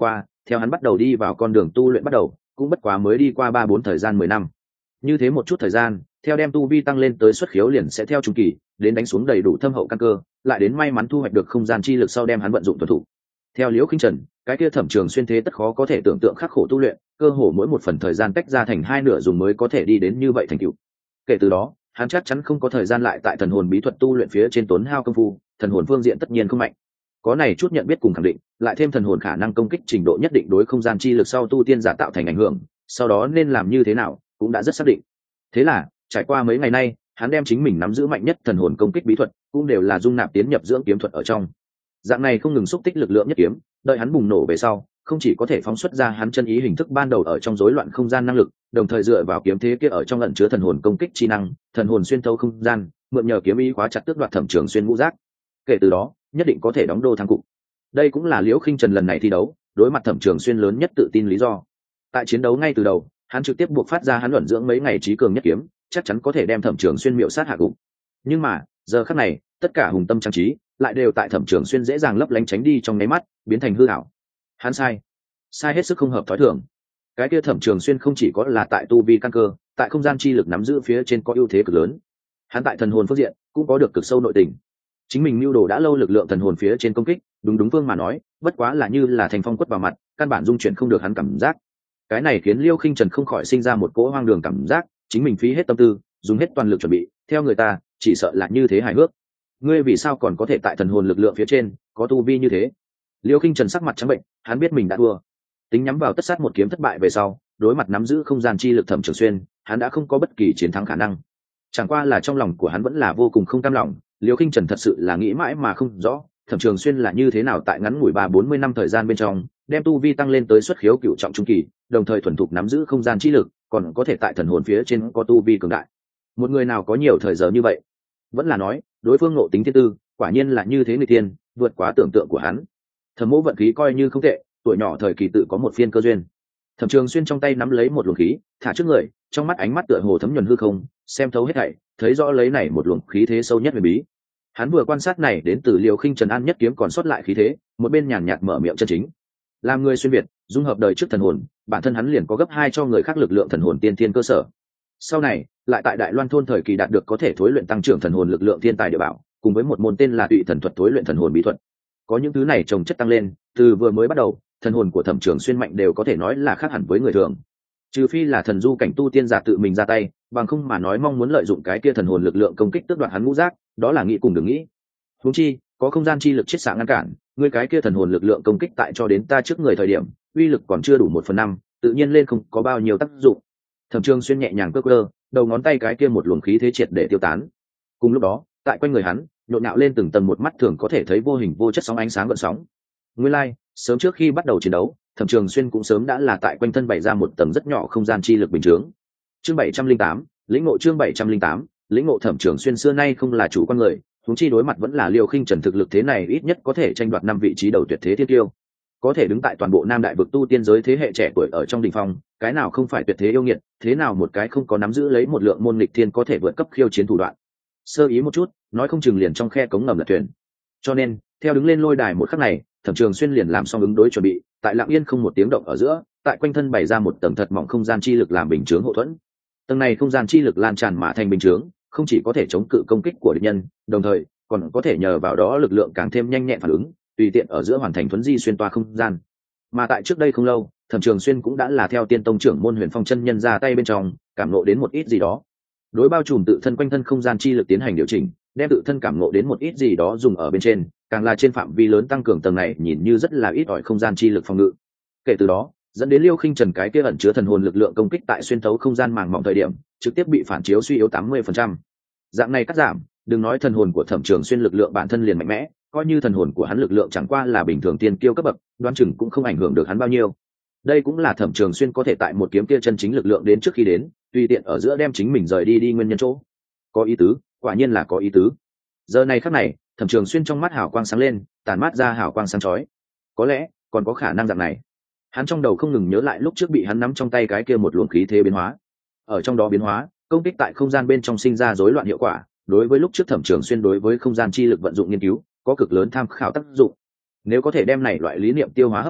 theo hắn bắt đầu đi vào con đường tu luyện bắt đầu cũng bất quá mới đi qua ba bốn thời gian mười năm. Như thế một chút thời gian, theo đem tu vi tăng lên tới xuất khiếu liền sẽ theo trung kỳ, đến đánh xuống đầy đủ thâm hậu căn cơ, lại đến may mắn thu hoạch được không gian chi lực sau đem hắn vận dụng thuần thủ. Theo Liễu Khinh Trần, cái kia Thẩm Trường Xuyên thế tất khó có thể tưởng tượng khắc khổ tu luyện, cơ hồ mỗi một phần thời gian tách ra thành hai nửa dùng mới có thể đi đến như vậy thành tựu. Kể từ đó, hắn chắc chắn không có thời gian lại tại thần hồn bí thuật tu luyện phía trên tốn hao công phu, thần hồn phương diện tất nhiên không mạnh. Có này chút nhận biết cùng khẳng định, lại thêm thần hồn khả năng công kích trình độ nhất định đối không gian chi lực sau tu tiên giả tạo thành ảnh hưởng, sau đó nên làm như thế nào, cũng đã rất xác định. Thế là, trải qua mấy ngày nay, hắn đem chính mình nắm giữ mạnh nhất thần hồn công kích bí thuật, cũng đều là dung nạp tiến nhập dưỡng kiếm thuật ở trong. Dạng này không ngừng xúc tích lực lượng nhất kiếm, đợi hắn bùng nổ về sau, không chỉ có thể phóng xuất ra hắn chân ý hình thức ban đầu ở trong rối loạn không gian năng lực, đồng thời dựa vào kiếm thế kia ở trong ẩn chứa thần hồn công kích chi năng, thần hồn xuyên thấu không gian, mượn nhờ kiếm ý khóa chặt tước đoạt Thẩm Trường Xuyên ngũ giác. Kể từ đó, nhất định có thể đóng đô thắng cục. Đây cũng là Liễu Khinh Trần lần này thi đấu, đối mặt Thẩm Trường Xuyên lớn nhất tự tin lý do. Tại chiến đấu ngay từ đầu, hắn trực tiếp buộc phát ra hắn luận dưỡng mấy ngày trí cường nhất kiếm, chắc chắn có thể đem Thẩm Trường Xuyên miệu sát hạ gục. Nhưng mà, giờ khắc này, tất cả hùng tâm trang trí lại đều tại Thẩm Trường Xuyên dễ dàng lấp lánh tránh đi trong nháy mắt, biến thành hư ảo. Hắn sai, sai hết sức không hợp thói thường. Cái kia Thẩm Trường Xuyên không chỉ có là tại tu vi căn cơ, tại không gian chi lực nắm giữ phía trên có ưu thế cực lớn. Hắn tại thần hồn phương diện cũng có được cực sâu nội tình. Chính mình mưu đồ đã lâu lực lượng thần hồn phía trên công kích, đúng đúng phương mà nói, bất quá là như là thành phong quất vào mặt, căn bản dung chuyển không được hắn cảm giác. Cái này khiến Liêu Khinh Trần không khỏi sinh ra một cỗ hoang đường cảm giác, chính mình phí hết tâm tư, dùng hết toàn lực chuẩn bị, theo người ta, chỉ sợ là như thế hài hước. Ngươi vì sao còn có thể tại thần hồn lực lượng phía trên có tu vi như thế? Liêu Khinh Trần sắc mặt trắng bệnh, hắn biết mình đã thua. Tính nhắm vào tất sát một kiếm thất bại về sau, đối mặt nắm giữ không gian chi lực Thẩm Trường Xuyên, hắn đã không có bất kỳ chiến thắng khả năng. Chẳng qua là trong lòng của hắn vẫn là vô cùng không cam lòng, Liêu Khinh Trần thật sự là nghĩ mãi mà không rõ, Thẩm Trường Xuyên là như thế nào tại ngắn ngủi ba bốn mươi năm thời gian bên trong, đem tu vi tăng lên tới xuất khiếu cửu trọng trung kỳ, đồng thời thuần thục nắm giữ không gian chi lực, còn có thể tại thần hồn phía trên có tu vi cường đại. Một người nào có nhiều thời giờ như vậy? Vẫn là nói, đối phương ngộ tính thiên tư, quả nhiên là như thế người tiên, vượt quá tưởng tượng của hắn. Thẩm Mỗ vận khí coi như không tệ, tuổi nhỏ thời kỳ tự có một phiên cơ duyên. Thẩm Trường Xuyên trong tay nắm lấy một luồng khí, thả trước người, trong mắt ánh mắt tựa hồ thấm nhuần hư không, xem thấu hết thảy, thấy rõ lấy này một luồng khí thế sâu nhất huyền bí. Hắn vừa quan sát này đến từ Liêu Khinh Trần An nhất kiếm còn sót lại khí thế, một bên nhàn nhạt mở miệng chân chính. Làm người xuyên việt, dung hợp đời trước thần hồn, bản thân hắn liền có gấp hai cho người khác lực lượng thần hồn tiên thiên cơ sở. Sau này, lại tại Đại Loan thôn thời kỳ đạt được có thể thối luyện tăng trưởng thần hồn lực lượng thiên tài địa bảo, cùng với một môn tên là Tụy Thần thuật thối luyện thần hồn bí thuật. Có những thứ này chồng chất tăng lên, từ vừa mới bắt đầu, thần hồn của Thẩm Trường Xuyên mạnh đều có thể nói là khác hẳn với người thường. Trừ phi là thần du cảnh tu tiên giả tự mình ra tay, bằng không mà nói mong muốn lợi dụng cái kia thần hồn lực lượng công kích tước đoạt hắn ngũ giác, đó là nghĩ cùng đừng nghĩ. Huống chi, có không gian chi lực chiết xạ ngăn cản, ngươi cái kia thần hồn lực lượng công kích tại cho đến ta trước người thời điểm, uy lực còn chưa đủ một phần năm, tự nhiên lên không có bao nhiêu tác dụng. Thẩm Trường Xuyên nhẹ nhàng cơ cơ, đầu ngón tay cái kia một luồng khí thế triệt để tiêu tán. Cùng lúc đó, tại quanh người hắn, nhộn nhạo lên từng tầng một mắt thường có thể thấy vô hình vô chất sóng ánh sáng gợn sóng. Nguyên lai, like, sớm trước khi bắt đầu chiến đấu, Thẩm Trường Xuyên cũng sớm đã là tại quanh thân bày ra một tầng rất nhỏ không gian chi lực bình thường. Chương bảy trăm linh tám, lĩnh ngộ chương bảy trăm linh tám, lĩnh ngộ Thẩm Trường Xuyên xưa nay không là chủ con người, huống chi đối mặt vẫn là Liêu Khinh Trần thực lực thế này ít nhất có thể tranh đoạt năm vị trí đầu tuyệt thế thiên tiêu. Có thể đứng tại toàn bộ Nam Đại vực tu tiên giới thế hệ trẻ tuổi ở trong đỉnh phong, cái nào không phải tuyệt thế yêu nghiệt, thế nào một cái không có nắm giữ lấy một lượng môn nghịch thiên có thể vượt cấp khiêu chiến thủ đoạn. Sơ ý một chút, nói không chừng liền trong khe cống ngầm lật thuyền. Cho nên, theo đứng lên lôi đài một khắc này, Thẩm Trường Xuyên liền làm xong ứng đối chuẩn bị, tại lặng yên không một tiếng động ở giữa, tại quanh thân bày ra một tầng thật mỏng không gian chi lực làm bình chướng hộ thuẫn. Tầng này không gian chi lực lan tràn mà thành bình chướng, không chỉ có thể chống cự công kích của địch nhân, đồng thời còn có thể nhờ vào đó lực lượng càng thêm nhanh nhẹn phản ứng, tùy tiện ở giữa hoàn thành thuấn di xuyên toa không gian. Mà tại trước đây không lâu, Thẩm Trường Xuyên cũng đã là theo Tiên Tông trưởng môn Huyền Phong chân nhân ra tay bên trong, cảm ngộ đến một ít gì đó. Đối bao trùm tự thân quanh thân không gian chi lực tiến hành điều chỉnh, đem tự thân cảm ngộ đến một ít gì đó dùng ở bên trên, càng là trên phạm vi lớn tăng cường tầng này nhìn như rất là ít ỏi không gian chi lực phòng ngự. Kể từ đó, dẫn đến Liêu Khinh Trần cái kia ẩn chứa thần hồn lực lượng công kích tại xuyên thấu không gian màng mỏng thời điểm, trực tiếp bị phản chiếu suy yếu tám mươi phần trăm. Dạng này cắt giảm, đừng nói thần hồn của Thẩm Trường Xuyên lực lượng bản thân liền mạnh mẽ, coi như thần hồn của hắn lực lượng chẳng qua là bình thường tiên kiêu cấp bậc, đoán chừng cũng không ảnh hưởng được hắn bao nhiêu. Đây cũng là Thẩm Trường Xuyên có thể tại một kiếm kia chân chính lực lượng đến trước khi đến, tùy tiện ở giữa đem chính mình rời đi đi nguyên nhân chỗ. Có ý tứ, quả nhiên là có ý tứ. Giờ này khắc này, Thẩm Trường Xuyên trong mắt hào quang sáng lên, tàn mát ra hào quang sáng chói. Có lẽ còn có khả năng dạng này. Hắn trong đầu không ngừng nhớ lại lúc trước bị hắn nắm trong tay cái kia một luồng khí thế biến hóa. Ở trong đó biến hóa, công kích tại không gian bên trong sinh ra rối loạn hiệu quả, đối với lúc trước Thẩm Trường Xuyên đối với không gian chi lực vận dụng nghiên cứu, có cực lớn tham khảo tác dụng. Nếu có thể đem này loại lý niệm tiêu hóa hấp thu,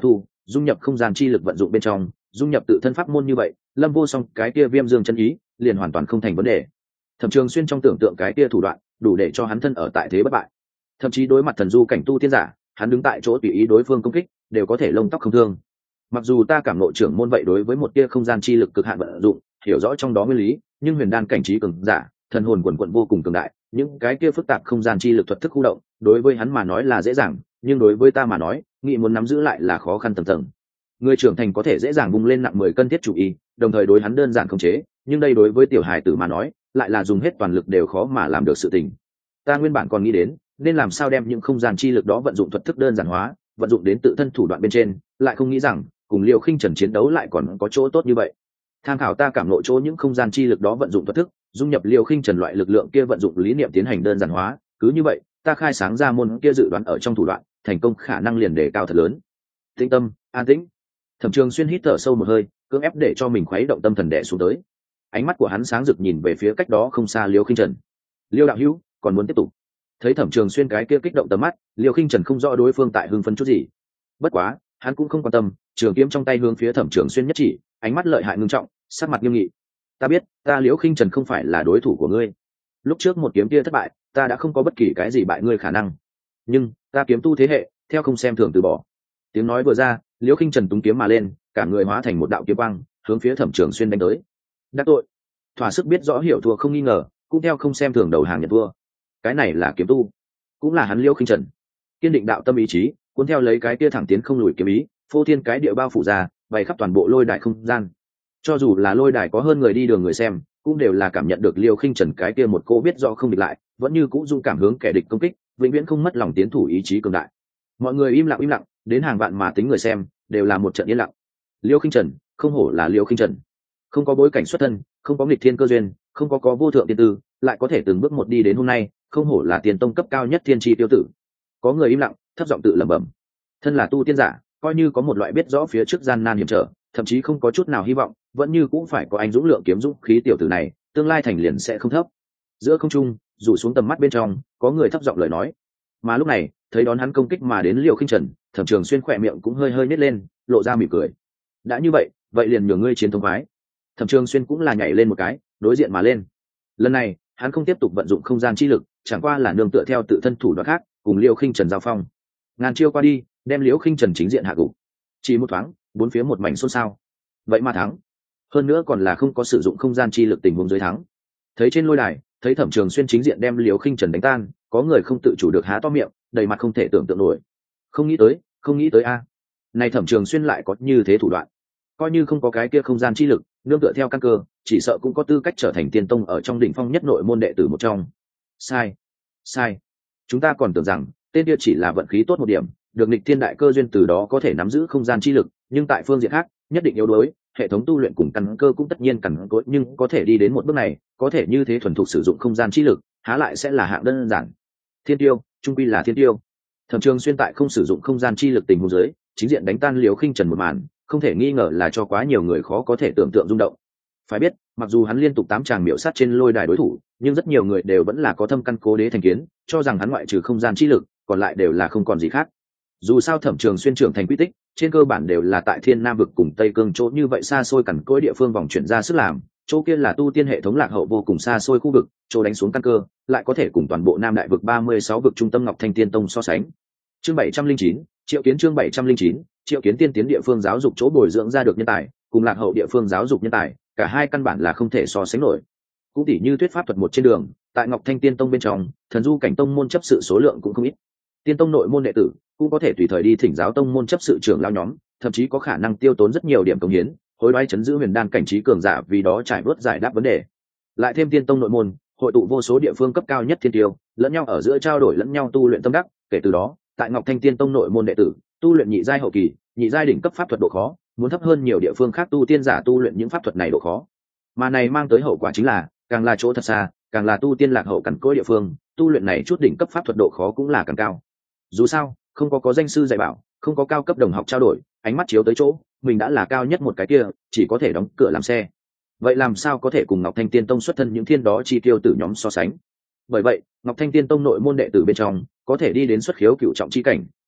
dung nhập không gian chi lực vận dụng bên trong, dung nhập tự thân pháp môn như vậy, Lâm Vô Song cái kia viêm dương chân ý liền hoàn toàn không thành vấn đề. Thẩm Trường Xuyên trong tưởng tượng cái kia thủ đoạn, đủ để cho hắn thân ở tại thế bất bại. Thậm chí đối mặt thần du cảnh tu tiên giả, hắn đứng tại chỗ tùy ý đối phương công kích, đều có thể lông tóc không thương. Mặc dù ta cảm ngộ trưởng môn vậy đối với một tia không gian chi lực cực hạn vận dụng, hiểu rõ trong đó nguyên lý, nhưng huyền đan cảnh trí cường giả, thần hồn quần quận vô cùng cường đại, những cái kia phức tạp không gian chi lực thuật thức khu động, đối với hắn mà nói là dễ dàng, nhưng đối với ta mà nói, nghĩ muốn nắm giữ lại là khó khăn tầng tầng. Người trưởng thành có thể dễ dàng bung lên nặng mười cân thiết chủ y, đồng thời đối hắn đơn giản khống chế, nhưng đây đối với tiểu hài tử mà nói, lại là dùng hết toàn lực đều khó mà làm được sự tình. Ta nguyên bản còn nghĩ đến, nên làm sao đem những không gian chi lực đó vận dụng thuật thức đơn giản hóa, vận dụng đến tự thân thủ đoạn bên trên, lại không nghĩ rằng cùng Liêu Khinh Trần chiến đấu lại còn có chỗ tốt như vậy. Tham khảo ta cảm ngộ chỗ những không gian chi lực đó vận dụng thuật thức, dung nhập Liêu Khinh Trần loại lực lượng kia vận dụng lý niệm tiến hành đơn giản hóa, cứ như vậy, ta khai sáng ra môn kia dự đoán ở trong thủ đoạn, thành công khả năng liền đề cao thật lớn. Tĩnh tâm, an tĩnh. Thẩm Trường Xuyên hít thở sâu một hơi, cưỡng ép để cho mình khuấy động tâm thần đè xuống tới. Ánh mắt của hắn sáng rực nhìn về phía cách đó không xa Liêu Khinh Trần. Liêu đạo hữu, còn muốn tiếp tục? Thấy Thẩm Trường Xuyên cái kia kích động tầm mắt, Liêu Khinh Trần không rõ đối phương tại hưng phấn chút gì. Bất quá, hắn cũng không quan tâm, trường kiếm trong tay hướng phía Thẩm Trường Xuyên nhất chỉ, ánh mắt lợi hại ngưng trọng, sắc mặt nghiêm nghị. Ta biết, ta Liêu Khinh Trần không phải là đối thủ của ngươi. Lúc trước một kiếm kia thất bại, ta đã không có bất kỳ cái gì bại ngươi khả năng. Nhưng, ta kiếm tu thế hệ, theo không xem thường từ bỏ. Tiếng nói vừa ra, Liêu Khinh Trần túng kiếm mà lên, cả người hóa thành một đạo kiếm quang, hướng phía Thẩm Trường Xuyên đánh tới. Đắc tội, thỏa sức biết rõ hiểu thua không nghi ngờ, cũng theo không xem thường đầu hàng nhận thua. Cái này là kiếm tu, cũng là hắn Liêu Khinh Trần. Kiên định đạo tâm ý chí, cuốn theo lấy cái kia thẳng tiến không lùi kiếm ý, phô thiên cái địa bao phủ ra, bày khắp toàn bộ lôi đài không gian. Cho dù là lôi đài có hơn người đi đường người xem, cũng đều là cảm nhận được Liêu Khinh Trần cái kia một cô biết rõ không địch lại, vẫn như cũ dung cảm hướng kẻ địch công kích, vĩnh viễn không mất lòng tiến thủ ý chí cường đại. Mọi người im lặng im lặng, đến hàng vạn mà tính người xem, đều là một trận yên lặng. Liêu Khinh Trần, không hổ là Liêu Khinh Trần. Không có bối cảnh xuất thân, không có nghịch thiên cơ duyên, không có có vô thượng tiên tư, lại có thể từng bước một đi đến hôm nay, không hổ là tiền tông cấp cao nhất thiên tri tiêu tử. Có người im lặng, thấp giọng tự lẩm bẩm. Thân là tu tiên giả, coi như có một loại biết rõ phía trước gian nan hiểm trở, thậm chí không có chút nào hy vọng, vẫn như cũng phải có anh dũng lượng kiếm dũng khí tiểu tử này, tương lai thành liền sẽ không thấp. Giữa không trung, rủ xuống tầm mắt bên trong, có người thấp giọng lời nói. Mà lúc này, thấy đón hắn công kích mà đến Liêu Khinh Trần, Thẩm Trường Xuyên khỏe miệng cũng hơi hơi nhếch lên, lộ ra mỉm cười. Đã như vậy, vậy liền nhường ngươi chiến thống phái. Thẩm Trường Xuyên cũng là nhảy lên một cái, đối diện mà lên. Lần này, hắn không tiếp tục vận dụng không gian chi lực, chẳng qua là nương tựa theo tự thân thủ đoạn khác, cùng Liêu Khinh Trần giao phong. Ngàn chiêu qua đi, đem Liêu Khinh Trần chính diện hạ gục. Chỉ một thoáng, bốn phía một mảnh xôn xao. Vậy mà thắng. Hơn nữa còn là không có sử dụng không gian chi lực tình huống dưới thắng. Thấy trên lôi đài, thấy Thẩm Trường Xuyên chính diện đem Liêu Khinh Trần đánh tan, có người không tự chủ được há to miệng, đầy mặt không thể tưởng tượng nổi. Không nghĩ tới, không nghĩ tới a. Này Thẩm Trường Xuyên lại có như thế thủ đoạn. Coi như không có cái kia không gian chi lực, nương tựa theo căn cơ, chỉ sợ cũng có tư cách trở thành tiên tông ở trong đỉnh phong nhất nội môn đệ tử một trong. Sai, sai. Chúng ta còn tưởng rằng tên kia chỉ là vận khí tốt một điểm, được nghịch thiên đại cơ duyên từ đó có thể nắm giữ không gian chi lực, nhưng tại phương diện khác, nhất định yếu đuối, hệ thống tu luyện cùng căn cơ cũng tất nhiên cằn cỗi, nhưng có thể đi đến một bước này, có thể như thế thuần thục sử dụng không gian chi lực, há lại sẽ là hạng đơn giản. Thiên tiêu, trung quy là thiên tiêu. Thẩm Trường Xuyên tại không sử dụng không gian chi lực tình huống dưới, chính diện đánh tan Liêu Khinh Trần một màn, không thể nghi ngờ là cho quá nhiều người khó có thể tưởng tượng rung động. Phải biết, mặc dù hắn liên tục tám tràng miểu sát trên lôi đài đối thủ, nhưng rất nhiều người đều vẫn là có thâm căn cố đế thành kiến, cho rằng hắn ngoại trừ không gian chi lực, còn lại đều là không còn gì khác. Dù sao Thẩm Trường Xuyên trưởng thành quy tích, trên cơ bản đều là tại Thiên Nam vực cùng Tây Cương chỗ như vậy xa xôi cằn cỗi địa phương vòng chuyển ra sức làm, chỗ kia là tu tiên hệ thống lạc hậu vô cùng xa xôi khu vực, chỗ đánh xuống căn cơ, lại có thể cùng toàn bộ Nam Đại vực ba mươi sáu vực trung tâm Ngọc Thanh Tiên Tông so sánh. Chương bảy trăm linh chín, Triệu Kiến chương bảy trăm linh chín, Triệu Kiến tiên tiến địa phương giáo dục chỗ bồi dưỡng ra được nhân tài, cùng lạc hậu địa phương giáo dục nhân tài, cả hai căn bản là không thể so sánh nổi. Cũng tỉ như thuyết pháp thuật một trên đường, tại Ngọc Thanh Tiên Tông bên trong, thần du cảnh tông môn chấp sự số lượng cũng không ít. Tiên tông nội môn đệ tử cũng có thể tùy thời đi thỉnh giáo tông môn chấp sự trưởng lão nhóm, thậm chí có khả năng tiêu tốn rất nhiều điểm công hiến, hối đoái chấn giữ huyền đan cảnh trí cường giả, vì đó trải bớt giải đáp vấn đề. Lại thêm tiên tông nội môn, hội tụ vô số địa phương cấp cao nhất thiên tiêu, lẫn nhau ở giữa trao đổi lẫn nhau tu luyện tâm đắc, kể từ đó, tại Ngọc Thanh Tiên Tông nội môn đệ tử, tu luyện nhị giai hậu kỳ, nhị giai đỉnh cấp pháp thuật độ khó, muốn thấp hơn nhiều địa phương khác tu tiên giả tu luyện những pháp thuật này độ khó. Mà này mang tới hậu quả chính là, càng là chỗ thật xa, càng là tu tiên lạc hậu cằn cỗi địa phương, tu luyện này chút đỉnh cấp pháp thuật độ khó cũng là càng cao. Dù sao, không có có danh sư dạy bảo, không có cao cấp đồng học trao đổi, ánh mắt chiếu tới chỗ, mình đã là cao nhất một cái kia, chỉ có thể đóng cửa làm xe. Vậy làm sao có thể cùng Ngọc Thanh Tiên Tông xuất thân những thiên đó chi tiêu tử nhóm so sánh? Bởi vậy, Ngọc Thanh Tiên Tông nội môn đệ tử bên trong, có thể đi đến xuất khiếu cửu trọng chi cảnh,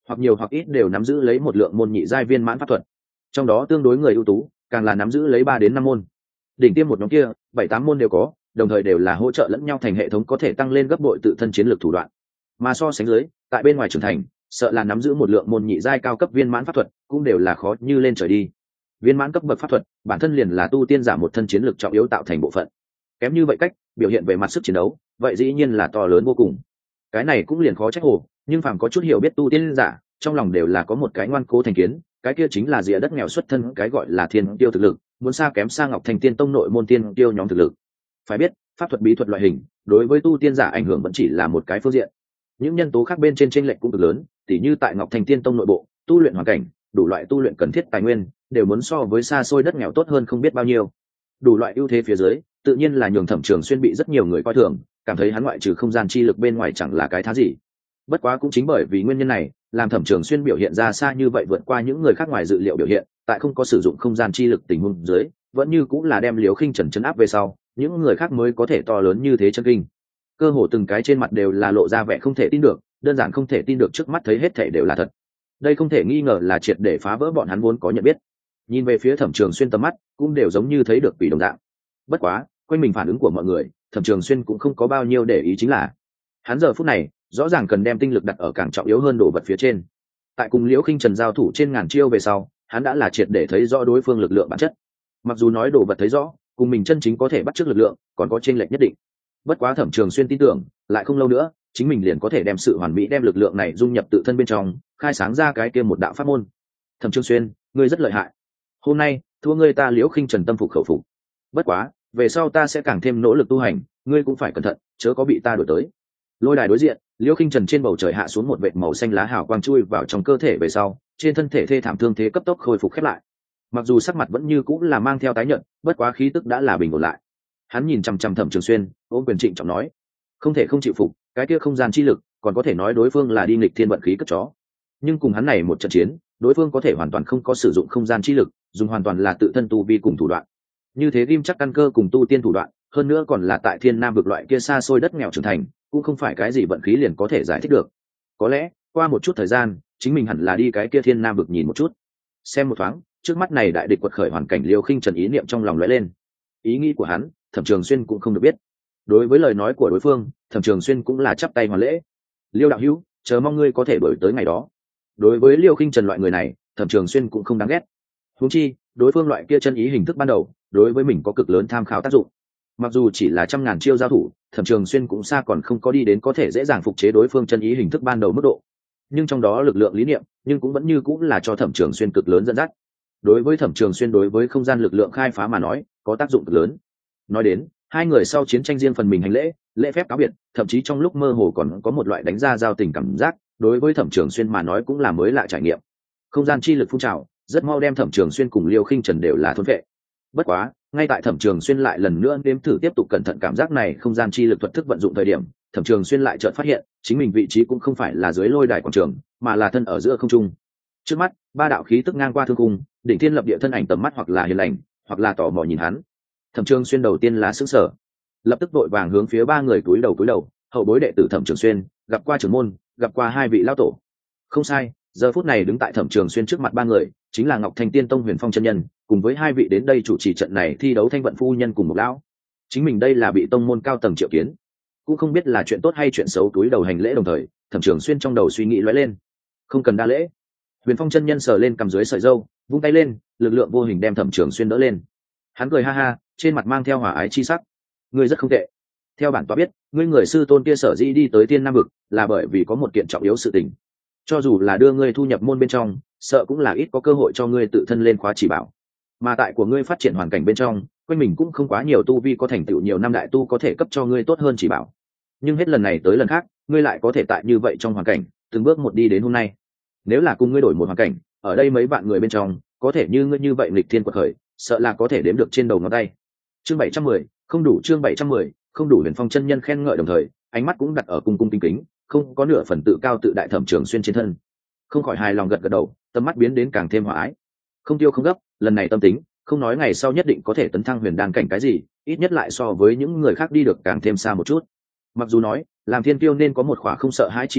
hoặc nhiều hoặc ít đều nắm giữ lấy một lượng môn nhị giai viên mãn pháp thuật, trong đó tương đối người ưu tú càng là nắm giữ lấy ba đến năm môn. Đỉnh tiêm một nhóm kia bảy tám môn đều có, đồng thời đều là hỗ trợ lẫn nhau thành hệ thống có thể tăng lên gấp bội tự thân chiến lược thủ đoạn. Mà so sánh dưới, tại bên ngoài trưởng thành, sợ là nắm giữ một lượng môn nhị giai cao cấp viên mãn pháp thuật cũng đều là khó như lên trời đi. Viên mãn cấp bậc pháp thuật bản thân liền là tu tiên giả một thân chiến lược trọng yếu tạo thành bộ phận, kém như vậy cách biểu hiện về mặt sức chiến đấu vậy dĩ nhiên là to lớn vô cùng. Cái này cũng liền khó trách hồ, nhưng phàm có chút hiểu biết tu tiên giả trong lòng đều là có một cái ngoan cố thành kiến, cái kia chính là rìa đất nghèo xuất thân, cái gọi là thiên tiêu thực lực muốn xa kém xa Ngọc Thành Tiên Tông nội môn tiên tiêu nhóm thực lực. Phải biết pháp thuật bí thuật loại hình đối với tu tiên giả ảnh hưởng vẫn chỉ là một cái phương diện, những nhân tố khác bên trên chênh lệch cũng cực lớn, tỉ như tại Ngọc Thành Tiên Tông nội bộ tu luyện hoàn cảnh, đủ loại tu luyện cần thiết tài nguyên đều muốn so với xa xôi đất nghèo tốt hơn không biết bao nhiêu. Đủ loại ưu thế phía dưới tự nhiên là nhường Thẩm Trường Xuyên bị rất nhiều người coi thường, cảm thấy hắn ngoại trừ không gian chi lực bên ngoài chẳng là cái thá gì. Bất quá cũng chính bởi vì nguyên nhân này làm Thẩm Trường Xuyên biểu hiện ra xa như vậy, vượt qua những người khác ngoài dự liệu biểu hiện, tại không có sử dụng không gian chi lực tình huống dưới vẫn như cũng là đem Liễu Khinh Trần chấn áp về sau, những người khác mới có thể to lớn như thế chân kinh. Cơ hồ từng cái trên mặt đều là lộ ra vẻ không thể tin được, đơn giản không thể tin được trước mắt thấy hết thảy đều là thật. Đây không thể nghi ngờ là triệt để phá vỡ bọn hắn vốn có nhận biết. Nhìn về phía Thẩm Trường Xuyên tầm mắt cũng đều giống như thấy được quỷ đồng dạng. Bất quá quanh mình phản ứng của mọi người Thẩm Trường Xuyên cũng không có bao nhiêu để ý, chính là hắn giờ phút này rõ ràng cần đem tinh lực đặt ở càng trọng yếu hơn đồ vật phía trên. Tại cùng Liễu Khinh Trần giao thủ trên ngàn chiêu về sau, hắn đã là triệt để thấy rõ đối phương lực lượng bản chất. Mặc dù nói đồ vật thấy rõ cùng mình chân chính có thể bắt chước lực lượng còn có chênh lệch nhất định, bất quá Thẩm Trường Xuyên tin tưởng lại không lâu nữa chính mình liền có thể đem sự hoàn mỹ đem lực lượng này dung nhập tự thân bên trong, khai sáng ra cái kia một đạo pháp môn. Thẩm Trường Xuyên, ngươi rất lợi hại, hôm nay thua ngươi ta Liễu Khinh Trần tâm phục khẩu phục. Bất quá về sau ta sẽ càng thêm nỗ lực tu hành, ngươi cũng phải cẩn thận chớ có bị ta đuổi tới. Lôi đài đối diện, Liễu Khinh Trần trên bầu trời hạ xuống một vệt màu xanh lá hào quang chui vào trong cơ thể về sau, trên thân thể thê thảm thương thế cấp tốc khôi phục khép lại. Mặc dù sắc mặt vẫn như cũng là mang theo tái nhợt, bất quá khí tức đã là bình ổn lại. Hắn nhìn chăm chăm Thẩm Trường Xuyên, ôm quyền trịnh trọng nói: không thể không chịu phục, cái kia không gian chi lực còn có thể nói đối phương là đi nghịch thiên vận khí cất chó, nhưng cùng hắn này một trận chiến đối phương có thể hoàn toàn không có sử dụng không gian chi lực, dùng hoàn toàn là tự thân tu vi cùng thủ đoạn, như thế ghim chắc căn cơ cùng tu tiên thủ đoạn, hơn nữa còn là tại Thiên Nam vực loại kia xa xôi đất nghèo trưởng thành, cũng không phải cái gì vận khí liền có thể giải thích được. Có lẽ qua một chút thời gian chính mình hẳn là đi cái kia Thiên Nam vực nhìn một chút, xem một thoáng trước mắt này đại địch quật khởi hoàn cảnh. Liêu Khinh Trần ý niệm trong lòng lóe lên, ý nghĩ của hắn Thẩm Trường Xuyên cũng không được biết. Đối với lời nói của đối phương, Thẩm Trường Xuyên cũng là chắp tay hoàn lễ: Liêu đạo hữu, chờ mong ngươi có thể đổi tới ngày đó. Đối với Liêu Khinh Trần loại người này, Thẩm Trường Xuyên cũng không đáng ghét. Huống chi đối phương loại kia chân ý hình thức ban đầu đối với mình có cực lớn tham khảo tác dụng. Mặc dù chỉ là trăm ngàn chiêu giao thủ, Thẩm Trường Xuyên cũng xa còn không có đi đến có thể dễ dàng phục chế đối phương chân ý hình thức ban đầu mức độ, nhưng trong đó lực lượng lý niệm nhưng cũng vẫn như cũng là cho Thẩm Trường Xuyên cực lớn dẫn dắt. Đối với Thẩm Trường Xuyên, đối với không gian lực lượng khai phá mà nói có tác dụng cực lớn. Nói đến hai người sau chiến tranh riêng phần mình hành lễ, lễ phép cáo biệt, thậm chí trong lúc mơ hồ còn có một loại đánh ra giao tình cảm giác, đối với Thẩm Trường Xuyên mà nói cũng là mới lạ trải nghiệm. Không gian chi lực phun trào rất mau đem Thẩm Trường Xuyên cùng Liêu Khinh Trần đều là thôn vệ. Bất quá ngay tại Thẩm Trường Xuyên lại lần nữa nếm thử tiếp tục cẩn thận cảm giác này không gian chi lực thuật thức vận dụng thời điểm, Thẩm Trường Xuyên lại chợt phát hiện chính mình vị trí cũng không phải là dưới lôi đài quảng trường, mà là thân ở giữa không trung. Trước mắt ba đạo khí tức ngang qua thương cung, đỉnh thiên lập địa thân ảnh tầm mắt hoặc là hiền lành hoặc là tò mò nhìn hắn. Thẩm Trường Xuyên đầu tiên là sững sờ, lập tức vội vàng hướng phía ba người cúi đầu cúi đầu: hậu bối đệ tử Thẩm Trường Xuyên, gặp qua trưởng môn, gặp qua hai vị lão tổ. Không sai, giờ phút này đứng tại Thẩm Trường Xuyên trước mặt ba người chính là Ngọc Thành Tiên Tông Huyền Phong chân nhân, cùng với hai vị đến đây chủ trì trận này thi đấu Thanh Vận phu nhân cùng một lão. Chính mình đây là bị tông môn cao tầng triệu kiến, cũng không biết là chuyện tốt hay chuyện xấu, túi đầu hành lễ. Đồng thời Thẩm Trường Xuyên trong đầu suy nghĩ lóe lên: không cần đa lễ. Huyền Phong chân nhân sờ lên cầm dưới sợi râu, vung tay lên, lực lượng vô hình đem Thẩm Trường Xuyên đỡ lên. Hắn cười ha ha, trên mặt mang theo hòa ái chi sắc: ngươi rất không tệ. Theo bản tọa biết, ngươi người sư tôn kia sở dĩ đi tới Tiên Nam vực là bởi vì có một kiện trọng yếu sự tình, cho dù là đưa ngươi thu nhập môn bên trong, sợ cũng là ít có cơ hội cho ngươi tự thân lên khóa chỉ bảo. Mà tại của ngươi phát triển hoàn cảnh bên trong, quanh mình cũng không quá nhiều tu vi có thành tựu nhiều năm đại tu có thể cấp cho ngươi tốt hơn chỉ bảo. Nhưng hết lần này tới lần khác, ngươi lại có thể tại như vậy trong hoàn cảnh, từng bước một đi đến hôm nay. Nếu là cùng ngươi đổi một hoàn cảnh, ở đây mấy bạn người bên trong, có thể như ngươi như vậy nghịch thiên quật khởi, sợ là có thể đếm được trên đầu ngón tay. Chương bảy trăm mười, không đủ. Chương bảy trăm mười, không đủ. Huyền Phong chân nhân khen ngợi đồng thời, ánh mắt cũng đặt ở cung cung kính kính, không có nửa phần tự cao tự đại Thẩm Trường Xuyên trên thân. Không khỏi hài lòng gật gật đầu, tầm mắt biến đến càng thêm hòa ái. Không tiêu không gấp, lần này tâm tính, không nói ngày sau nhất định có thể tấn thăng huyền đan cảnh cái gì, ít nhất lại so với những người khác đi được càng thêm xa một chút. Mặc dù nói làm thiên tiêu nên có một khỏa không sợ hãi chi tâm,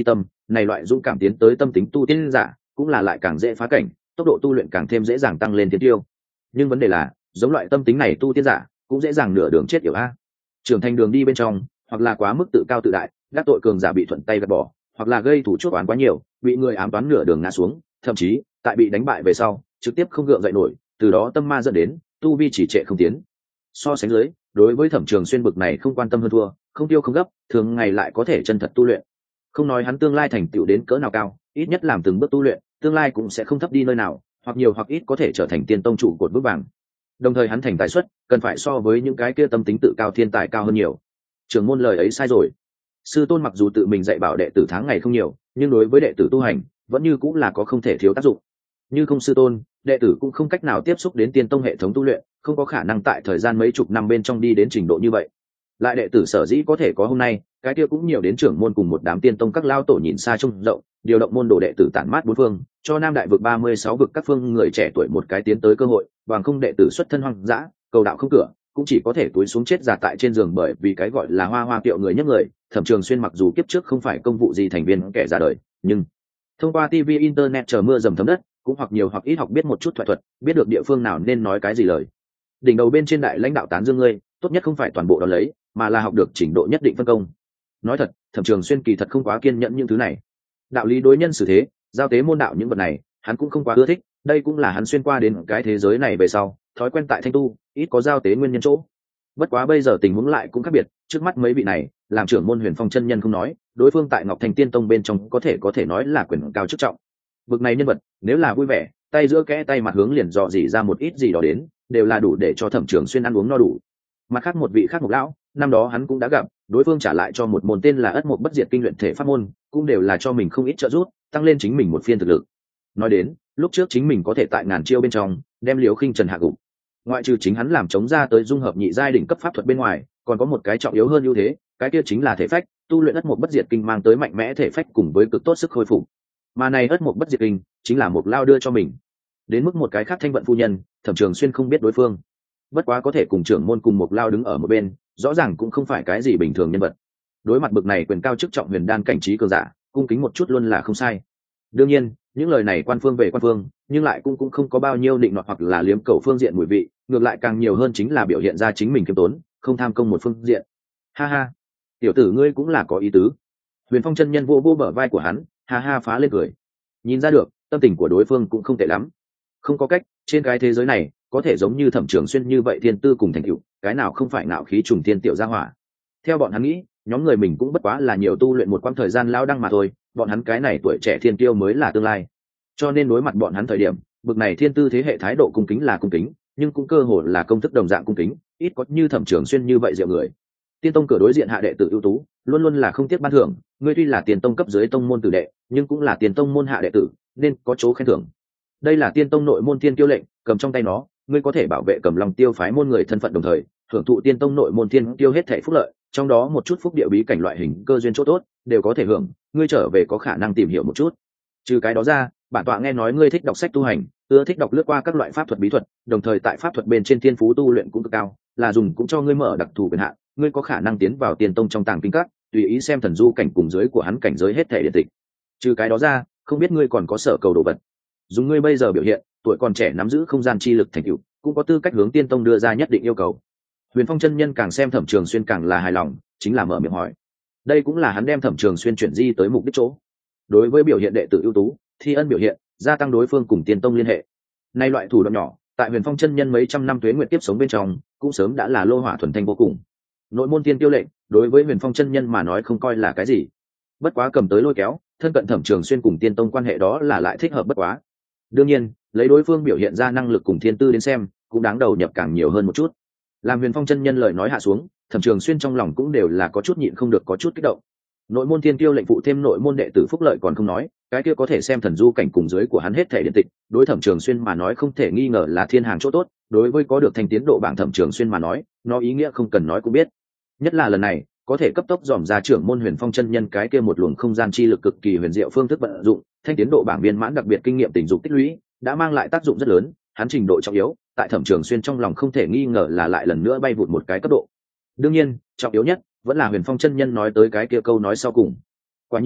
này loại dũng cảm tiến tới tâm tính tu tiên giả cũng là lại càng dễ phá cảnh, tốc độ tu luyện càng thêm dễ dàng tăng lên tiến tiêu. Nhưng vấn đề là giống loại tâm tính này tu tiên giả cũng dễ dàng nửa đường chết yểu a. Trưởng thành đường đi bên trong, hoặc là quá mức tự cao tự đại, đắc tội cường giả bị thuận tay gạt bỏ, hoặc là gây thủ chuốc oán quá nhiều, bị người ám toán nửa đường ngã xuống, thậm chí tại bị đánh bại về sau trực tiếp không gượng dậy nổi, từ đó tâm ma dẫn đến tu vi chỉ trệ không tiến. So sánh dưới, đối với Thẩm Trường Xuyên bực này không quan tâm hơn thua, không tiêu không gấp, thường ngày lại có thể chân thật tu luyện. Không nói hắn tương lai thành tựu đến cỡ nào cao, ít nhất làm từng bước tu luyện, tương lai cũng sẽ không thấp đi nơi nào, hoặc nhiều hoặc ít có thể trở thành tiên tông trụ cột vững vàng. Đồng thời hắn thành tài xuất, cần phải so với những cái kia tâm tính tự cao thiên tài cao hơn nhiều. Trưởng môn lời ấy sai rồi. Sư tôn mặc dù tự mình dạy bảo đệ tử tháng ngày không nhiều, nhưng đối với đệ tử tu hành, vẫn như cũng là có không thể thiếu tác dụng. Như không sư tôn, đệ tử cũng không cách nào tiếp xúc đến tiên tông hệ thống tu luyện, không có khả năng tại thời gian mấy chục năm bên trong đi đến trình độ như vậy. Lại đệ tử sở dĩ có thể có hôm nay, cái kia cũng nhiều đến trưởng môn cùng một đám tiên tông các lao tổ nhìn xa trông rộng, điều động môn đồ đệ tử tản mát bốn phương, cho Nam Đại vực ba mươi sáu vực các phương người trẻ tuổi một cái tiến tới cơ hội, bằng không đệ tử xuất thân hoang dã, cầu đạo không cửa, cũng chỉ có thể túi xuống chết già tại trên giường, bởi vì cái gọi là hoa hoa kiệu người nhất người. Thẩm Trường Xuyên mặc dù kiếp trước không phải công vụ gì thành viên kẻ ra đời, nhưng thông qua ti vi internet chờ mưa dầm thấm đất, cũng hoặc nhiều hoặc ít học biết một chút thoại thuật, biết được địa phương nào nên nói cái gì lời. Đỉnh đầu bên trên đại lãnh đạo tán dương ngươi, tốt nhất không phải toàn bộ đó lấy, mà là học được trình độ nhất định phân công. Nói thật, Thẩm Trường Xuyên kỳ thật không quá kiên nhẫn những thứ này. Đạo lý đối nhân xử thế, giao tế môn đạo những vật này, hắn cũng không quá ưa thích, đây cũng là hắn xuyên qua đến cái thế giới này về sau, thói quen tại thanh tu, ít có giao tế nguyên nhân chỗ. Bất quá bây giờ tình huống lại cũng khác biệt, trước mắt mấy vị này, làm trưởng môn Huyền Phong chân nhân không nói, đối phương tại Ngọc Thành Tiên Tông bên trong có thể có thể nói là quyền cao chức trọng. Bực này nhân vật, nếu là vui vẻ, tay giữa kẽ tay mặt hướng liền dò dỉ ra một ít gì đó đến, đều là đủ để cho Thẩm Trường Xuyên ăn uống no đủ. Mặt khác một vị khác một lão, năm đó hắn cũng đã gặp, đối phương trả lại cho một môn tên là Ất Mộc Bất Diệt Kinh luyện thể pháp môn, cũng đều là cho mình không ít trợ giúp, tăng lên chính mình một phiên thực lực. Nói đến, lúc trước chính mình có thể tại ngàn chiêu bên trong đem Liễu Khinh Trần hạ gục. Ngoại trừ chính hắn làm chống ra tới dung hợp nhị giai đỉnh cấp pháp thuật bên ngoài, còn có một cái trọng yếu hơn ưu thế, cái kia chính là thể phách, tu luyện Ất Mộc Bất Diệt Kinh mang tới mạnh mẽ thể phách cùng với cực tốt sức hồi phục. Mà này Ất Mộc Bất Diệt Kinh chính là một lao đưa cho mình. Đến mức một cái khác Thanh Vận phu nhân, Thẩm Trường Xuyên không biết đối phương. Bất quá có thể cùng trưởng môn cùng một lao đứng ở một bên, rõ ràng cũng không phải cái gì bình thường nhân vật. Đối mặt bực này quyền cao chức trọng huyền đan cảnh trí cường giả, cung kính một chút luôn là không sai. Đương nhiên, những lời này quan phương về quan phương, nhưng lại cũng cũng không có bao nhiêu định nọt hoặc là liếm cầu phương diện mùi vị, ngược lại càng nhiều hơn chính là biểu hiện ra chính mình kiêm tốn, không tham công một phương diện. Ha ha, tiểu tử ngươi cũng là có ý tứ. Huyền Phong chân nhân vô vô bờ vai của hắn, ha ha phá lên cười. Nhìn ra được, tâm tình của đối phương cũng không tệ lắm. Không có cách, trên cái thế giới này, có thể giống như Thẩm Trường Xuyên như vậy thiên tư cùng thành tựu, cái nào không phải ngạo khí trùng thiên tiểu gia hỏa. Theo bọn hắn nghĩ, nhóm người mình cũng bất quá là nhiều tu luyện một quãng thời gian lao đăng mà thôi, bọn hắn cái này tuổi trẻ thiên tiêu mới là tương lai. Cho nên đối mặt bọn hắn thời điểm, bực này thiên tư thế hệ thái độ cung kính là cung kính, nhưng cũng cơ hồ là công thức đồng dạng cung kính, ít có như Thẩm Trường Xuyên như vậy diệu người. Tiên tông cửa đối diện hạ đệ tử ưu tú, luôn luôn là không tiếc ban thưởng, ngươi tuy là tiền tông cấp dưới tông môn tử đệ, nhưng cũng là tiền tông môn hạ đệ tử, nên có chỗ khen thưởng. Đây là tiên tông nội môn thiên kiêu lệnh, cầm trong tay nó, ngươi có thể bảo vệ cầm lòng tiêu phái môn người thân phận, đồng thời hưởng thụ tiên tông nội môn thiên tiêu hết thảy phúc lợi, trong đó một chút phúc địa bí cảnh loại hình cơ duyên chỗ tốt đều có thể hưởng, ngươi trở về có khả năng tìm hiểu một chút. Trừ cái đó ra, bản tọa nghe nói ngươi thích đọc sách tu hành, ưa thích đọc lướt qua các loại pháp thuật bí thuật, đồng thời tại pháp thuật bên trên thiên phú tu luyện cũng cực cao, là dùng cũng cho ngươi mở đặc thù quyền hạn, ngươi có khả năng tiến vào tiên tông trong tàng kinh các, tùy ý xem thần du cảnh cùng dưới của hắn cảnh giới hết thảy điện tịch. Trừ cái đó ra, không biết ngươi còn có sở cầu đồ vật. Dùng ngươi bây giờ biểu hiện, tuổi còn trẻ nắm giữ không gian chi lực thành tựu, cũng có tư cách hướng tiên tông đưa ra nhất định yêu cầu. Huyền Phong chân nhân càng xem Thẩm Trường Xuyên càng là hài lòng, chính là mở miệng hỏi. Đây cũng là hắn đem Thẩm Trường Xuyên chuyển di tới mục đích chỗ. Đối với biểu hiện đệ tử ưu tú, thi ân biểu hiện, gia tăng đối phương cùng tiên tông liên hệ. Nay loại thủ đoạn nhỏ, tại Huyền Phong chân nhân mấy trăm năm tuế nguyệt tiếp sống bên trong, cũng sớm đã là lô hỏa thuần thanh vô cùng. Nội môn tiên tiêu lệnh, đối với Huyền Phong chân nhân mà nói không coi là cái gì. Bất quá cầm tới lôi kéo, thân cận Thẩm Trường Xuyên cùng tiên tông quan hệ đó là lại thích hợp bất quá. Đương nhiên, lấy đối phương biểu hiện ra năng lực cùng thiên tư đến xem, cũng đáng đầu nhập càng nhiều hơn một chút. Làm Huyền Phong chân nhân lời nói hạ xuống, Thẩm Trường Xuyên trong lòng cũng đều là có chút nhịn không được có chút kích động. Nội môn thiên tiêu lệnh phụ thêm nội môn đệ tử phúc lợi còn không nói, cái kia có thể xem thần du cảnh cùng dưới của hắn hết thể điện tịch, đối Thẩm Trường Xuyên mà nói không thể nghi ngờ là thiên hàng chỗ tốt, đối với có được thành tiến độ bảng Thẩm Trường Xuyên mà nói, nó ý nghĩa không cần nói cũng biết. Nhất là lần này, có thể cấp tốc dòm ra trưởng môn Huyền Phong chân nhân cái kia một luồng không gian chi lực cực kỳ huyền diệu phương thức vận dụng, thanh tiến độ bảng viên mãn đặc biệt kinh nghiệm tình dục tích lũy, đã mang lại tác dụng rất lớn, hắn trình độ trọng yếu, tại Thẩm Trường Xuyên trong lòng không thể nghi ngờ là lại lần nữa bay vụt một cái cấp độ. Đương nhiên, trọng yếu nhất vẫn là Huyền Phong chân nhân nói tới cái kia câu nói sau cùng. Quả nhiên,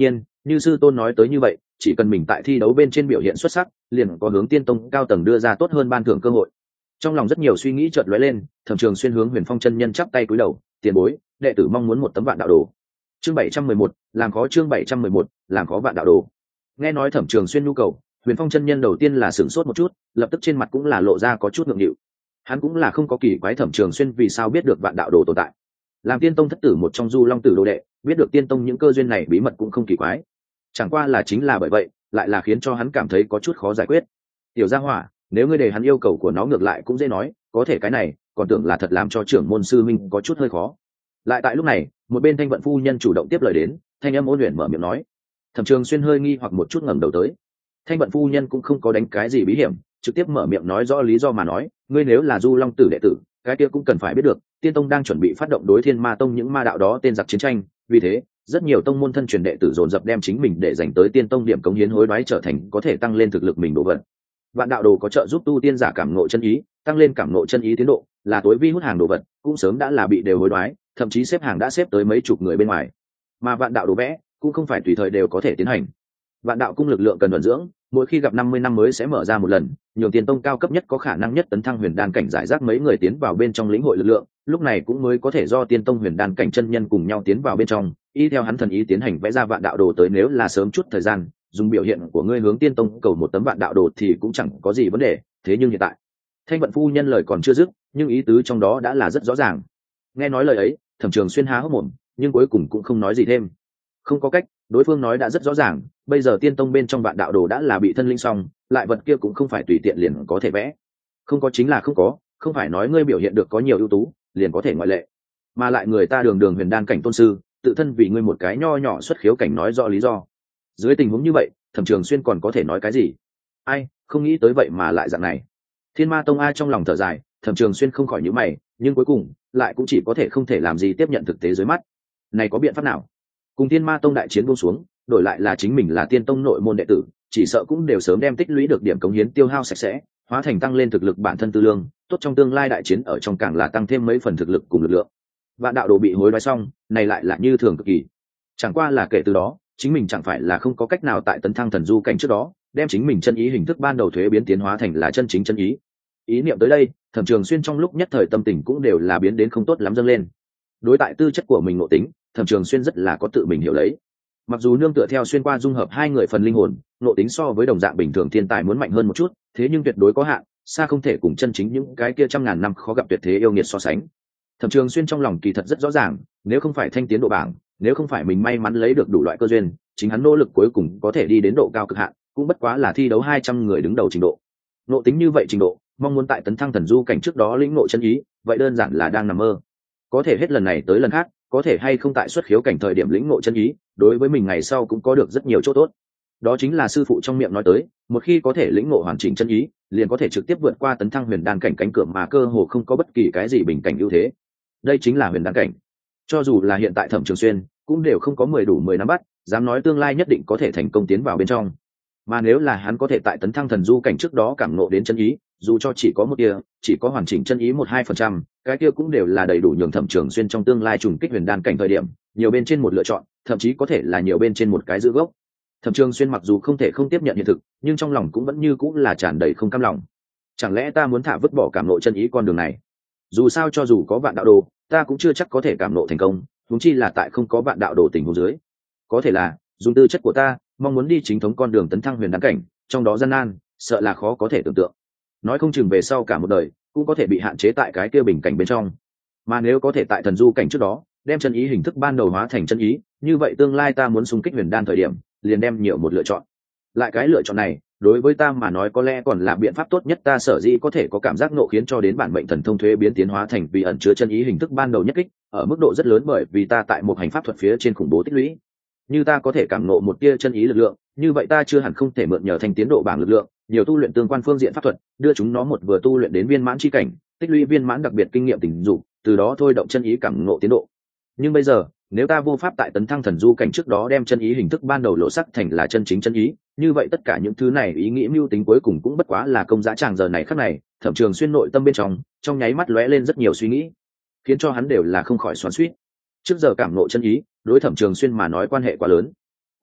như sư tôn nói tới như vậy, chỉ cần mình tại thi đấu bên trên biểu hiện xuất sắc, liền có hướng tiên tông cao tầng đưa ra tốt hơn ban thưởng cơ hội. Trong lòng rất nhiều suy nghĩ chợt lóe lên, Thẩm Trường Xuyên hướng Huyền Phong chân nhân chắp tay cúi đầu, tiền bối, đệ tử mong muốn một tấm vạn đạo đồ. Chương bảy trăm mười một, làm khó chương bảy trăm mười một, làm khó vạn đạo đồ. Nghe nói Thẩm Trường Xuyên nhu cầu, Huyền Phong chân nhân đầu tiên là sửng sốt một chút, lập tức trên mặt cũng là lộ ra có chút ngượng nghịu. Hắn cũng là không có kỳ quái Thẩm Trường Xuyên vì sao biết được vạn đạo đồ tồn tại. Làm Tiên Tông thất tử một trong Du Long tử đồ đệ, biết được Tiên Tông những cơ duyên này bí mật cũng không kỳ quái. Chẳng qua là chính là bởi vậy, lại là khiến cho hắn cảm thấy có chút khó giải quyết. Tiểu Gia Hỏa, nếu ngươi để hắn yêu cầu của nó ngược lại cũng dễ nói, có thể cái này, còn tưởng là thật làm cho trưởng môn sư minh có chút hơi khó. Lại tại lúc này, một bên Thanh Vận phu nhân chủ động tiếp lời đến, thanh âm ôn luyện mở miệng nói. Thẩm Trường Xuyên hơi nghi hoặc một chút ngẩng đầu tới. Thanh Vận phu nhân cũng không có đánh cái gì bí hiểm, trực tiếp mở miệng nói rõ lý do mà nói, ngươi nếu là Du Long tử đệ tử, cái kia cũng cần phải biết được, Tiên Tông đang chuẩn bị phát động đối Thiên Ma Tông những ma đạo đó tên giặc chiến tranh, vì thế, rất nhiều tông môn thân truyền đệ tử dồn dập đem chính mình để dành tới Tiên Tông điểm cống hiến hối đoái trở thành có thể tăng lên thực lực mình đồ vật. Vạn đạo đồ có trợ giúp tu tiên giả cảm ngộ chân ý, tăng lên cảm ngộ chân ý tiến độ, là tối vi hút hàng đồ vật, cũng sớm đã là bị đều hối đoái, thậm chí xếp hàng đã xếp tới mấy chục người bên ngoài. Mà vạn đạo đồ vẽ cũng không phải tùy thời đều có thể tiến hành. Vạn đạo cung lực lượng cần vận dưỡng, mỗi khi gặp năm mươi năm mới sẽ mở ra một lần, nhiều Tiên Tông cao cấp nhất có khả năng nhất tấn thăng huyền đan cảnh giải rác mấy người tiến vào bên trong lĩnh hội lực lượng, lúc này cũng mới có thể do Tiên Tông huyền đan cảnh chân nhân cùng nhau tiến vào bên trong, y theo hắn thần ý tiến hành vẽ ra vạn đạo đồ tới. Nếu là sớm chút thời gian, dùng biểu hiện của ngươi hướng Tiên Tông cầu một tấm vạn đạo đồ thì cũng chẳng có gì vấn đề, thế nhưng hiện tại, Thanh Vận phu nhân lời còn chưa dứt, nhưng ý tứ trong đó đã là rất rõ ràng. Nghe nói lời ấy, Thẩm Trường Xuyên há hốc mồm, nhưng cuối cùng cũng không nói gì thêm. Không có cách, đối phương nói đã rất rõ ràng, bây giờ Tiên Tông bên trong vạn đạo đồ đã là bị thân linh xong, lại vật kia cũng không phải tùy tiện liền có thể vẽ. Không có chính là không có, không phải nói ngươi biểu hiện được có nhiều ưu tú, liền có thể ngoại lệ. Mà lại người ta đường đường huyền đan cảnh tôn sư, tự thân vì ngươi một cái nho nhỏ xuất khiếu cảnh nói rõ lý do. Dưới tình huống như vậy, Thẩm Trường Xuyên còn có thể nói cái gì? Ai, không nghĩ tới vậy mà lại dạng này. Thiên Ma Tông ai trong lòng thở dài, Thẩm Trường Xuyên không khỏi nhíu mày, nhưng cuối cùng lại cũng chỉ có thể không thể làm gì tiếp nhận thực tế dưới mắt. Này có biện pháp nào? Cùng Thiên Ma Tông đại chiến buông xuống, đổi lại là chính mình là Tiên Tông nội môn đệ tử, chỉ sợ cũng đều sớm đem tích lũy được điểm cống hiến tiêu hao sạch sẽ, hóa thành tăng lên thực lực bản thân tư lương, tốt trong tương lai đại chiến ở trong càng là tăng thêm mấy phần thực lực cùng lực lượng. Vạn đạo đồ bị hối đoái xong, này lại là như thường cực kỳ. Chẳng qua là kể từ đó, chính mình chẳng phải là không có cách nào tại tấn thăng thần du cảnh trước đó, đem chính mình chân ý hình thức ban đầu thuế biến tiến hóa thành là chân chính chân ý. Ý niệm tới đây, Thẩm Trường Xuyên trong lúc nhất thời tâm tình cũng đều là biến đến không tốt lắm dâng lên. Đối tại tư chất của mình ngộ tính, Thẩm Trường Xuyên rất là có tự mình hiểu lấy. Mặc dù nương tựa theo xuyên qua dung hợp hai người phần linh hồn, ngộ tính so với đồng dạng bình thường thiên tài muốn mạnh hơn một chút, thế nhưng tuyệt đối có hạn, xa không thể cùng chân chính những cái kia trăm ngàn năm khó gặp tuyệt thế yêu nghiệt so sánh. Thẩm Trường Xuyên trong lòng kỳ thật rất rõ ràng, nếu không phải thanh tiến độ bảng, nếu không phải mình may mắn lấy được đủ loại cơ duyên, chính hắn nỗ lực cuối cùng có thể đi đến độ cao cực hạn, cũng bất quá là thi đấu hai trăm người đứng đầu trình độ. Ngộ tính như vậy trình độ, mong muốn tại tấn thăng thần du cảnh trước đó lĩnh ngộ chân ý, vậy đơn giản là đang nằm mơ. Có thể hết lần này tới lần khác, có thể hay không tại xuất khiếu cảnh thời điểm lĩnh ngộ chân ý, đối với mình ngày sau cũng có được rất nhiều chỗ tốt. Đó chính là sư phụ trong miệng nói tới, một khi có thể lĩnh ngộ hoàn chỉnh chân ý, liền có thể trực tiếp vượt qua tấn thăng huyền đan cảnh cánh cửa mà cơ hồ không có bất kỳ cái gì bình cảnh ưu thế. Đây chính là huyền đan cảnh. Cho dù là hiện tại Thẩm Trường Xuyên, cũng đều không có mười đủ mười nắm bắt, dám nói tương lai nhất định có thể thành công tiến vào bên trong. Mà nếu là hắn có thể tại tấn thăng thần du cảnh trước đó cảm ngộ đến chân ý, dù cho chỉ có một tia, chỉ có hoàn chỉnh chân ý một hai phần trăm, cái kia cũng đều là đầy đủ nhường Thẩm Trường Xuyên trong tương lai trùng kích huyền đan cảnh thời điểm, nhiều bên trên một lựa chọn, thậm chí có thể là nhiều bên trên một cái giữ gốc. Thẩm Trường Xuyên mặc dù không thể không tiếp nhận hiện thực, nhưng trong lòng cũng vẫn như cũng là tràn đầy không cam lòng. Chẳng lẽ ta muốn thả vứt bỏ cảm ngộ chân ý con đường này? Dù sao cho dù có vạn đạo đồ, ta cũng chưa chắc có thể cảm ngộ thành công, huống chi là tại không có vạn đạo đồ tình huống dưới. Có thể là, dùng tư chất của ta, mong muốn đi chính thống con đường tấn thăng huyền đan cảnh, trong đó gian nan, sợ là khó có thể tưởng tượng. Nói không chừng về sau cả một đời, cũng có thể bị hạn chế tại cái kia bình cảnh bên trong. Mà nếu có thể tại thần du cảnh trước đó, đem chân ý hình thức ban đầu hóa thành chân ý, như vậy tương lai ta muốn xung kích huyền đan thời điểm, liền đem nhiều một lựa chọn. Lại cái lựa chọn này, đối với ta mà nói có lẽ còn là biện pháp tốt nhất. Ta sở dĩ có thể có cảm giác nộ khiến cho đến bản mệnh thần thông thuế biến tiến hóa thành vì ẩn chứa chân ý hình thức ban đầu nhất kích, ở mức độ rất lớn bởi vì ta tại một hành pháp thuật phía trên khủng bố tích lũy. Như ta có thể cảm nộ một tia chân ý lực lượng, như vậy ta chưa hẳn không thể mượn nhờ thành tiến độ bảng lực lượng, nhiều tu luyện tương quan phương diện pháp thuật, đưa chúng nó một vừa tu luyện đến viên mãn chi cảnh, tích lũy viên mãn đặc biệt kinh nghiệm tình dục, từ đó thôi động chân ý cảm ngộ tiến độ. Nhưng bây giờ, nếu ta vô pháp tại tấn thăng thần du cảnh trước đó đem chân ý hình thức ban đầu lộ sắc thành là chân chính chân ý, như vậy tất cả những thứ này ý nghĩ mưu tính cuối cùng cũng bất quá là công dã tràng. Giờ này khắc này, Thẩm Trường Xuyên nội tâm bên trong, trong nháy mắt lóe lên rất nhiều suy nghĩ, khiến cho hắn đều là không khỏi xoắn xuýt. Trước giờ cảm ngộ chân ý, đối Thẩm Trường Xuyên mà nói quan hệ quá lớn. Quả thật,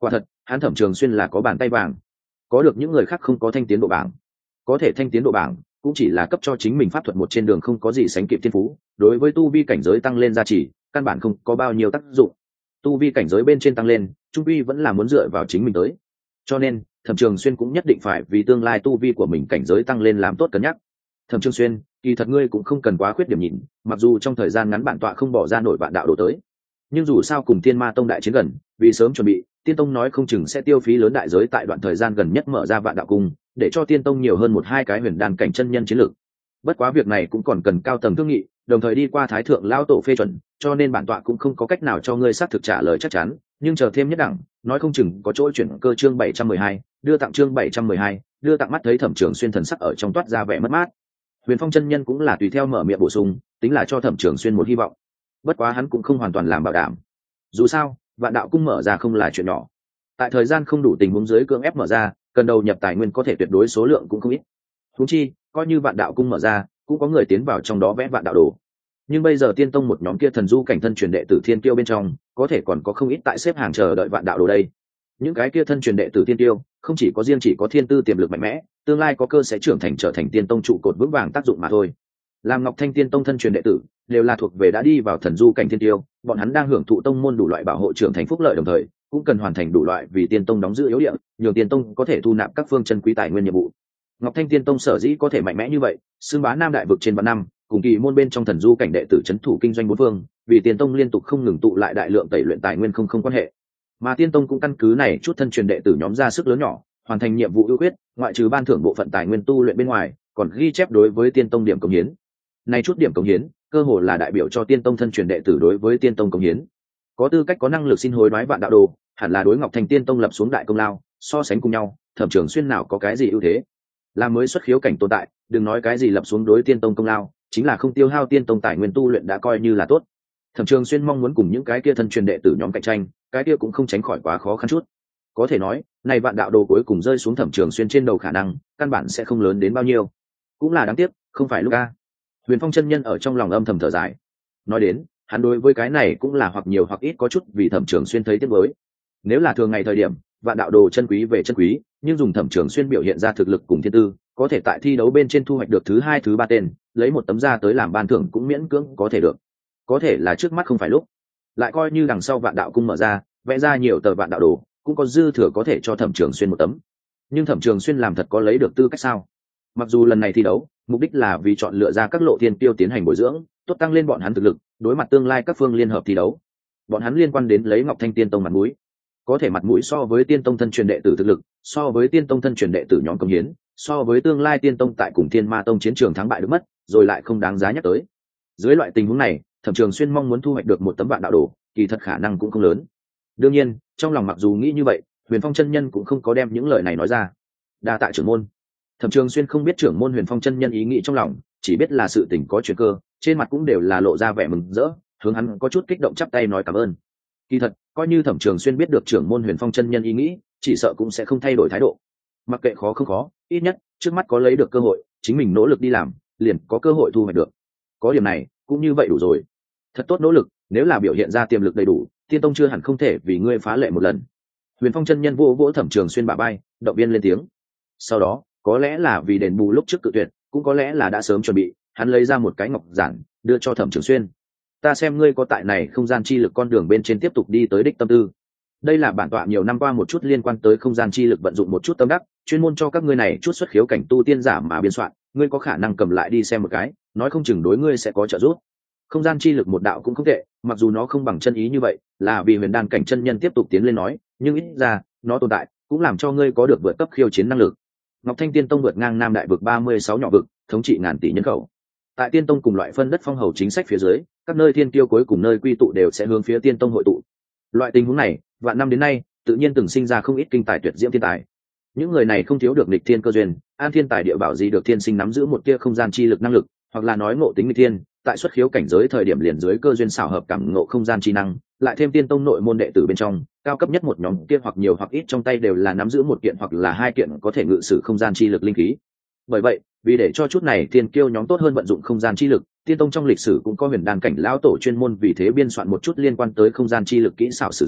hắn Thẩm Trường Xuyên là có bàn tay vàng, có được những người khác không có thanh tiến độ bảng. Có thể thanh tiến độ bảng cũng chỉ là cấp cho chính mình pháp thuật một trên đường không có gì sánh kịp thiên phú, đối với tu vi cảnh giới tăng lên gia trì căn bản không có bao nhiêu tác dụng. Tu vi cảnh giới bên trên tăng lên trung vi vẫn là muốn dựa vào chính mình tới, cho nên Thẩm Trường Xuyên cũng nhất định phải vì tương lai tu vi của mình cảnh giới tăng lên làm tốt cân nhắc. Thẩm Trường Xuyên, kỳ thật ngươi cũng không cần quá khuyết điểm nhìn, mặc dù trong thời gian ngắn bản tọa không bỏ ra nổi vạn đạo đồ tới, nhưng dù sao cùng Thiên Ma Tông đại chiến gần, vì sớm chuẩn bị, Tiên Tông nói không chừng sẽ tiêu phí lớn đại giới tại đoạn thời gian gần nhất mở ra vạn đạo cung, để cho Tiên Tông nhiều hơn một hai cái huyền đan cảnh chân nhân chiến lược. Bất quá việc này cũng còn cần cao tầng thương nghị, đồng thời đi qua Thái thượng lão tổ phê chuẩn, cho nên bản tọa cũng không có cách nào cho ngươi xác thực trả lời chắc chắn, nhưng chờ thêm nhất đẳng, nói không chừng có chỗ chuyển cơ. Chương bảy trăm mười hai, đưa tặng chương bảy trăm mười hai, đưa tặng. Mắt thấy Thẩm Trường Xuyên thần sắc ở trong toát ra vẻ mất mát, Huyền Phong chân nhân cũng là tùy theo mở miệng bổ sung, tính là cho Thẩm Trường Xuyên một hy vọng. Bất quá hắn cũng không hoàn toàn làm bảo đảm. Dù sao, vạn đạo cung mở ra không là chuyện nhỏ. Tại thời gian không đủ tình huống dưới cưỡng ép mở ra, cần đầu nhập tài nguyên có thể tuyệt đối số lượng cũng không ít. Huống chi, coi như vạn đạo cung mở ra, cũng có người tiến vào trong đó vẽ vạn đạo đồ. Nhưng bây giờ Tiên Tông một nhóm kia thần du cảnh thân truyền đệ tử Thiên Kiêu bên trong, có thể còn có không ít tại xếp hàng chờ đợi vạn đạo đồ đây. Những cái kia thân truyền đệ tử Thiên Kiêu, không chỉ có riêng chỉ có thiên tư tiềm lực mạnh mẽ, tương lai có cơ sẽ trưởng thành trở thành Tiên Tông trụ cột vững vàng tác dụng mà thôi. Làm Ngọc Thanh Tiên Tông thân truyền đệ tử, đều là thuộc về đã đi vào thần du cảnh thiên tiêu, bọn hắn đang hưởng thụ tông môn đủ loại bảo hộ trưởng thành phúc lợi, đồng thời cũng cần hoàn thành đủ loại vì Tiên Tông đóng giữ yếu địa, nhường Tiên Tông có thể thu nạp các phương chân quý tài nguyên nhiệm vụ. Ngọc Thanh Tiên Tông sở dĩ có thể mạnh mẽ như vậy, xưng bá Nam Đại vực trên vạn năm, cùng kỳ môn bên trong thần du cảnh đệ tử trấn thủ kinh doanh bốn phương, vì Tiên Tông liên tục không ngừng tụ lại đại lượng tẩy luyện tài nguyên không không quan hệ. Mà Tiên Tông cũng căn cứ này chút thân truyền đệ tử nhóm ra sức lớn nhỏ, hoàn thành nhiệm vụ ưu quyết, ngoại trừ ban thưởng bộ phận tài nguyên tu luyện bên ngoài, còn ghi chép đối với Tiên Tông điểm cống hiến. Này chút điểm cống hiến, cơ hồ là đại biểu cho Tiên Tông thân truyền đệ tử đối với Tiên Tông cống hiến. Có tư cách có năng lực xin hối đoái vạn đạo đồ, hẳn là đối Ngọc Thanh Tiên Tông lập xuống đại công lao, so sánh cùng nhau, Thẩm Trường Xuyên nào có cái gì ưu thế. Là mới xuất khiếu cảnh tồn tại, đừng nói cái gì lập xuống đối Tiên Tông công lao, chính là không tiêu hao Tiên Tông tài nguyên tu luyện đã coi như là tốt. Thẩm Trường Xuyên mong muốn cùng những cái kia thân truyền đệ tử nhóm cạnh tranh, cái kia cũng không tránh khỏi quá khó khăn chút. Có thể nói, này vạn đạo đồ cuối cùng rơi xuống Thẩm Trường Xuyên trên đầu khả năng, căn bản sẽ không lớn đến bao nhiêu. Cũng là đáng tiếc, không phải lúc a. Huyền Phong chân nhân ở trong lòng âm thầm thở dài. Nói đến, hắn đối với cái này cũng là hoặc nhiều hoặc ít có chút vì Thẩm Trường Xuyên thấy tiếc nuối. Nếu là thường ngày thời điểm, vạn đạo đồ chân quý về chân quý, nhưng dùng Thẩm Trường Xuyên biểu hiện ra thực lực cùng thiên tư, có thể tại thi đấu bên trên thu hoạch được thứ hai thứ ba tên, lấy một tấm da tới làm ban thưởng cũng miễn cưỡng có thể được. Có thể là trước mắt không phải lúc. Lại coi như đằng sau vạn đạo cung mở ra, vẽ ra nhiều tờ vạn đạo đồ, cũng có dư thừa có thể cho Thẩm Trường Xuyên một tấm. Nhưng Thẩm Trường Xuyên làm thật có lấy được tư cách sao? Mặc dù lần này thi đấu, mục đích là vì chọn lựa ra các lộ thiên tiêu tiến hành bồi dưỡng, tốt tăng lên bọn hắn thực lực, đối mặt tương lai các phương liên hợp thi đấu. Bọn hắn liên quan đến lấy Ngọc Thanh Tiên Tông mặt mũi. Có thể mặt mũi so với Tiên Tông thân truyền đệ tử thực lực, so với Tiên Tông thân truyền đệ tử nhóm công hiến, so với tương lai Tiên Tông tại cùng Thiên Ma Tông chiến trường thắng bại được mất, rồi lại không đáng giá nhắc tới. Dưới loại tình huống này, Thẩm Trường Xuyên mong muốn thu hoạch được một tấm vạn đạo đồ, kỳ thật khả năng cũng không lớn. Đương nhiên, trong lòng mặc dù nghĩ như vậy, Huyền Phong chân nhân cũng không có đem những lời này nói ra. Đa tạ trưởng môn. Thẩm Trường Xuyên không biết trưởng môn Huyền Phong chân nhân ý nghĩ trong lòng, chỉ biết là sự tình có chuyển cơ, trên mặt cũng đều là lộ ra vẻ mừng rỡ, hướng hắn có chút kích động chắp tay nói cảm ơn. Kỳ thật, coi như Thẩm Trường Xuyên biết được trưởng môn Huyền Phong chân nhân ý nghĩ, chỉ sợ cũng sẽ không thay đổi thái độ. Mặc kệ khó không khó, ít nhất trước mắt có lấy được cơ hội, chính mình nỗ lực đi làm, liền có cơ hội thu hoạch được. Có điểm này, cũng như vậy đủ rồi. Thật tốt nỗ lực, nếu là biểu hiện ra tiềm lực đầy đủ, Tiên Tông chưa hẳn không thể vì ngươi phá lệ một lần. Huyền Phong chân nhân vỗ vỗ Thẩm Trường Xuyên bả vai, động viên lên tiếng. Sau đó, có lẽ là vì đền bù lúc trước cự tuyệt, cũng có lẽ là đã sớm chuẩn bị, hắn lấy ra một cái ngọc giản, đưa cho Thẩm Trường Xuyên. Ta xem ngươi có tại này không gian chi lực con đường bên trên tiếp tục đi tới đích tâm tư. Đây là bản tọa nhiều năm qua một chút liên quan tới không gian chi lực vận dụng một chút tâm đắc, chuyên môn cho các ngươi này chút xuất khiếu cảnh tu tiên giả mà biên soạn, ngươi có khả năng cầm lại đi xem một cái, nói không chừng đối ngươi sẽ có trợ giúp. Không gian chi lực một đạo cũng không tệ, mặc dù nó không bằng chân ý như vậy, là vì huyền đan cảnh chân nhân tiếp tục tiến lên nói, nhưng ít ra, nó tồn tại, cũng làm cho ngươi có được vượt cấp khiêu chiến năng lực. Ngọc Thanh Tiên Tông vượt ngang Nam Đại vực ba mươi sáu nhỏ vực, thống trị ngàn tỷ nhân khẩu. Tại Tiên Tông cùng loại phân đất phong hầu chính sách phía dưới, các nơi thiên tiêu cuối cùng nơi quy tụ đều sẽ hướng phía Tiên Tông hội tụ. Loại tình huống này, vạn năm đến nay, tự nhiên từng sinh ra không ít kinh tài tuyệt diễm thiên tài. Những người này không thiếu được nghịch thiên cơ duyên, an thiên tài địa bảo gì được thiên sinh nắm giữ một tia không gian chi lực năng lực, hoặc là nói ngộ tính nghịch thiên, tại xuất khiếu cảnh giới thời điểm liền dưới cơ duyên xảo hợp cảm ngộ không gian chi năng, lại thêm Tiên Tông nội môn đệ tử bên trong, cao cấp nhất một nhóm kia hoặc nhiều hoặc ít trong tay đều là nắm giữ một kiện hoặc là hai kiện có thể ngự sử không gian chi lực linh khí. Bởi vậy, vì để cho chút này thiên kiêu nhóm tốt hơn vận dụng không gian chi lực, Tiên Tông trong lịch sử cũng có huyền đan cảnh lão tổ chuyên môn vì thế biên soạn một chút liên quan tới không gian chi lực kỹ xảo sử dụng,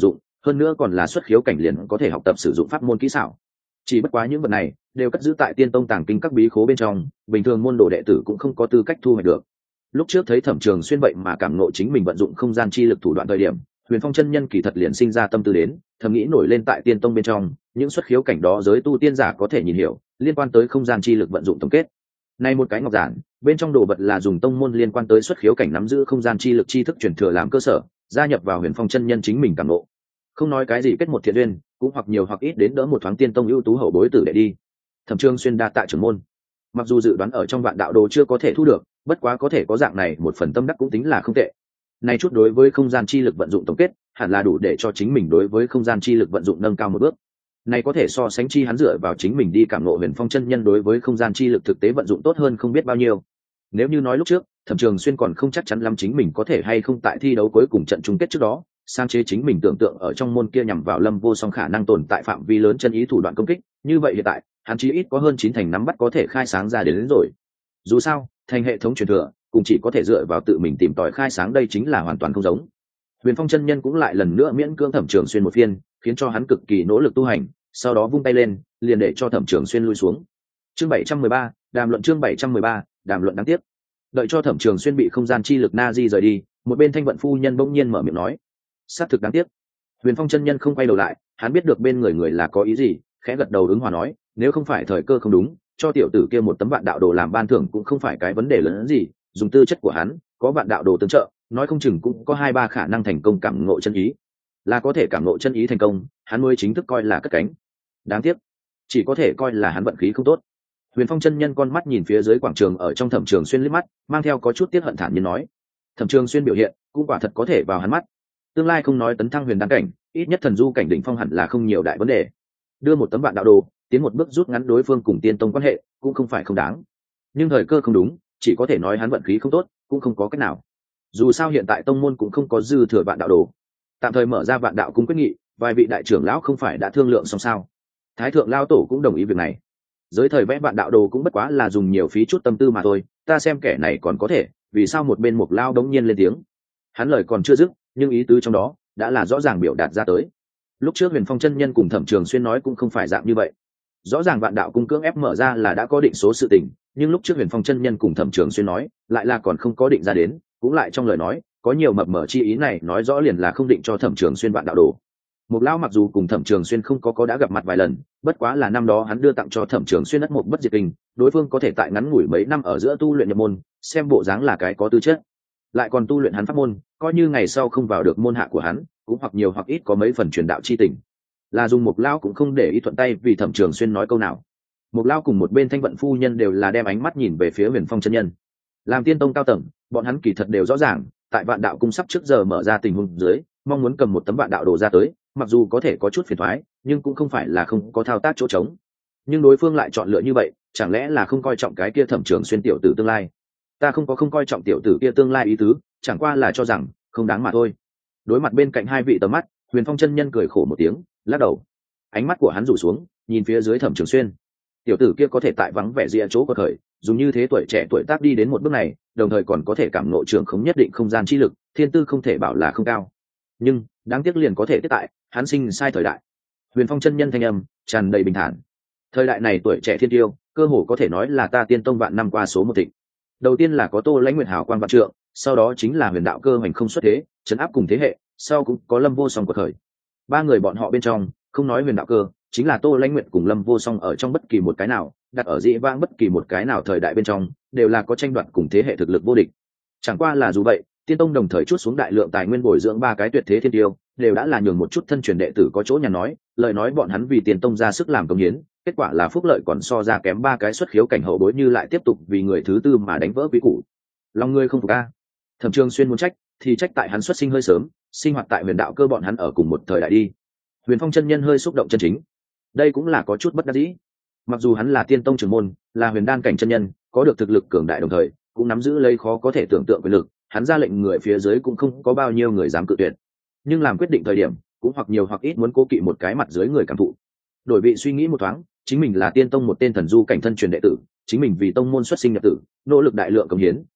hơn nữa còn là xuất khiếu cảnh liền có thể học tập sử dụng pháp môn kỹ xảo. Chỉ bất quá những vật này đều cất giữ tại Tiên Tông tàng kinh các bí khố bên trong, bình thường môn đồ đệ tử cũng không có tư cách thu hoạch được. Lúc trước thấy Thẩm Trường Xuyên vậy mà cảm ngộ chính mình vận dụng không gian chi lực thủ đoạn thời điểm, Huyền Phong chân nhân kỳ thật liền sinh ra tâm tư đến, thầm nghĩ nổi lên tại Tiên Tông bên trong, những xuất khiếu cảnh đó giới tu tiên giả có thể nhìn hiểu, liên quan tới không gian chi lực vận dụng tổng kết. Này một cái ngọc giản, bên trong đồ vật là dùng tông môn liên quan tới xuất khiếu cảnh nắm giữ không gian chi lực tri thức truyền thừa làm cơ sở, gia nhập vào Huyền Phong chân nhân chính mình cảm ngộ. Không nói cái gì kết một thiện duyên, cũng hoặc nhiều hoặc ít đến đỡ một thoáng Tiên Tông ưu tú hậu bối tử để đi. Thẩm Trường Xuyên đa tạ trưởng môn. Mặc dù dự đoán ở trong vạn đạo đồ chưa có thể thu được, bất quá có thể có dạng này một phần tâm đắc cũng tính là không tệ. Này chút đối với không gian chi lực vận dụng tổng kết, hẳn là đủ để cho chính mình đối với không gian chi lực vận dụng nâng cao một bước. Này có thể so sánh chi hắn dựa vào chính mình đi cảm ngộ Huyền Phong chân nhân đối với không gian chi lực thực tế vận dụng tốt hơn không biết bao nhiêu. Nếu như nói lúc trước, Thẩm Trường Xuyên còn không chắc chắn lắm chính mình có thể hay không tại thi đấu cuối cùng trận chung kết trước đó, sáng chế chính mình tưởng tượng ở trong môn kia nhằm vào Lâm Vô Song khả năng tồn tại phạm vi lớn chân ý thủ đoạn công kích, như vậy hiện tại, hắn chí ít có hơn chín thành nắm bắt có thể khai sáng ra đến, đến rồi. Dù sao, thành hệ thống truyền thừa, cũng chỉ có thể dựa vào tự mình tìm tòi khai sáng, đây chính là hoàn toàn không giống. Huyền Phong chân nhân cũng lại lần nữa miễn cưỡng Thẩm Trường Xuyên một phiên, khiến cho hắn cực kỳ nỗ lực tu hành, sau đó vung tay lên, liền để cho Thẩm Trường Xuyên lui xuống. Chương bảy trăm mười ba, đàm luận chương bảy trăm mười ba, đàm luận đáng tiếc. Đợi cho Thẩm Trường Xuyên bị không gian chi lực na di rời đi, một bên Thanh Vận phu nhân bỗng nhiên mở miệng nói: "Sát thực đáng tiếc." Huyền Phong chân nhân không quay đầu lại, hắn biết được bên người người là có ý gì, khẽ gật đầu ứng hòa nói: "Nếu không phải thời cơ không đúng, cho tiểu tử kia một tấm vạn đạo đồ làm ban thưởng cũng không phải cái vấn đề lớn hơn gì, dùng tư chất của hắn, có vạn đạo đồ tương trợ, nói không chừng cũng có hai ba khả năng thành công cảm ngộ chân ý. Là có thể cảm ngộ chân ý thành công, hắn mới chính thức coi là cất cánh. Đáng tiếc, chỉ có thể coi là hắn vận khí không tốt." Huyền Phong chân nhân con mắt nhìn phía dưới quảng trường ở trong Thẩm Trường Xuyên liếc mắt, mang theo có chút tiếc hận thản nhiên nói: "Thẩm Trường Xuyên biểu hiện, cũng quả thật có thể vào hắn mắt. Tương lai không nói tấn thăng huyền đan cảnh, ít nhất thần du cảnh đỉnh phong hẳn là không nhiều đại vấn đề. Đưa một tấm vạn đạo đồ, tiến một bước rút ngắn đối phương cùng Tiên Tông quan hệ, cũng không phải không đáng. Nhưng thời cơ không đúng, chỉ có thể nói hắn vận khí không tốt, cũng không có cách nào. Dù sao hiện tại tông môn cũng không có dư thừa vạn đạo đồ. Tạm thời mở ra vạn đạo cung quyết nghị, vài vị đại trưởng lão không phải đã thương lượng xong sao? Thái thượng lão tổ cũng đồng ý việc này. Giới thời vẽ vạn đạo đồ cũng bất quá là dùng nhiều phí chút tâm tư mà thôi, ta xem kẻ này còn có thể, vì sao một bên Mục Lao đống nhiên lên tiếng?" Hắn lời còn chưa dứt, nhưng ý tứ trong đó đã là rõ ràng biểu đạt ra tới. Lúc trước Huyền Phong chân nhân cùng Thẩm Trường Xuyên nói cũng không phải dạng như vậy. Rõ ràng vạn đạo cung cưỡng ép mở ra là đã có định số sự tình, nhưng lúc trước Huyền Phong chân nhân cùng Thẩm Trường Xuyên nói, lại là còn không có định ra đến, cũng lại trong lời nói có nhiều mập mờ chi ý này, nói rõ liền là không định cho Thẩm Trường Xuyên vạn đạo đồ. Mục Lão mặc dù cùng Thẩm Trường Xuyên không có có đã gặp mặt vài lần, bất quá là năm đó hắn đưa tặng cho Thẩm Trường Xuyên đất một bất diệt kinh, đối phương có thể tại ngắn ngủi mấy năm ở giữa tu luyện nhập môn, xem bộ dáng là cái có tư chất, lại còn tu luyện hắn pháp môn, coi như ngày sau không vào được môn hạ của hắn, cũng hoặc nhiều hoặc ít có mấy phần truyền đạo chi tình. Là dùng Mục Lão cũng không để ý thuận tay vì Thẩm Trường Xuyên nói câu nào. Mục Lão cùng một bên Thanh Vận phu nhân đều là đem ánh mắt nhìn về phía Huyền Phong chân nhân. Làm Tiên Tông cao tầng, bọn hắn kỳ thật đều rõ ràng, tại vạn đạo cung sắp trước giờ mở ra tình huống dưới, mong muốn cầm một tấm vạn đạo đồ ra tới, mặc dù có thể có chút phiền toái, nhưng cũng không phải là không có thao tác chỗ trống. Nhưng đối phương lại chọn lựa như vậy, chẳng lẽ là không coi trọng cái kia Thẩm Trường Xuyên tiểu tử tương lai? Ta không có không coi trọng tiểu tử kia tương lai ý tứ, chẳng qua là cho rằng không đáng mà thôi. Đối mặt bên cạnh hai vị tầm mắt, Huyền Phong chân nhân cười khổ một tiếng, lắc đầu. Ánh mắt của hắn rủ xuống, nhìn phía dưới Thẩm Trường Xuyên. Tiểu tử kia có thể tại vắng vẻ rìa chỗ có thời, dùng như thế tuổi trẻ tuổi tác đi đến một bước này, đồng thời còn có thể cảm ngộ trường không nhất định không gian chi lực, thiên tư không thể bảo là không cao. Nhưng đáng tiếc liền có thể tiếp tại hắn sinh sai thời đại. Huyền Phong chân nhân thanh âm tràn đầy bình thản. Thời đại này tuổi trẻ thiên tiêu, cơ hồ có thể nói là ta Tiên Tông vạn năm qua số một thịnh. Đầu tiên là có Tô Lãnh Nguyệt hào quang vạn trượng, sau đó chính là Huyền Đạo Cơ hoành không xuất thế, trấn áp cùng thế hệ, sau cũng có Lâm Vô Song của thời. Ba người bọn họ bên trong, không nói Huyền Đạo Cơ, chính là Tô Lãnh Nguyệt cùng Lâm Vô Song ở trong bất kỳ một cái nào, đặt ở dĩ vãng bất kỳ một cái nào thời đại bên trong, đều là có tranh đoạt cùng thế hệ thực lực vô địch. Chẳng qua là dù vậy, Tiên Tông đồng thời chút xuống đại lượng tài nguyên bồi dưỡng ba cái tuyệt thế thiên tiêu, đều đã là nhường một chút thân truyền đệ tử có chỗ nhà nói, lời nói bọn hắn vì Tiên Tông ra sức làm công hiến, kết quả là phúc lợi còn so ra kém ba cái xuất khiếu cảnh hậu bối, như lại tiếp tục vì người thứ tư mà đánh vỡ quý củ. Lòng người không phục a. Thẩm Trường Xuyên muốn trách, thì trách tại hắn xuất sinh hơi sớm, sinh hoạt tại Huyền Đạo Cơ bọn hắn ở cùng một thời đại đi. Huyền Phong chân nhân hơi xúc động chân chính. Đây cũng là có chút bất đắc dĩ. Mặc dù hắn là Tiên Tông trưởng môn, là huyền đan cảnh chân nhân, có được thực lực cường đại, đồng thời cũng nắm giữ lấy khó có thể tưởng tượng quyền lực, hắn ra lệnh người phía dưới cũng không có bao nhiêu người dám cự tuyệt. Nhưng làm quyết định thời điểm, cũng hoặc nhiều hoặc ít muốn cố kỵ một cái mặt dưới người cảm thụ. Đổi vị suy nghĩ một thoáng, chính mình là Tiên Tông một tên thần du cảnh thân truyền đệ tử, chính mình vì tông môn xuất sinh nhập tử, nỗ lực đại lượng cống hiến,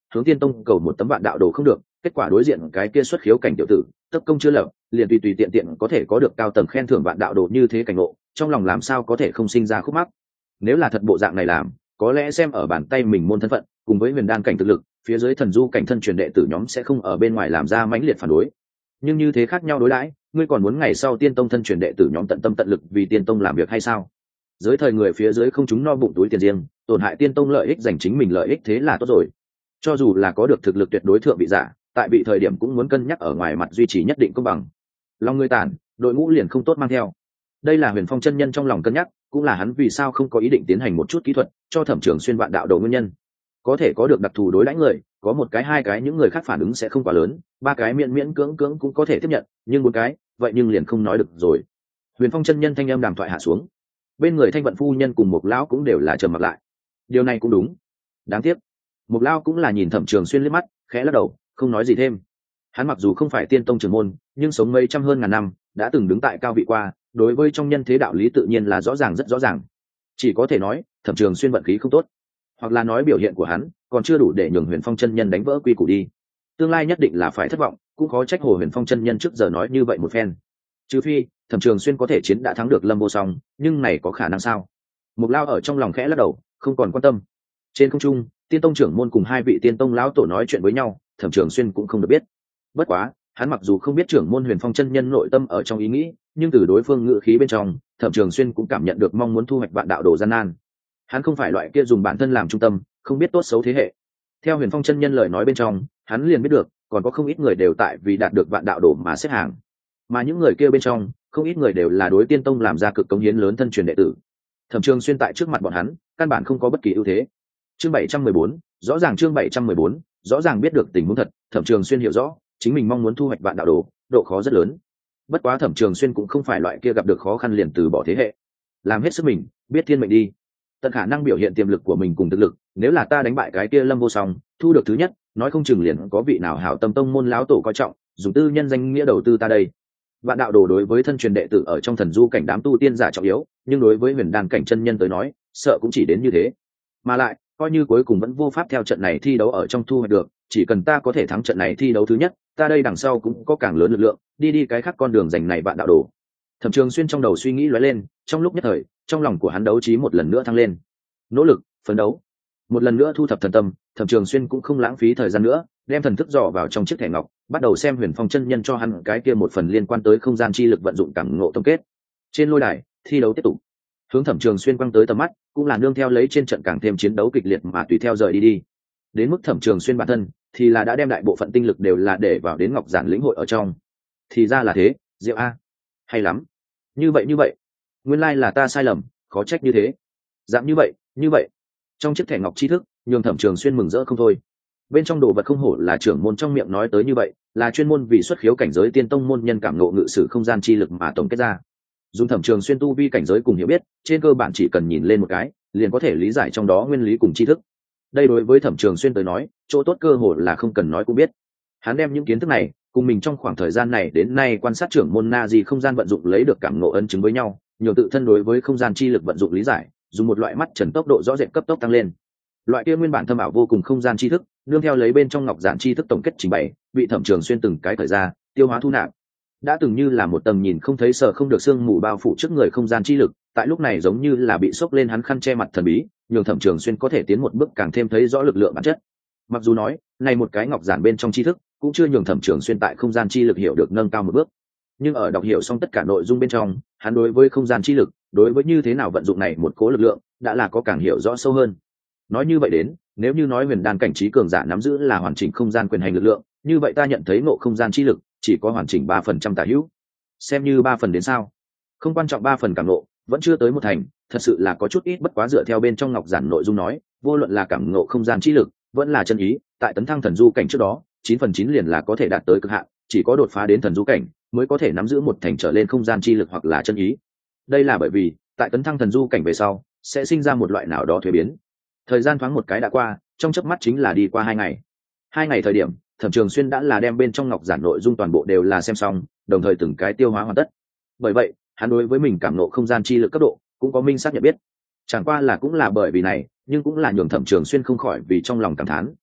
hướng tiên tông cầu một tấm vạn đạo đồ không được, kết quả đối diện cái kia xuất khiếu cảnh tiểu tử tất công chưa lập, liền tùy tùy tiện tiện có thể có được cao tầng khen thưởng vạn đạo đồ như thế cảnh ngộ, trong lòng làm sao có thể không sinh ra khúc mắc. Nếu là thật bộ dạng này làm, có lẽ xem ở bàn tay mình môn thân phận cùng với huyền đan cảnh thực lực, phía dưới thần du cảnh thân truyền đệ tử nhóm sẽ không ở bên ngoài làm ra mãnh liệt phản đối. Nhưng như thế khác nhau đối đãi, ngươi còn muốn ngày sau tiên tông thân truyền đệ tử nhóm tận tâm tận lực vì tiên tông làm việc hay sao? Dưới thời người phía dưới không chúng no bụng túi tiền riêng, tổn hại tiên tông lợi ích giành chính mình lợi ích thế là tốt rồi. Cho dù là có được thực lực tuyệt đối thượng vị giả, tại vị thời điểm cũng muốn cân nhắc ở ngoài mặt duy trì nhất định công bằng. Lòng người tàn, đội ngũ liền không tốt mang theo. Đây là Huyền Phong chân nhân trong lòng cân nhắc, cũng là hắn vì sao không có ý định tiến hành một chút kỹ thuật cho Thẩm Trường Xuyên vạn đạo đầu nguyên nhân. Có thể có được đặc thù đối đãi người, có một cái hai cái những người khác phản ứng sẽ không quá lớn, ba cái miễn miễn cưỡng cưỡng cũng có thể tiếp nhận, nhưng một cái, vậy nhưng liền không nói được rồi. Huyền Phong chân nhân thanh âm đàm thoại hạ xuống, bên người Thanh Vận phu nhân cùng một lão cũng đều là trầm mặc lại. Điều này cũng đúng. Đáng tiếc, một lão cũng là nhìn Thẩm Trường Xuyên liếc mắt, khẽ lắc đầu, không nói gì thêm. Hắn mặc dù không phải tiên tông trưởng môn, nhưng sống mấy trăm hơn ngàn năm, đã từng đứng tại cao vị qua, đối với trong nhân thế đạo lý tự nhiên là rõ ràng rất rõ ràng. Chỉ có thể nói, Thẩm Trường Xuyên vận khí không tốt, hoặc là nói biểu hiện của hắn còn chưa đủ để nhường Huyền Phong chân nhân đánh vỡ quy củ đi. Tương lai nhất định là phải thất vọng, cũng khó trách Hồ Huyền Phong chân nhân trước giờ nói như vậy một phen. Trừ phi, Thẩm Trường Xuyên có thể chiến đã thắng được Lâm Vô Song, nhưng này có khả năng sao? Mục Lao ở trong lòng khẽ lắc đầu, không còn quan tâm. Trên không trung, Tiên tông trưởng môn cùng hai vị Tiên tông lão tổ nói chuyện với nhau, Thẩm Trường Xuyên cũng không được biết. Bất quá, hắn mặc dù không biết trưởng môn Huyền Phong chân nhân nội tâm ở trong ý nghĩ, nhưng từ đối phương ngữ khí bên trong, Thẩm Trường Xuyên cũng cảm nhận được mong muốn thu hoạch vạn đạo đồ gian nan. Hắn không phải loại kia dùng bản thân làm trung tâm, không biết tốt xấu thế hệ. Theo Huyền Phong chân nhân lời nói bên trong, hắn liền biết được, còn có không ít người đều tại vì đạt được vạn đạo đồ mà xếp hàng. Mà những người kia bên trong, không ít người đều là đối Tiên tông làm ra cực cống hiến lớn thân truyền đệ tử. Thẩm Trường Xuyên tại trước mặt bọn hắn, căn bản không có bất kỳ ưu thế. Chương bảy trăm mười bốn, rõ ràng chương bảy trăm mười bốn, rõ ràng biết được tình huống thật, Thẩm Trường Xuyên hiểu rõ, chính mình mong muốn thu hoạch vạn đạo đồ, độ khó rất lớn. Bất quá Thẩm Trường Xuyên cũng không phải loại kia gặp được khó khăn liền từ bỏ thế hệ. Làm hết sức mình, biết thiên mệnh đi. Tận khả năng biểu hiện tiềm lực của mình cùng thực lực, nếu là ta đánh bại cái kia Lâm Vô Song, thu được thứ nhất, nói không chừng liền có vị nào hảo tâm tông môn lão tổ coi trọng, dùng tư nhân danh nghĩa đầu tư ta đây. Vạn đạo đồ đối với thân truyền đệ tử ở trong thần du cảnh đám tu tiên giả trọng yếu, nhưng đối với huyền đan cảnh chân nhân tới nói, sợ cũng chỉ đến như thế. Mà lại, coi như cuối cùng vẫn vô pháp theo trận này thi đấu ở trong thu hoạch được, chỉ cần ta có thể thắng trận này thi đấu thứ nhất, ta đây đằng sau cũng có càng lớn lực lượng, đi đi cái khác con đường dành này vạn đạo đồ. Thẩm Trường Xuyên trong đầu suy nghĩ lóe lên, trong lúc nhất thời, trong lòng của hắn đấu trí một lần nữa thăng lên. Nỗ lực, phấn đấu, một lần nữa thu thập thần tâm, Thẩm Trường Xuyên cũng không lãng phí thời gian nữa, đem thần thức dò vào trong chiếc thẻ ngọc, bắt đầu xem Huyền Phong chân nhân cho hắn cái kia một phần liên quan tới không gian chi lực vận dụng cảm ngộ tổng kết. Trên lôi đài, thi đấu tiếp tục. Hướng Thẩm Trường Xuyên quăng tới tầm mắt, cũng là nương theo lấy trên trận càng thêm chiến đấu kịch liệt mà tùy theo rời đi đi. Đến mức Thẩm Trường Xuyên bản thân, thì là đã đem đại bộ phận tinh lực đều là để vào đến Ngọc Giản lĩnh hội ở trong. Thì ra là thế, Diệu a, hay lắm. Như vậy như vậy, nguyên lai là ta sai lầm, khó trách như thế. Dạng như vậy, như vậy. Trong chiếc thẻ ngọc tri thức, nhường Thẩm Trường Xuyên mừng rỡ không thôi. Bên trong đồ vật không hổ là trưởng môn trong miệng nói tới như vậy, là chuyên môn vì xuất khiếu cảnh giới tiên tông môn nhân cảm ngộ ngự sử không gian chi lực mà tổng kết ra. Dùng Thẩm Trường Xuyên tu vi cảnh giới cùng hiểu biết, trên cơ bản chỉ cần nhìn lên một cái, liền có thể lý giải trong đó nguyên lý cùng tri thức. Đây đối với Thẩm Trường Xuyên tới nói, chỗ tốt cơ hội là không cần nói cũng biết. Hắn đem những kiến thức này, cùng mình trong khoảng thời gian này đến nay quan sát trưởng môn Na Di không gian vận dụng lấy được cảm ngộ ấn chứng với nhau, nhiều tự thân đối với không gian chi lực vận dụng lý giải, dùng một loại mắt trần tốc độ rõ rệt cấp tốc tăng lên. Loại kia nguyên bản thâm ảo vô cùng không gian chi thức, nương theo lấy bên trong ngọc giản chi thức tổng kết trình bày, bị Thẩm Trường Xuyên từng cái thời ra, tiêu hóa thu nạp. Đã từng như là một tầng nhìn không thấy sờ không được xương mù bao phủ trước người không gian chi lực, tại lúc này giống như là bị xốc lên hắn khăn che mặt thần bí, nhường Thẩm Trường Xuyên có thể tiến một bước càng thêm thấy rõ lực lượng bản chất. Mặc dù nói, này một cái ngọc giản bên trong tri thức, cũng chưa nhường Thẩm Trường Xuyên tại không gian chi lực hiểu được nâng cao một bước. Nhưng ở đọc hiểu xong tất cả nội dung bên trong, hắn đối với không gian chi lực, đối với như thế nào vận dụng này một cố lực lượng, đã là có càng hiểu rõ sâu hơn. Nói như vậy đến, nếu như nói huyền đan cảnh trí cường giả nắm giữ là hoàn chỉnh không gian quyền hành lực lượng, như vậy ta nhận thấy ngộ không gian chi lực chỉ có hoàn chỉnh ba phần trăm tả hữu. Xem như ba phần đến sao? Không quan trọng ba phần cảm ngộ, vẫn chưa tới một thành, thật sự là có chút ít, bất quá dựa theo bên trong ngọc giản nội dung nói, vô luận là cảm ngộ không gian chi lực, vẫn là chân ý, tại tấn thăng thần du cảnh trước đó, chín phần chín liền là có thể đạt tới cực hạn, chỉ có đột phá đến thần du cảnh mới có thể nắm giữ một thành trở lên không gian chi lực hoặc là chân ý. Đây là bởi vì, tại tấn thăng thần du cảnh về sau, sẽ sinh ra một loại nào đó thuế biến. Thời gian thoáng một cái đã qua, trong chớp mắt chính là đi qua hai ngày. Hai ngày thời điểm, Thẩm Trường Xuyên đã là đem bên trong ngọc giản nội dung toàn bộ đều là xem xong, đồng thời từng cái tiêu hóa hoàn tất. Bởi vậy, hắn đối với mình cảm ngộ không gian chi lực cấp độ, cũng có minh xác nhận biết. Chẳng qua là cũng là bởi vì này, nhưng cũng là nhường Thẩm Trường Xuyên không khỏi vì trong lòng cảm thán.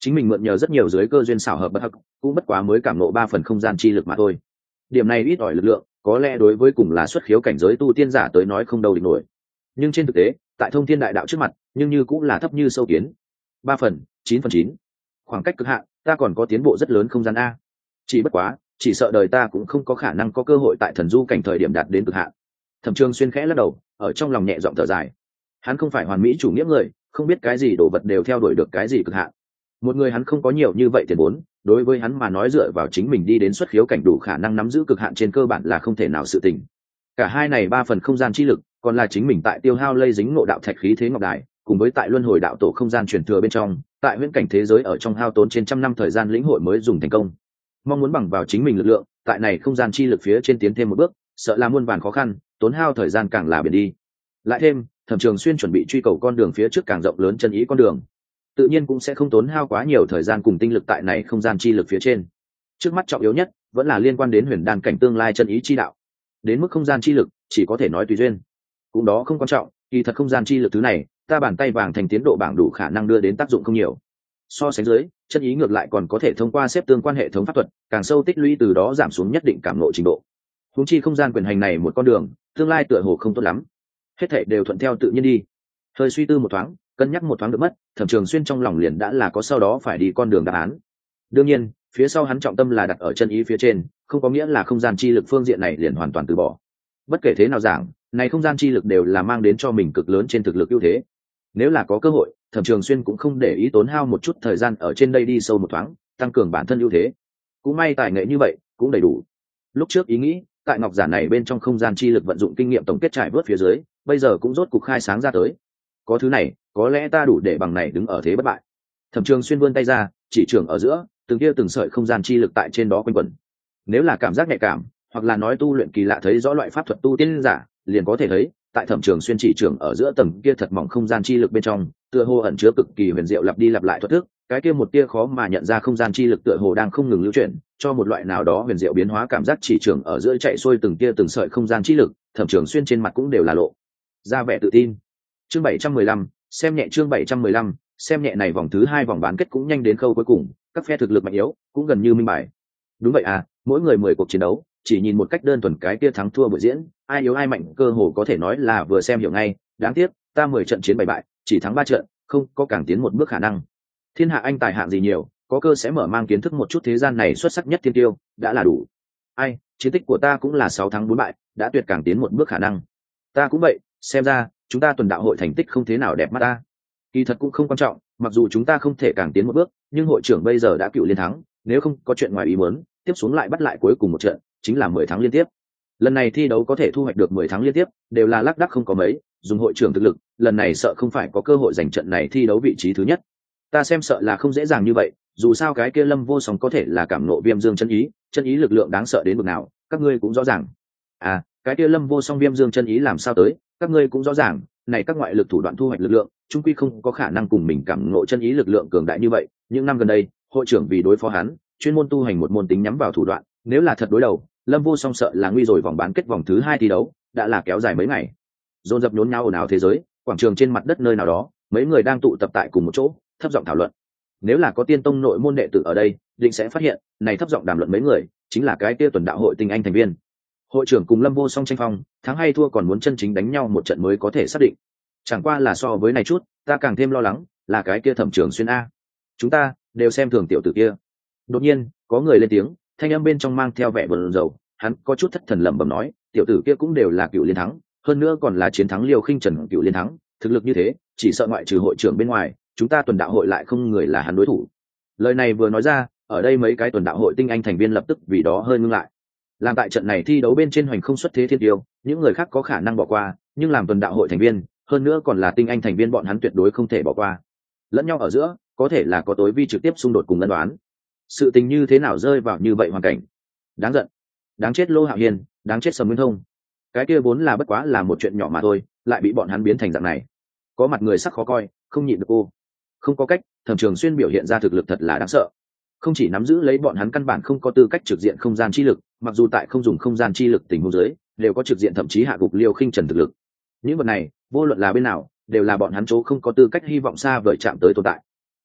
chính mình mượn nhờ rất nhiều dưới cơ duyên xảo hợp bất hắc, cũng bất quá mới cảm nộ ba phần không gian chi lực mà thôi. Điểm này ít ỏi lực lượng, có lẽ đối với cùng là xuất khiếu cảnh giới tu tiên giả tới nói không đâu địch nổi, nhưng trên thực tế tại thông thiên đại đạo trước mặt nhưng như cũng là thấp như sâu kiến. Ba phần chín phần chín, khoảng cách cực hạn, ta còn có tiến bộ rất lớn không gian a. Chỉ bất quá chỉ sợ đời ta cũng không có khả năng có cơ hội tại thần du cảnh thời điểm đạt đến cực hạn. Thẩm Trường Xuyên khẽ lắc đầu, ở trong lòng nhẹ giọng thở dài. Hắn không phải hoàn mỹ chủ nghĩa người, không biết cái gì đồ vật đều theo đuổi được cái gì cực hạn. Một người hắn không có nhiều như vậy tiền vốn, đối với hắn mà nói dựa vào chính mình đi đến xuất khiếu cảnh đủ khả năng nắm giữ cực hạn trên cơ bản là không thể nào sự tình. Cả hai này ba phần không gian chi lực, còn là chính mình tại tiêu hao lây dính ngộ đạo thạch khí thế ngọc đài, cùng với tại luân hồi đạo tổ không gian truyền thừa bên trong, tại huyễn cảnh thế giới ở trong hao tốn trên trăm năm thời gian lĩnh hội mới dùng thành công. Mong muốn bằng vào chính mình lực lượng, tại này không gian chi lực phía trên tiến thêm một bước, sợ là muôn vàn khó khăn, tốn hao thời gian càng là biển đi. Lại thêm, Thẩm Trường Xuyên chuẩn bị truy cầu con đường phía trước càng rộng lớn chân ý con đường, tự nhiên cũng sẽ không tốn hao quá nhiều thời gian cùng tinh lực tại này không gian chi lực phía trên. Trước mắt trọng yếu nhất vẫn là liên quan đến huyền đan cảnh tương lai chân ý chi đạo. Đến mức không gian chi lực, chỉ có thể nói tùy duyên. Cũng đó không quan trọng, kỳ thật không gian chi lực thứ này, ta bàn tay vàng thành tiến độ bảng đủ khả năng đưa đến tác dụng không nhiều. So sánh dưới, chân ý ngược lại còn có thể thông qua xếp tương quan hệ thống pháp thuật, càng sâu tích lũy từ đó giảm xuống nhất định cảm ngộ trình độ. Huống chi không gian quyền hành này một con đường, tương lai tựa hồ không tốt lắm. Hết thảy đều thuận theo tự nhiên đi. Hơi suy tư một thoáng, cân nhắc một thoáng được mất, Thẩm Trường Xuyên trong lòng liền đã là có sau đó phải đi con đường đáp án. Đương nhiên, phía sau hắn trọng tâm là đặt ở chân ý phía trên, không có nghĩa là không gian chi lực phương diện này liền hoàn toàn từ bỏ. Bất kể thế nào giảng, này không gian chi lực đều là mang đến cho mình cực lớn trên thực lực ưu thế. Nếu là có cơ hội, Thẩm Trường Xuyên cũng không để ý tốn hao một chút thời gian ở trên đây đi sâu một thoáng, tăng cường bản thân ưu thế. Cũng may tài nghệ như vậy, cũng đầy đủ. Lúc trước ý nghĩ, tại ngọc giản này bên trong không gian chi lực vận dụng kinh nghiệm tổng kết trải vớt phía dưới, bây giờ cũng rốt cục khai sáng ra tới. Có thứ này, có lẽ ta đủ để bằng này đứng ở thế bất bại. Thẩm Trường Xuyên vươn tay ra, chỉ trường ở giữa, từng kia từng sợi không gian chi lực tại trên đó quanh quẩn. Nếu là cảm giác nhạy cảm, hoặc là nói tu luyện kỳ lạ thấy rõ loại pháp thuật tu tiên giả, liền có thể thấy, tại Thẩm Trường Xuyên chỉ trường ở giữa tầng kia thật mỏng không gian chi lực bên trong, tựa hồ ẩn chứa cực kỳ huyền diệu lặp đi lặp lại thuật thức, cái kia một tia khó mà nhận ra không gian chi lực tựa hồ đang không ngừng lưu chuyển, cho một loại nào đó huyền diệu biến hóa cảm giác chỉ trường ở giữa chạy xuôi từng tia từng sợi không gian chi lực, Thẩm Trường Xuyên trên mặt cũng đều là lộ ra vẻ tự tin. Chương bảy trăm mười lăm, xem nhẹ chương bảy trăm mười lăm, xem nhẹ này vòng thứ hai vòng bán kết cũng nhanh đến khâu cuối cùng, các phe thực lực mạnh yếu cũng gần như minh bài. Đúng vậy à, mỗi người mười cuộc chiến đấu, chỉ nhìn một cách đơn thuần cái kia thắng thua buổi diễn, ai yếu ai mạnh cơ hồ có thể nói là vừa xem hiểu ngay, đáng tiếc, ta mười trận chiến bảy bại, chỉ thắng ba trận, không có càng tiến một bước khả năng. Thiên hạ anh tài hạng gì nhiều, có cơ sẽ mở mang kiến thức một chút thế gian này xuất sắc nhất thiên tiêu, đã là đủ. Ai, chiến tích của ta cũng là sáu thắng bốn bại, đã tuyệt càng tiến một bước khả năng. Ta cũng vậy, xem ra chúng ta tuần đạo hội thành tích không thế nào đẹp mắt ta. Kỳ thật cũng không quan trọng, mặc dù chúng ta không thể càng tiến một bước, nhưng hội trưởng bây giờ đã cựu liên thắng, nếu không có chuyện ngoài ý muốn, tiếp xuống lại bắt lại cuối cùng một trận, chính là mười thắng liên tiếp. Lần này thi đấu có thể thu hoạch được mười thắng liên tiếp, đều là lác đác không có mấy, dùng hội trưởng thực lực, lần này sợ không phải có cơ hội giành trận này thi đấu vị trí thứ nhất. Ta xem sợ là không dễ dàng như vậy, dù sao cái kia Lâm Vô Song có thể là cảm nộ viêm dương chân ý, chân ý lực lượng đáng sợ đến mức nào, các ngươi cũng rõ ràng. À, cái kia Lâm Vô Song viêm dương chân ý làm sao tới, các ngươi cũng rõ ràng, này các ngoại lực thủ đoạn thu hoạch lực lượng, chung quy không có khả năng cùng mình cảm ngộ chân ý lực lượng cường đại như vậy. Những năm gần đây, hội trưởng vì đối phó hắn, chuyên môn tu hành một môn tính nhắm vào thủ đoạn, nếu là thật đối đầu, Lâm Vô Song sợ là nguy rồi vòng bán kết vòng thứ hai thi đấu, đã là kéo dài mấy ngày. Dồn dập nhốn nháo ồn ào thế giới, quảng trường trên mặt đất nơi nào đó, mấy người đang tụ tập tại cùng một chỗ, thấp giọng thảo luận. Nếu là có tiên tông nội môn đệ tử ở đây, định sẽ phát hiện, này thấp giọng đàm luận mấy người, chính là cái kia tuần đạo hội tinh anh thành viên. Hội trưởng cùng Lâm Vô Song tranh phong, thắng hay thua còn muốn chân chính đánh nhau một trận mới có thể xác định. Chẳng qua là so với này chút, ta càng thêm lo lắng, là cái kia Thẩm Trường Xuyên a. Chúng ta đều xem thường tiểu tử kia. Đột nhiên, có người lên tiếng, thanh âm bên trong mang theo vẻ buồn rầu, hắn có chút thất thần lẩm bẩm nói, tiểu tử kia cũng đều là cựu liên thắng, hơn nữa còn là chiến thắng Liêu Khinh Trần cựu liên thắng, thực lực như thế, chỉ sợ ngoại trừ hội trưởng bên ngoài, chúng ta tuần đạo hội lại không người là hắn đối thủ. Lời này vừa nói ra, ở đây mấy cái tuần đạo hội tinh anh thành viên lập tức vì đó hơi ngưng lại. Làm tại trận này thi đấu bên trên hoành không xuất thế thiên tiêu, những người khác có khả năng bỏ qua, nhưng làm tuần đạo hội thành viên, hơn nữa còn là tinh anh thành viên, bọn hắn tuyệt đối không thể bỏ qua. Lẫn nhau ở giữa, có thể là có tối vi trực tiếp xung đột cùng ân đoán. Sự tình như thế nào rơi vào như vậy hoàn cảnh? Đáng giận, đáng chết Lô Hạo Hiên, đáng chết Sầm Nguyên Thông. Cái kia vốn là bất quá là một chuyện nhỏ mà thôi, lại bị bọn hắn biến thành dạng này. Có mặt người sắc khó coi, không nhịn được cô. Không có cách, Thẩm Trường Xuyên biểu hiện ra thực lực thật là đáng sợ. Không chỉ nắm giữ lấy bọn hắn căn bản không có tư cách trực diện không gian chi lực, mặc dù tại không dùng không gian chi lực tình huống dưới, đều có trực diện thậm chí hạ gục Liêu Khinh Trần thực lực. Những vật này, vô luận là bên nào, đều là bọn hắn chỗ không có tư cách hy vọng xa vời chạm tới tồn tại.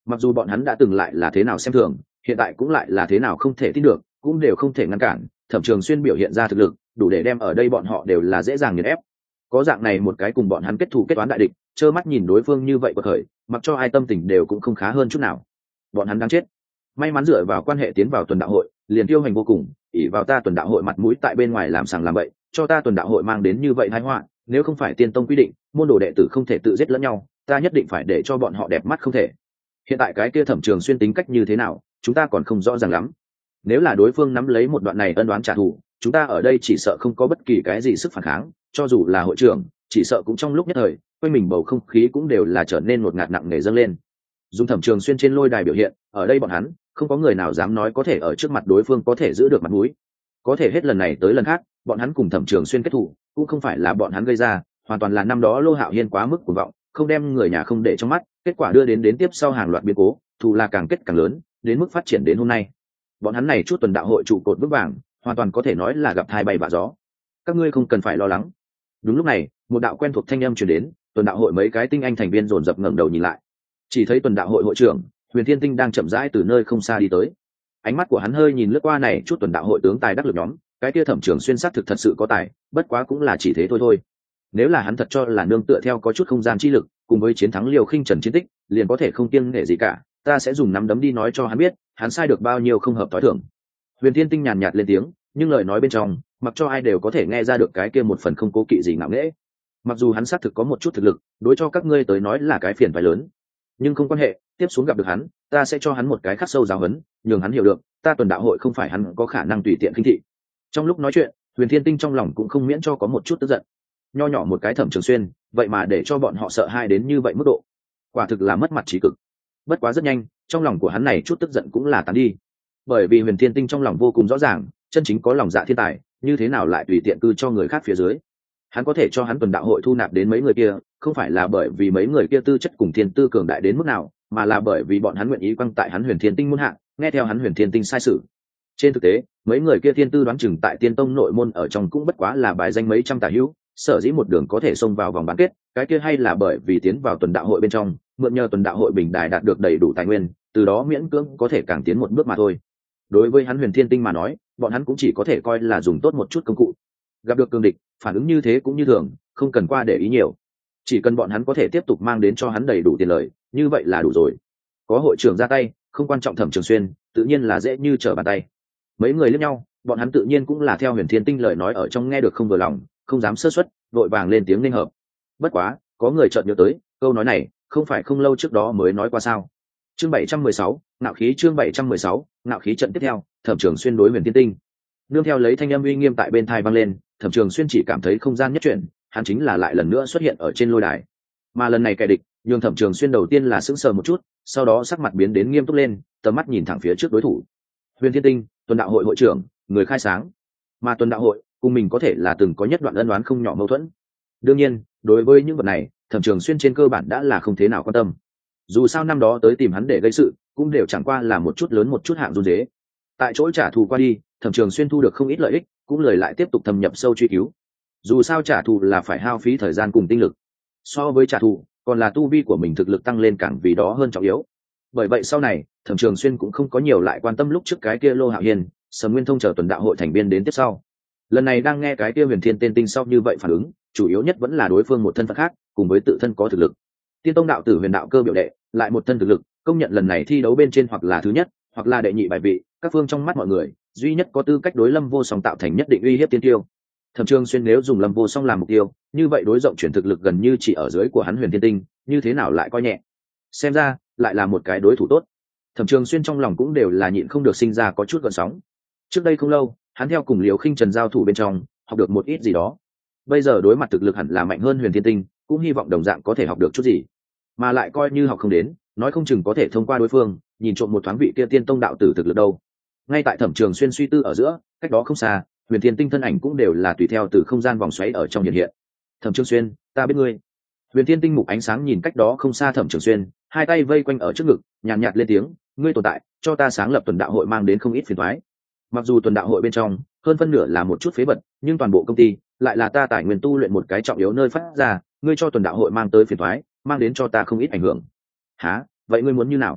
Mặc dù bọn hắn đã từng lại là thế nào xem thường, hiện tại cũng lại là thế nào không thể tin được, cũng đều không thể ngăn cản. Thẩm Trường Xuyên biểu hiện ra thực lực đủ để đem ở đây bọn họ đều là dễ dàng nghiền ép. Có dạng này một cái cùng bọn hắn kết thù kết toán đại địch, trơ mắt nhìn đối phương như vậy bật khởi, mặc cho ai tâm tình đều cũng không khá hơn chút nào. Bọn hắn đáng chết. May mắn dựa vào quan hệ tiến vào tuần đạo hội, liền tiêu hành vô cùng, ỷ vào ta tuần đạo hội mặt mũi tại bên ngoài làm sàng làm bậy, cho ta tuần đạo hội mang đến như vậy tai họa. Nếu không phải tiên tông quy định môn đồ đệ tử không thể tự giết lẫn nhau, ta nhất định phải để cho bọn họ đẹp mắt không thể. Hiện tại cái kia Thẩm Trường Xuyên tính cách như thế nào, chúng ta còn không rõ ràng lắm. Nếu là đối phương nắm lấy một đoạn này ân oán trả thù, chúng ta ở đây chỉ sợ không có bất kỳ cái gì sức phản kháng, cho dù là hội trưởng, chỉ sợ cũng trong lúc nhất thời, quanh mình bầu không khí cũng đều là trở nên ngột ngạt nặng nề dâng lên. Dùng Thẩm Trường Xuyên trên lôi đài biểu hiện, ở đây bọn hắn không có người nào dám nói có thể ở trước mặt đối phương có thể giữ được mặt mũi. Có thể hết lần này tới lần khác, bọn hắn cùng Thẩm Trường Xuyên kết thù, cũng không phải là bọn hắn gây ra, hoàn toàn là năm đó Lô Hạo Hiên quá mức cuồng vọng, không đem người nhà không để trong mắt, kết quả đưa đến đến tiếp sau hàng loạt biến cố, thù là càng kết càng lớn, đến mức phát triển đến hôm nay. Bọn hắn này chút tuần đạo hội trụ cột vững vàng, hoàn toàn có thể nói là gặp thai bay vạ gió. Các ngươi không cần phải lo lắng. Đúng lúc này, một đạo quen thuộc thanh âm truyền đến, tuần đạo hội mấy cái tinh anh thành viên dồn dập ngẩng đầu nhìn lại. Chỉ thấy tuần đạo hội hội trưởng Huyền Thiên Tinh đang chậm rãi từ nơi không xa đi tới. Ánh mắt của hắn hơi nhìn lướt qua này chút tuần đạo hội tướng tài đắc lực nhóm, cái kia Thẩm Trường Xuyên sắc thực thật sự có tài, bất quá cũng là chỉ thế thôi thôi. Nếu là hắn thật cho là nương tựa theo có chút không gian chi lực, cùng với chiến thắng Liều Khinh Trần chiến tích, liền có thể không kiêng nể gì cả, ta sẽ dùng nắm đấm đi nói cho hắn biết, hắn sai được bao nhiêu không hợp tối thường. Huyền Thiên Tinh nhàn nhạt lên tiếng, nhưng lời nói bên trong, mặc cho ai đều có thể nghe ra được cái kia một phần không cố kỵ gì ngạo nghễ. Mặc dù hắn xác thực có một chút thực lực, đối cho các ngươi tới nói là cái phiền phải lớn, nhưng không quan hệ, tiếp xuống gặp được hắn, ta sẽ cho hắn một cái khắc sâu giáo huấn, nhường hắn hiểu được, ta tuần đạo hội không phải hắn có khả năng tùy tiện khinh thị. Trong lúc nói chuyện, Huyền Thiên Tinh trong lòng cũng không miễn cho có một chút tức giận. Nho nhỏ một cái Thẩm Trường Xuyên, vậy mà để cho bọn họ sợ hai đến như vậy mức độ, quả thực là mất mặt trí cực. Bất quá rất nhanh, trong lòng của hắn này chút tức giận cũng là tán đi, bởi vì Huyền Thiên Tinh trong lòng vô cùng rõ ràng, chân chính có lòng dạ thiên tài, như thế nào lại tùy tiện cư cho người khác phía dưới. Hắn có thể cho hắn tuần đạo hội thu nạp đến mấy người kia, không phải là bởi vì mấy người kia tư chất cùng thiên tư cường đại đến mức nào, mà là bởi vì bọn hắn nguyện ý quăng tại hắn Huyền Thiên Tinh muôn hạng, nghe theo hắn Huyền Thiên Tinh sai sử. Trên thực tế, mấy người kia thiên tư đoán chừng tại Tiên Tông nội môn ở trong cũng bất quá là bài danh mấy trăm tả hữu, sở dĩ một đường có thể xông vào vòng bán kết, cái kia hay là bởi vì tiến vào tuần đạo hội bên trong, mượn nhờ tuần đạo hội bình đài đạt được đầy đủ tài nguyên, từ đó miễn cưỡng có thể càng tiến một bước mà thôi. Đối với hắn Huyền Thiên Tinh mà nói, bọn hắn cũng chỉ có thể coi là dùng tốt một chút công cụ. Gặp được cường địch, phản ứng như thế cũng như thường, không cần qua để ý nhiều. Chỉ cần bọn hắn có thể tiếp tục mang đến cho hắn đầy đủ tiền lời, như vậy là đủ rồi. Có hội trưởng ra tay, không quan trọng Thẩm Trường Xuyên, tự nhiên là dễ như trở bàn tay. Mấy người liếc nhau, bọn hắn tự nhiên cũng là theo Huyền Thiên Tinh lời nói ở trong nghe được không vừa lòng, không dám sơ suất, vội vàng lên tiếng nghênh hợp. Bất quá, có người chợt nhớ tới, câu nói này, không phải không lâu trước đó mới nói qua sao? Chương bảy trăm mười sáu, ngạo khí chương bảy trăm mười sáu, ngạo khí trận tiếp theo, Thẩm Trường Xuyên đối Huyền Thiên Tinh. Nương theo lấy thanh âm uy nghiêm tại bên tai vang lên, Thẩm Trường Xuyên chỉ cảm thấy không gian nhất chuyển, hắn chính là lại lần nữa xuất hiện ở trên lôi đài. Mà lần này kẻ địch, nhường Thẩm Trường Xuyên đầu tiên là sững sờ một chút, sau đó sắc mặt biến đến nghiêm túc lên, tầm mắt nhìn thẳng phía trước đối thủ. Huyền Thiên Tinh, tuần đạo hội hội trưởng, người khai sáng. Mà tuần đạo hội, cùng mình có thể là từng có nhất đoạn ân oán không nhỏ mâu thuẫn. Đương nhiên, đối với những vật này, Thẩm Trường Xuyên trên cơ bản đã là không thế nào quan tâm. Dù sao năm đó tới tìm hắn để gây sự, cũng đều chẳng qua là một chút lớn một chút hạng run rế. Tại chỗ trả thù qua đi, Thẩm Trường Xuyên thu được không ít lợi ích, cũng lời lại tiếp tục thâm nhập sâu truy cứu. Dù sao trả thù là phải hao phí thời gian cùng tinh lực, so với trả thù, còn là tu vi của mình thực lực tăng lên càng vì đó hơn trọng yếu. Bởi vậy sau này, Thẩm Trường Xuyên cũng không có nhiều lại quan tâm lúc trước cái kia Lô Hạo Hiên, Sầm Nguyên Thông chờ tuần đạo hội thành viên đến tiếp sau. Lần này đang nghe cái kia Huyền Thiên tên tinh sau như vậy phản ứng, chủ yếu nhất vẫn là đối phương một thân phận khác, cùng với tự thân có thực lực. Tiên Tông đạo tử Huyền Đạo Cơ biểu đệ, lại một thân thực lực, công nhận lần này thi đấu bên trên hoặc là thứ nhất, hoặc là đệ nhị bài vị, các phương trong mắt mọi người, duy nhất có tư cách đối Lâm Vô Song tạo thành nhất định uy hiếp tiên tiêu. Thẩm Trường Xuyên nếu dùng Lâm Vô Song làm mục tiêu, như vậy đối rộng chuyển thực lực gần như chỉ ở dưới của hắn Huyền Thiên Tinh, như thế nào lại coi nhẹ. Xem ra, lại là một cái đối thủ tốt. Thẩm Trường Xuyên trong lòng cũng đều là nhịn không được sinh ra có chút gợn sóng. Trước đây không lâu, hắn theo cùng Liều Khinh Trần giao thủ bên trong, học được một ít gì đó. Bây giờ đối mặt thực lực hẳn là mạnh hơn Huyền Thiên Tinh, cũng hy vọng đồng dạng có thể học được chút gì. Mà lại coi như học không đến, nói không chừng có thể thông qua đối phương, nhìn trộm một thoáng vị kia Tiên Tông đạo tử thực lực đâu. Ngay tại Thẩm Trường Xuyên suy tư ở giữa, cách đó không xa, Huyền Thiên Tinh thân ảnh cũng đều là tùy theo từ không gian vòng xoáy ở trong hiện hiện. Thẩm Trường Xuyên, ta biết ngươi. Huyền Thiên Tinh mục ánh sáng nhìn cách đó không xa Thẩm Trường Xuyên, hai tay vây quanh ở trước ngực, nhàn nhạt, nhạt lên tiếng, ngươi tồn tại, cho ta sáng lập tuần đạo hội mang đến không ít phiền toái. Mặc dù tuần đạo hội bên trong hơn phân nửa là một chút phế vật, nhưng toàn bộ công ty lại là ta tài nguyên tu luyện một cái trọng yếu nơi phát ra, ngươi cho tuần đạo hội mang tới phiền toái, mang đến cho ta không ít ảnh hưởng. Hả? Vậy ngươi muốn như nào?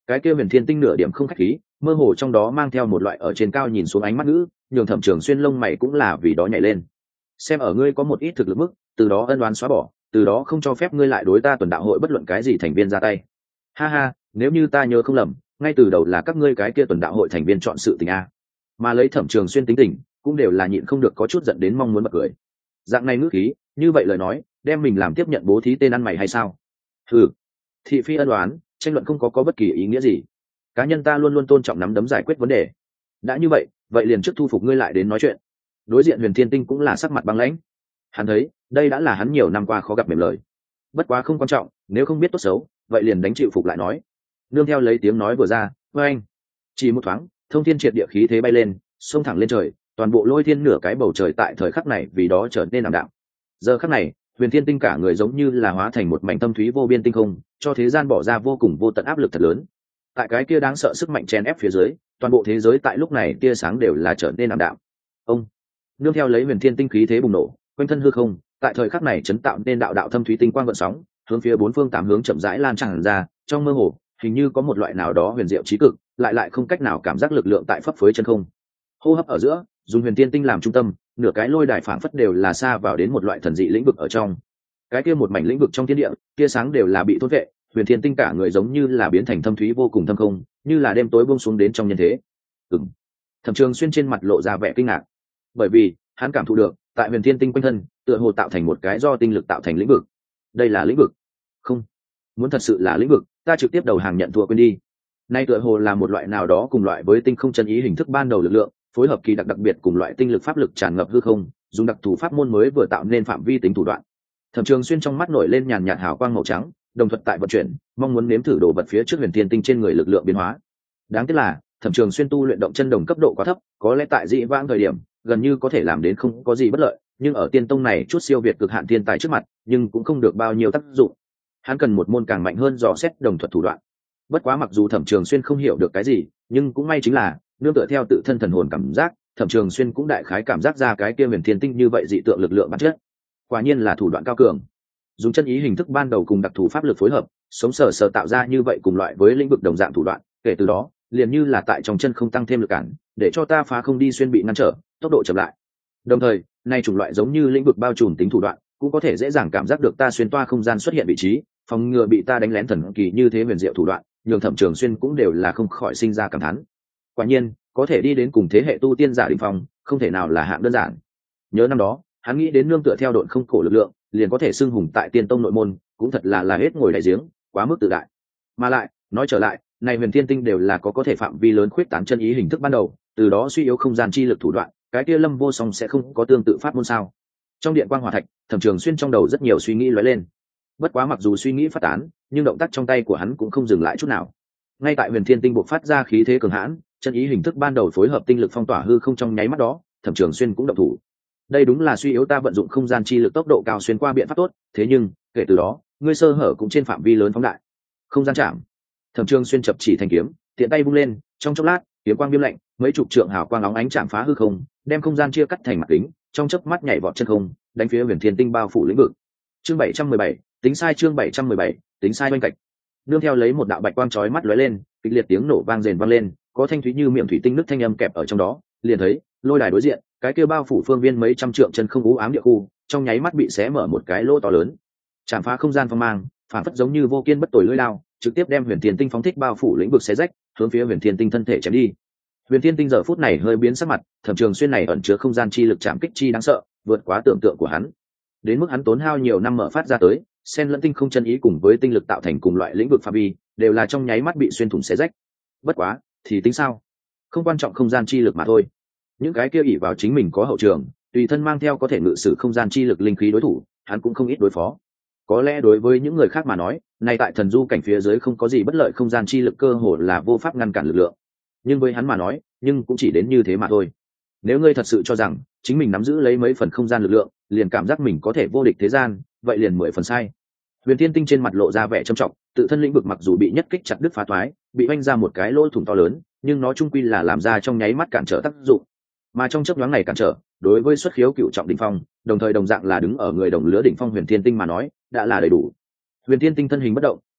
cái kia huyền thiên tinh nửa điểm không khách khí, mơ hồ trong đó mang theo một loại ở trên cao nhìn xuống ánh mắt ngữ, nhường Thẩm Trường Xuyên lông mày cũng là vì đó nhảy lên. Xem ở ngươi có một ít thực lực mức, từ đó ân oán xóa bỏ, từ đó không cho phép ngươi lại đối ta tuần đạo hội bất luận cái gì thành viên ra tay. Ha ha, nếu như ta nhớ không lầm, ngay từ đầu là các ngươi cái kia tuần đạo hội thành viên chọn sự tình a. Mà lấy Thẩm Trường Xuyên tính tình, cũng đều là nhịn không được có chút giận đến mong muốn bật cười. Dạng này ngữ khí, như vậy lời nói, đem mình làm tiếp nhận bố thí tên ăn mày hay sao? Ừ, thị phi ân oán, tranh luận không có có bất kỳ ý nghĩa gì. Cá nhân ta luôn luôn tôn trọng nắm đấm giải quyết vấn đề. Đã như vậy, vậy liền trước thu phục ngươi lại đến nói chuyện. Đối diện Huyền Thiên Tinh cũng là sắc mặt băng lãnh. Hắn thấy, đây đã là hắn nhiều năm qua khó gặp mềm lời. Bất quá không quan trọng, nếu không biết tốt xấu, vậy liền đánh chịu phục lại nói. Nương theo lấy tiếng nói vừa ra, với anh, chỉ một thoáng, thông thiên triệt địa khí thế bay lên, xông thẳng lên trời, toàn bộ lôi thiên nửa cái bầu trời tại thời khắc này vì đó trở nên ảm đạm. Giờ khắc này, Huyền Thiên Tinh cả người giống như là hóa thành một mảnh tâm thúy vô biên tinh không, cho thế gian bỏ ra vô cùng vô tận áp lực thật lớn. Tại cái kia đáng sợ sức mạnh chen ép phía dưới, toàn bộ thế giới tại lúc này tia sáng đều là trở nên ảm đạm. Ông, nương theo lấy Huyền Thiên Tinh khí thế bùng nổ, quanh thân hư không, tại thời khắc này chấn tạo nên đạo đạo thâm thúy tinh quang gợn sóng, hướng phía bốn phương tám hướng chậm rãi lan tràn ra, trong mơ hồ, hình như có một loại nào đó huyền diệu trí cực, lại lại không cách nào cảm giác lực lượng tại phấp phới chân không. Hô hấp ở giữa, dùng Huyền Thiên Tinh làm trung tâm, nửa cái lôi đài phảng phất đều là xa vào đến một loại thần dị lĩnh vực ở trong. Cái kia một mảnh lĩnh vực trong thiên địa, tia sáng đều là bị thôn vệ, Huyền Thiên Tinh cả người giống như là biến thành thâm thúy vô cùng thâm không, như là đêm tối buông xuống đến trong nhân thế. Ừm. Thẩm Trường Xuyên trên mặt lộ ra vẻ kinh ngạc, bởi vì hắn cảm thụ được, tại Huyền Thiên Tinh quanh thân, tựa hồ tạo thành một cái do tinh lực tạo thành lĩnh vực. Đây là lĩnh vực? Không, muốn thật sự là lĩnh vực, ta trực tiếp đầu hàng nhận thua quên đi. Nay tựa hồ là một loại nào đó cùng loại với tinh không chân ý hình thức ban đầu lực lượng, phối hợp kỳ đặc đặc biệt cùng loại tinh lực pháp lực tràn ngập hư không, dùng đặc thù pháp môn mới vừa tạo nên phạm vi tính thủ đoạn. Thẩm Trường Xuyên trong mắt nổi lên nhàn nhạt hào quang màu trắng, đồng thuận tại vận chuyển, mong muốn nếm thử đồ vật phía trước Huyền Thiên Tinh trên người lực lượng biến hóa. Đáng tiếc là, Thẩm Trường Xuyên tu luyện động chân đồng cấp độ quá thấp, có lẽ tại dị vãng thời điểm, gần như có thể làm đến không có gì bất lợi, nhưng ở tiên tông này chút siêu việt cực hạn thiên tài trước mặt, nhưng cũng không được bao nhiêu tác dụng. Hắn cần một môn càng mạnh hơn dò xét đồng thuật thủ đoạn. Bất quá mặc dù Thẩm Trường Xuyên không hiểu được cái gì, nhưng cũng may chính là, nương tựa theo tự thân thần hồn cảm giác, Thẩm Trường Xuyên cũng đại khái cảm giác ra cái kia Huyền Thiên Tinh như vậy dị tượng lực lượng bản chất. Quả nhiên là thủ đoạn cao cường. Dùng chân ý hình thức ban đầu cùng đặc thù pháp lực phối hợp, sống sờ sờ tạo ra như vậy cùng loại với lĩnh vực đồng dạng thủ đoạn, kể từ đó, liền như là tại trong chân không tăng thêm lực cản, để cho ta phá không đi xuyên bị ngăn trở, tốc độ chậm lại. Đồng thời, nay chủng loại giống như lĩnh vực bao trùm tính thủ đoạn, cũng có thể dễ dàng cảm giác được ta xuyên toa không gian xuất hiện vị trí, phòng ngừa bị ta đánh lén thần kỳ như thế huyền diệu thủ đoạn, nhường Thẩm Trường Xuyên cũng đều là không khỏi sinh ra cảm thán. Quả nhiên, có thể đi đến cùng thế hệ tu tiên giả đỉnh phong, không thể nào là hạng đơn giản. Nhớ năm đó, hắn nghĩ đến nương tựa theo độn không khổ lực lượng, liền có thể xưng hùng tại tiên tông nội môn, cũng thật là là hết ngồi đại giếng, quá mức tự đại. Mà lại, nói trở lại, này Huyền Thiên Tinh đều là có có thể phạm vi lớn khuyết tán chân ý hình thức ban đầu, từ đó suy yếu không gian chi lực thủ đoạn, cái kia Lâm Vô Song sẽ không có tương tự pháp môn sao? Trong điện quang hỏa thạch, Thẩm Trường Xuyên trong đầu rất nhiều suy nghĩ lóe lên. Bất quá mặc dù suy nghĩ phát tán, nhưng động tác trong tay của hắn cũng không dừng lại chút nào. Ngay tại Huyền Thiên Tinh bộc phát ra khí thế cường hãn, chân ý hình thức ban đầu phối hợp tinh lực phong tỏa hư không trong nháy mắt đó, Thẩm Trường Xuyên cũng động thủ. Đây đúng là suy yếu ta vận dụng không gian chi lực tốc độ cao xuyên qua biện pháp tốt, thế nhưng, kể từ đó, ngươi sơ hở cũng trên phạm vi lớn phóng đại. Không gian chạm. Thẩm Trường Xuyên chập chỉ thành kiếm, tiện tay vung lên, trong chốc lát, kiếm quang viêm lạnh, mấy chục trượng hào quang óng ánh chạm phá hư không, đem không gian chia cắt thành mặt kính, trong chớp mắt nhảy vọt chân không, đánh phía Huyền Thiên Tinh bao phủ lĩnh vực. Chương bảy trăm mười bảy, tính sai chương bảy trăm mười bảy, tính sai bên cạnh. Nương theo lấy một đạo bạch quang chói mắt lóe lên, kịch liệt tiếng nổ vang rền vang lên, có thanh thúy như miệng thủy tinh nứt thanh âm kẹp ở trong đó, liền thấy, lôi đài đối diện, cái kia bao phủ phương viên mấy trăm trượng chân không u ám địa khu, trong nháy mắt bị xé mở một cái lỗ to lớn. Chạm phá không gian phong mang, phản phất giống như vô kiên bất tồi lưỡi lao, trực tiếp đem Huyền Thiên Tinh phóng thích bao phủ lĩnh vực xé rách, hướng phía Huyền Thiên Tinh thân thể chém đi. Huyền Thiên Tinh giờ phút này hơi biến sắc mặt, Thẩm Trường Xuyên này ẩn chứa không gian chi lực chạm kích chi đáng sợ, vượt quá tưởng tượng của hắn. Đến mức hắn tốn hao nhiều năm mở phát ra tới, xen lẫn tinh không chân ý cùng với tinh lực tạo thành cùng loại lĩnh vực phạm vi, đều là trong nháy mắt bị xuyên thủng xé rách. Bất quá, thì tính sao? Không quan trọng không gian chi lực mà thôi. Những cái kia ỷ vào chính mình có hậu trường, tùy thân mang theo có thể ngự sử không gian chi lực linh khí đối thủ, hắn cũng không ít đối phó. Có lẽ đối với những người khác mà nói, nay tại thần du cảnh phía dưới không có gì bất lợi, không gian chi lực cơ hồ là vô pháp ngăn cản lực lượng. Nhưng với hắn mà nói, nhưng cũng chỉ đến như thế mà thôi. Nếu ngươi thật sự cho rằng chính mình nắm giữ lấy mấy phần không gian lực lượng, liền cảm giác mình có thể vô địch thế gian, vậy liền mười phần sai. Huyền Thiên Tinh trên mặt lộ ra vẻ trầm trọng, tự thân lĩnh vực mặc dù bị nhất kích chặt đứt phá toái, bị oanh ra một cái lỗ thủng to lớn, nhưng nó chung quy là làm ra trong nháy mắt cản trở tác dụng. Mà trong chớp nhoáng này cản trở, đối với xuất khiếu cựu trọng đỉnh phong, đồng thời đồng dạng là đứng ở người đồng lứa đỉnh phong Huyền Thiên Tinh mà nói, đã là đầy đủ. Huyền Thiên Tinh thân hình bất động,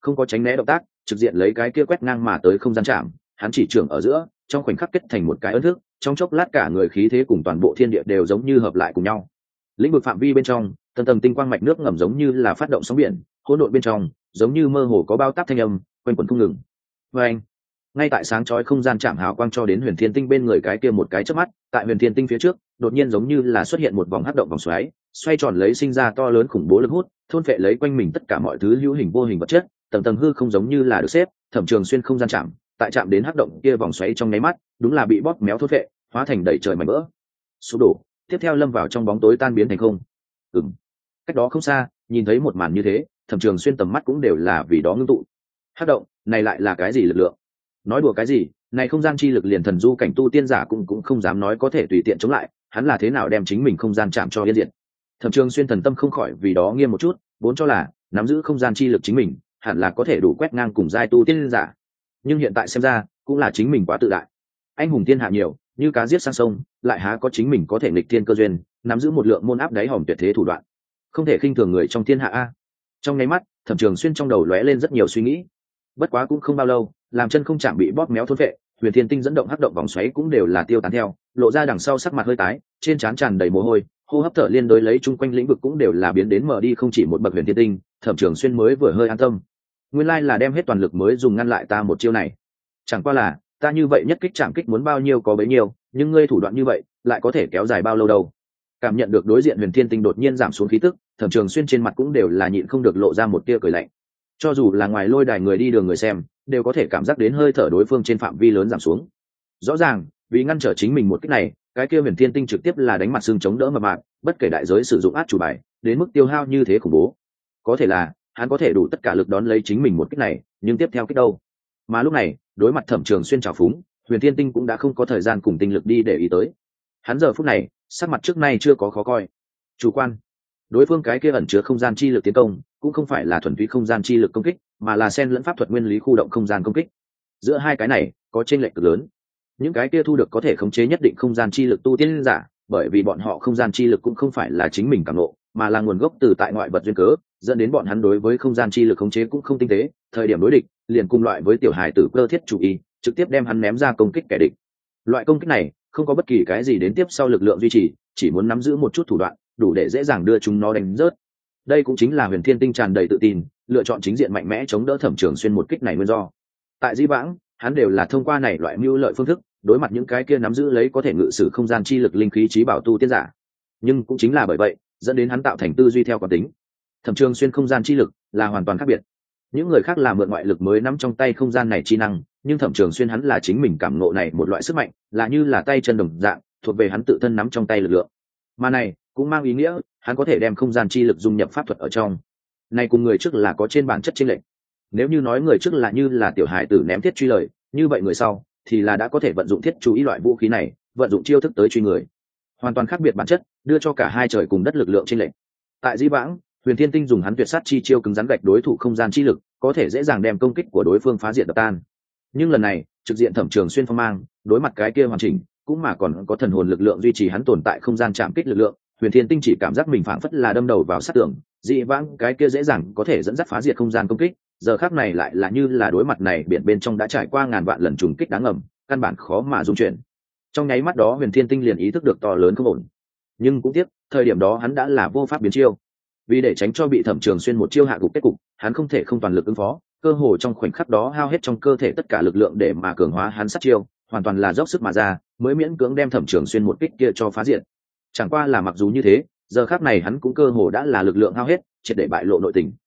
không có tránh né động tác, trực diện lấy cái kia quét ngang mà tới không gian chạm, hắn chỉ trưởng ở giữa, trong khoảnh khắc kết thành một cái ấn thức, trong chốc lát cả người khí thế cùng toàn bộ thiên địa đều giống như hợp lại cùng nhau. Lĩnh vực phạm vi bên trong, tầng tầng tinh quang mạch nước ngầm giống như là phát động sóng biển, hỗn độn bên trong, giống như mơ hồ có bao táp thanh âm, quanh quẩn không ngừng. Và anh, ngay tại sáng chói không gian chạm hào quang cho đến Huyền Thiên Tinh bên người cái kia một cái chớp mắt, tại Huyền Thiên Tinh phía trước, đột nhiên giống như là xuất hiện một vòng hắc động vòng xoáy, xoay tròn lấy sinh ra to lớn khủng bố lực hút, thôn phệ lấy quanh mình tất cả mọi thứ hữu hình vô hình vật chất, tầng tầng hư không giống như là được xếp, Thẩm Trường Xuyên không gian chạm, tại chạm đến hắc động kia vòng xoáy trong nháy mắt, đúng là bị bóp méo thôn phệ, hóa thành đầy trời mảnh vỡ, sụp đổ, tiếp theo lâm vào trong bóng tối tan biến thành không. Ừm. Cách đó không xa, nhìn thấy một màn như thế, Thẩm Trường Xuyên tầm mắt cũng đều là vì đó ngưng tụ. Hắc động, này lại là cái gì lực lượng? Nói đùa cái gì, này không gian chi lực liền thần du cảnh tu tiên giả cũng cũng không dám nói có thể tùy tiện chống lại, hắn là thế nào đem chính mình không gian chạm cho yên diệt. Thẩm Trường Xuyên thần tâm không khỏi vì đó nghiêm một chút, vốn cho là nắm giữ không gian chi lực chính mình, hẳn là có thể đủ quét ngang cùng giai tu tiên giả. Nhưng hiện tại xem ra, cũng là chính mình quá tự đại. Anh hùng thiên hạ nhiều, như cá giết sang sông, lại há có chính mình có thể nghịch thiên cơ duyên, nắm giữ một lượng môn áp đáy hòm tuyệt thế thủ đoạn. Không thể khinh thường người trong thiên hạ a. Trong nháy mắt, Thẩm Trường Xuyên trong đầu lóe lên rất nhiều suy nghĩ. Bất quá cũng không bao lâu, làm chân không chạm bị bóp méo thôn vệ, Huyền Thiên Tinh dẫn động hắc động vòng xoáy cũng đều là tiêu tán theo, lộ ra đằng sau sắc mặt hơi tái, trên trán tràn đầy mồ hôi, hô hấp thở liên đối lấy chung quanh lĩnh vực cũng đều là biến đến mở đi không chỉ một bậc Huyền Thiên Tinh, Thẩm Trường Xuyên mới vừa hơi an tâm. Nguyên lai là đem hết toàn lực mới dùng ngăn lại ta một chiêu này. Chẳng qua là, ta như vậy nhất kích chạm kích muốn bao nhiêu có bấy nhiêu, nhưng ngươi thủ đoạn như vậy, lại có thể kéo dài bao lâu đâu? Cảm nhận được đối diện Huyền Thiên Tinh đột nhiên giảm xuống khí tức, Thẩm Trường Xuyên trên mặt cũng đều là nhịn không được lộ ra một tia cười lạnh. Cho dù là ngoài lôi đài người đi đường người xem, đều có thể cảm giác đến hơi thở đối phương trên phạm vi lớn giảm xuống. Rõ ràng, vì ngăn trở chính mình một kích này, cái kia Huyền Thiên Tinh trực tiếp là đánh mặt xương chống đỡ mà mạc, bất kể đại giới sử dụng át chủ bài, đến mức tiêu hao như thế khủng bố. Có thể là, hắn có thể đủ tất cả lực đón lấy chính mình một kích này, nhưng tiếp theo kích đâu? Mà lúc này, đối mặt Thẩm Trường Xuyên trào phúng, Huyền Thiên Tinh cũng đã không có thời gian cùng tinh lực đi để ý tới. Hắn giờ phút này, sắc mặt trước nay chưa có khó coi. Chủ quan. Đối phương cái kia ẩn chứa không gian chi lực tiến công, cũng không phải là thuần túy không gian chi lực công kích, mà là xen lẫn pháp thuật nguyên lý khu động không gian công kích. Giữa hai cái này, có chênh lệch cực lớn. Những cái kia thu được có thể khống chế nhất định không gian chi lực tu tiên giả, bởi vì bọn họ không gian chi lực cũng không phải là chính mình cảm ngộ, mà là nguồn gốc từ tại ngoại vật duyên cớ, dẫn đến bọn hắn đối với không gian chi lực khống chế cũng không tinh tế, thời điểm đối địch, liền cùng loại với tiểu hài tử cơ thiết chủ ý, trực tiếp đem hắn ném ra công kích kẻ địch. Loại công kích này, không có bất kỳ cái gì đến tiếp sau lực lượng duy trì, chỉ muốn nắm giữ một chút thủ đoạn, đủ để dễ dàng đưa chúng nó đánh rớt. Đây cũng chính là Huyền Thiên Tinh tràn đầy tự tin, lựa chọn chính diện mạnh mẽ chống đỡ Thẩm Trường Xuyên một kích này nguyên do. Tại Di Vãng, hắn đều là thông qua này loại mưu lợi phương thức, đối mặt những cái kia nắm giữ lấy có thể ngự sử không gian chi lực linh khí trí bảo tu tiên giả. Nhưng cũng chính là bởi vậy, dẫn đến hắn tạo thành tư duy theo quán tính. Thẩm Trường Xuyên không gian chi lực là hoàn toàn khác biệt. Những người khác là mượn ngoại lực mới nắm trong tay không gian này chi năng, nhưng Thẩm Trường Xuyên hắn là chính mình cảm ngộ này một loại sức mạnh, là như là tay chân đồng dạng, thuộc về hắn tự thân nắm trong tay lực lượng. Mà này cũng mang ý nghĩa, hắn có thể đem không gian chi lực dung nhập pháp thuật ở trong. Này cùng người trước là có trên bản chất chênh lệch. Nếu như nói người trước là như là tiểu hài tử ném thiết truy lời, như vậy người sau thì là đã có thể vận dụng thiết chú ý loại vũ khí này, vận dụng chiêu thức tới truy người. Hoàn toàn khác biệt bản chất, đưa cho cả hai trời cùng đất lực lượng chênh lệch. Tại Di Vãng, Huyền Thiên Tinh dùng hắn tuyệt sát chi chiêu cứng rắn gạch đối thủ không gian chi lực, có thể dễ dàng đem công kích của đối phương phá diệt đập tan. Nhưng lần này, trực diện Thẩm Trường Xuyên phong mang, đối mặt cái kia hoàn chỉnh, cũng mà còn có thần hồn lực lượng duy trì hắn tồn tại không gian chạm kích lực lượng, Huyền Thiên Tinh chỉ cảm giác mình phảng phất là đâm đầu vào sát tường, Dị Vãng cái kia dễ dàng có thể dẫn dắt phá diệt không gian công kích, giờ khắc này lại là như là đối mặt này biển bên trong đã trải qua ngàn vạn lần trùng kích đáng ngầm, căn bản khó mà dung chuyển. Trong nháy mắt đó Huyền Thiên Tinh liền ý thức được to lớn không ổn. Nhưng cũng tiếc, thời điểm đó hắn đã là vô pháp biến chiêu. Vì để tránh cho bị Thẩm Trường Xuyên một chiêu hạ gục kết cục, hắn không thể không toàn lực ứng phó, cơ hồ trong khoảnh khắc đó hao hết trong cơ thể tất cả lực lượng để mà cường hóa hắn sát chiêu, hoàn toàn là dốc sức mà ra, mới miễn cưỡng đem Thẩm Trường Xuyên một kích kia cho phá diệt. Chẳng qua là mặc dù như thế, giờ khắc này hắn cũng cơ hồ đã là lực lượng hao hết, triệt để bại lộ nội tình.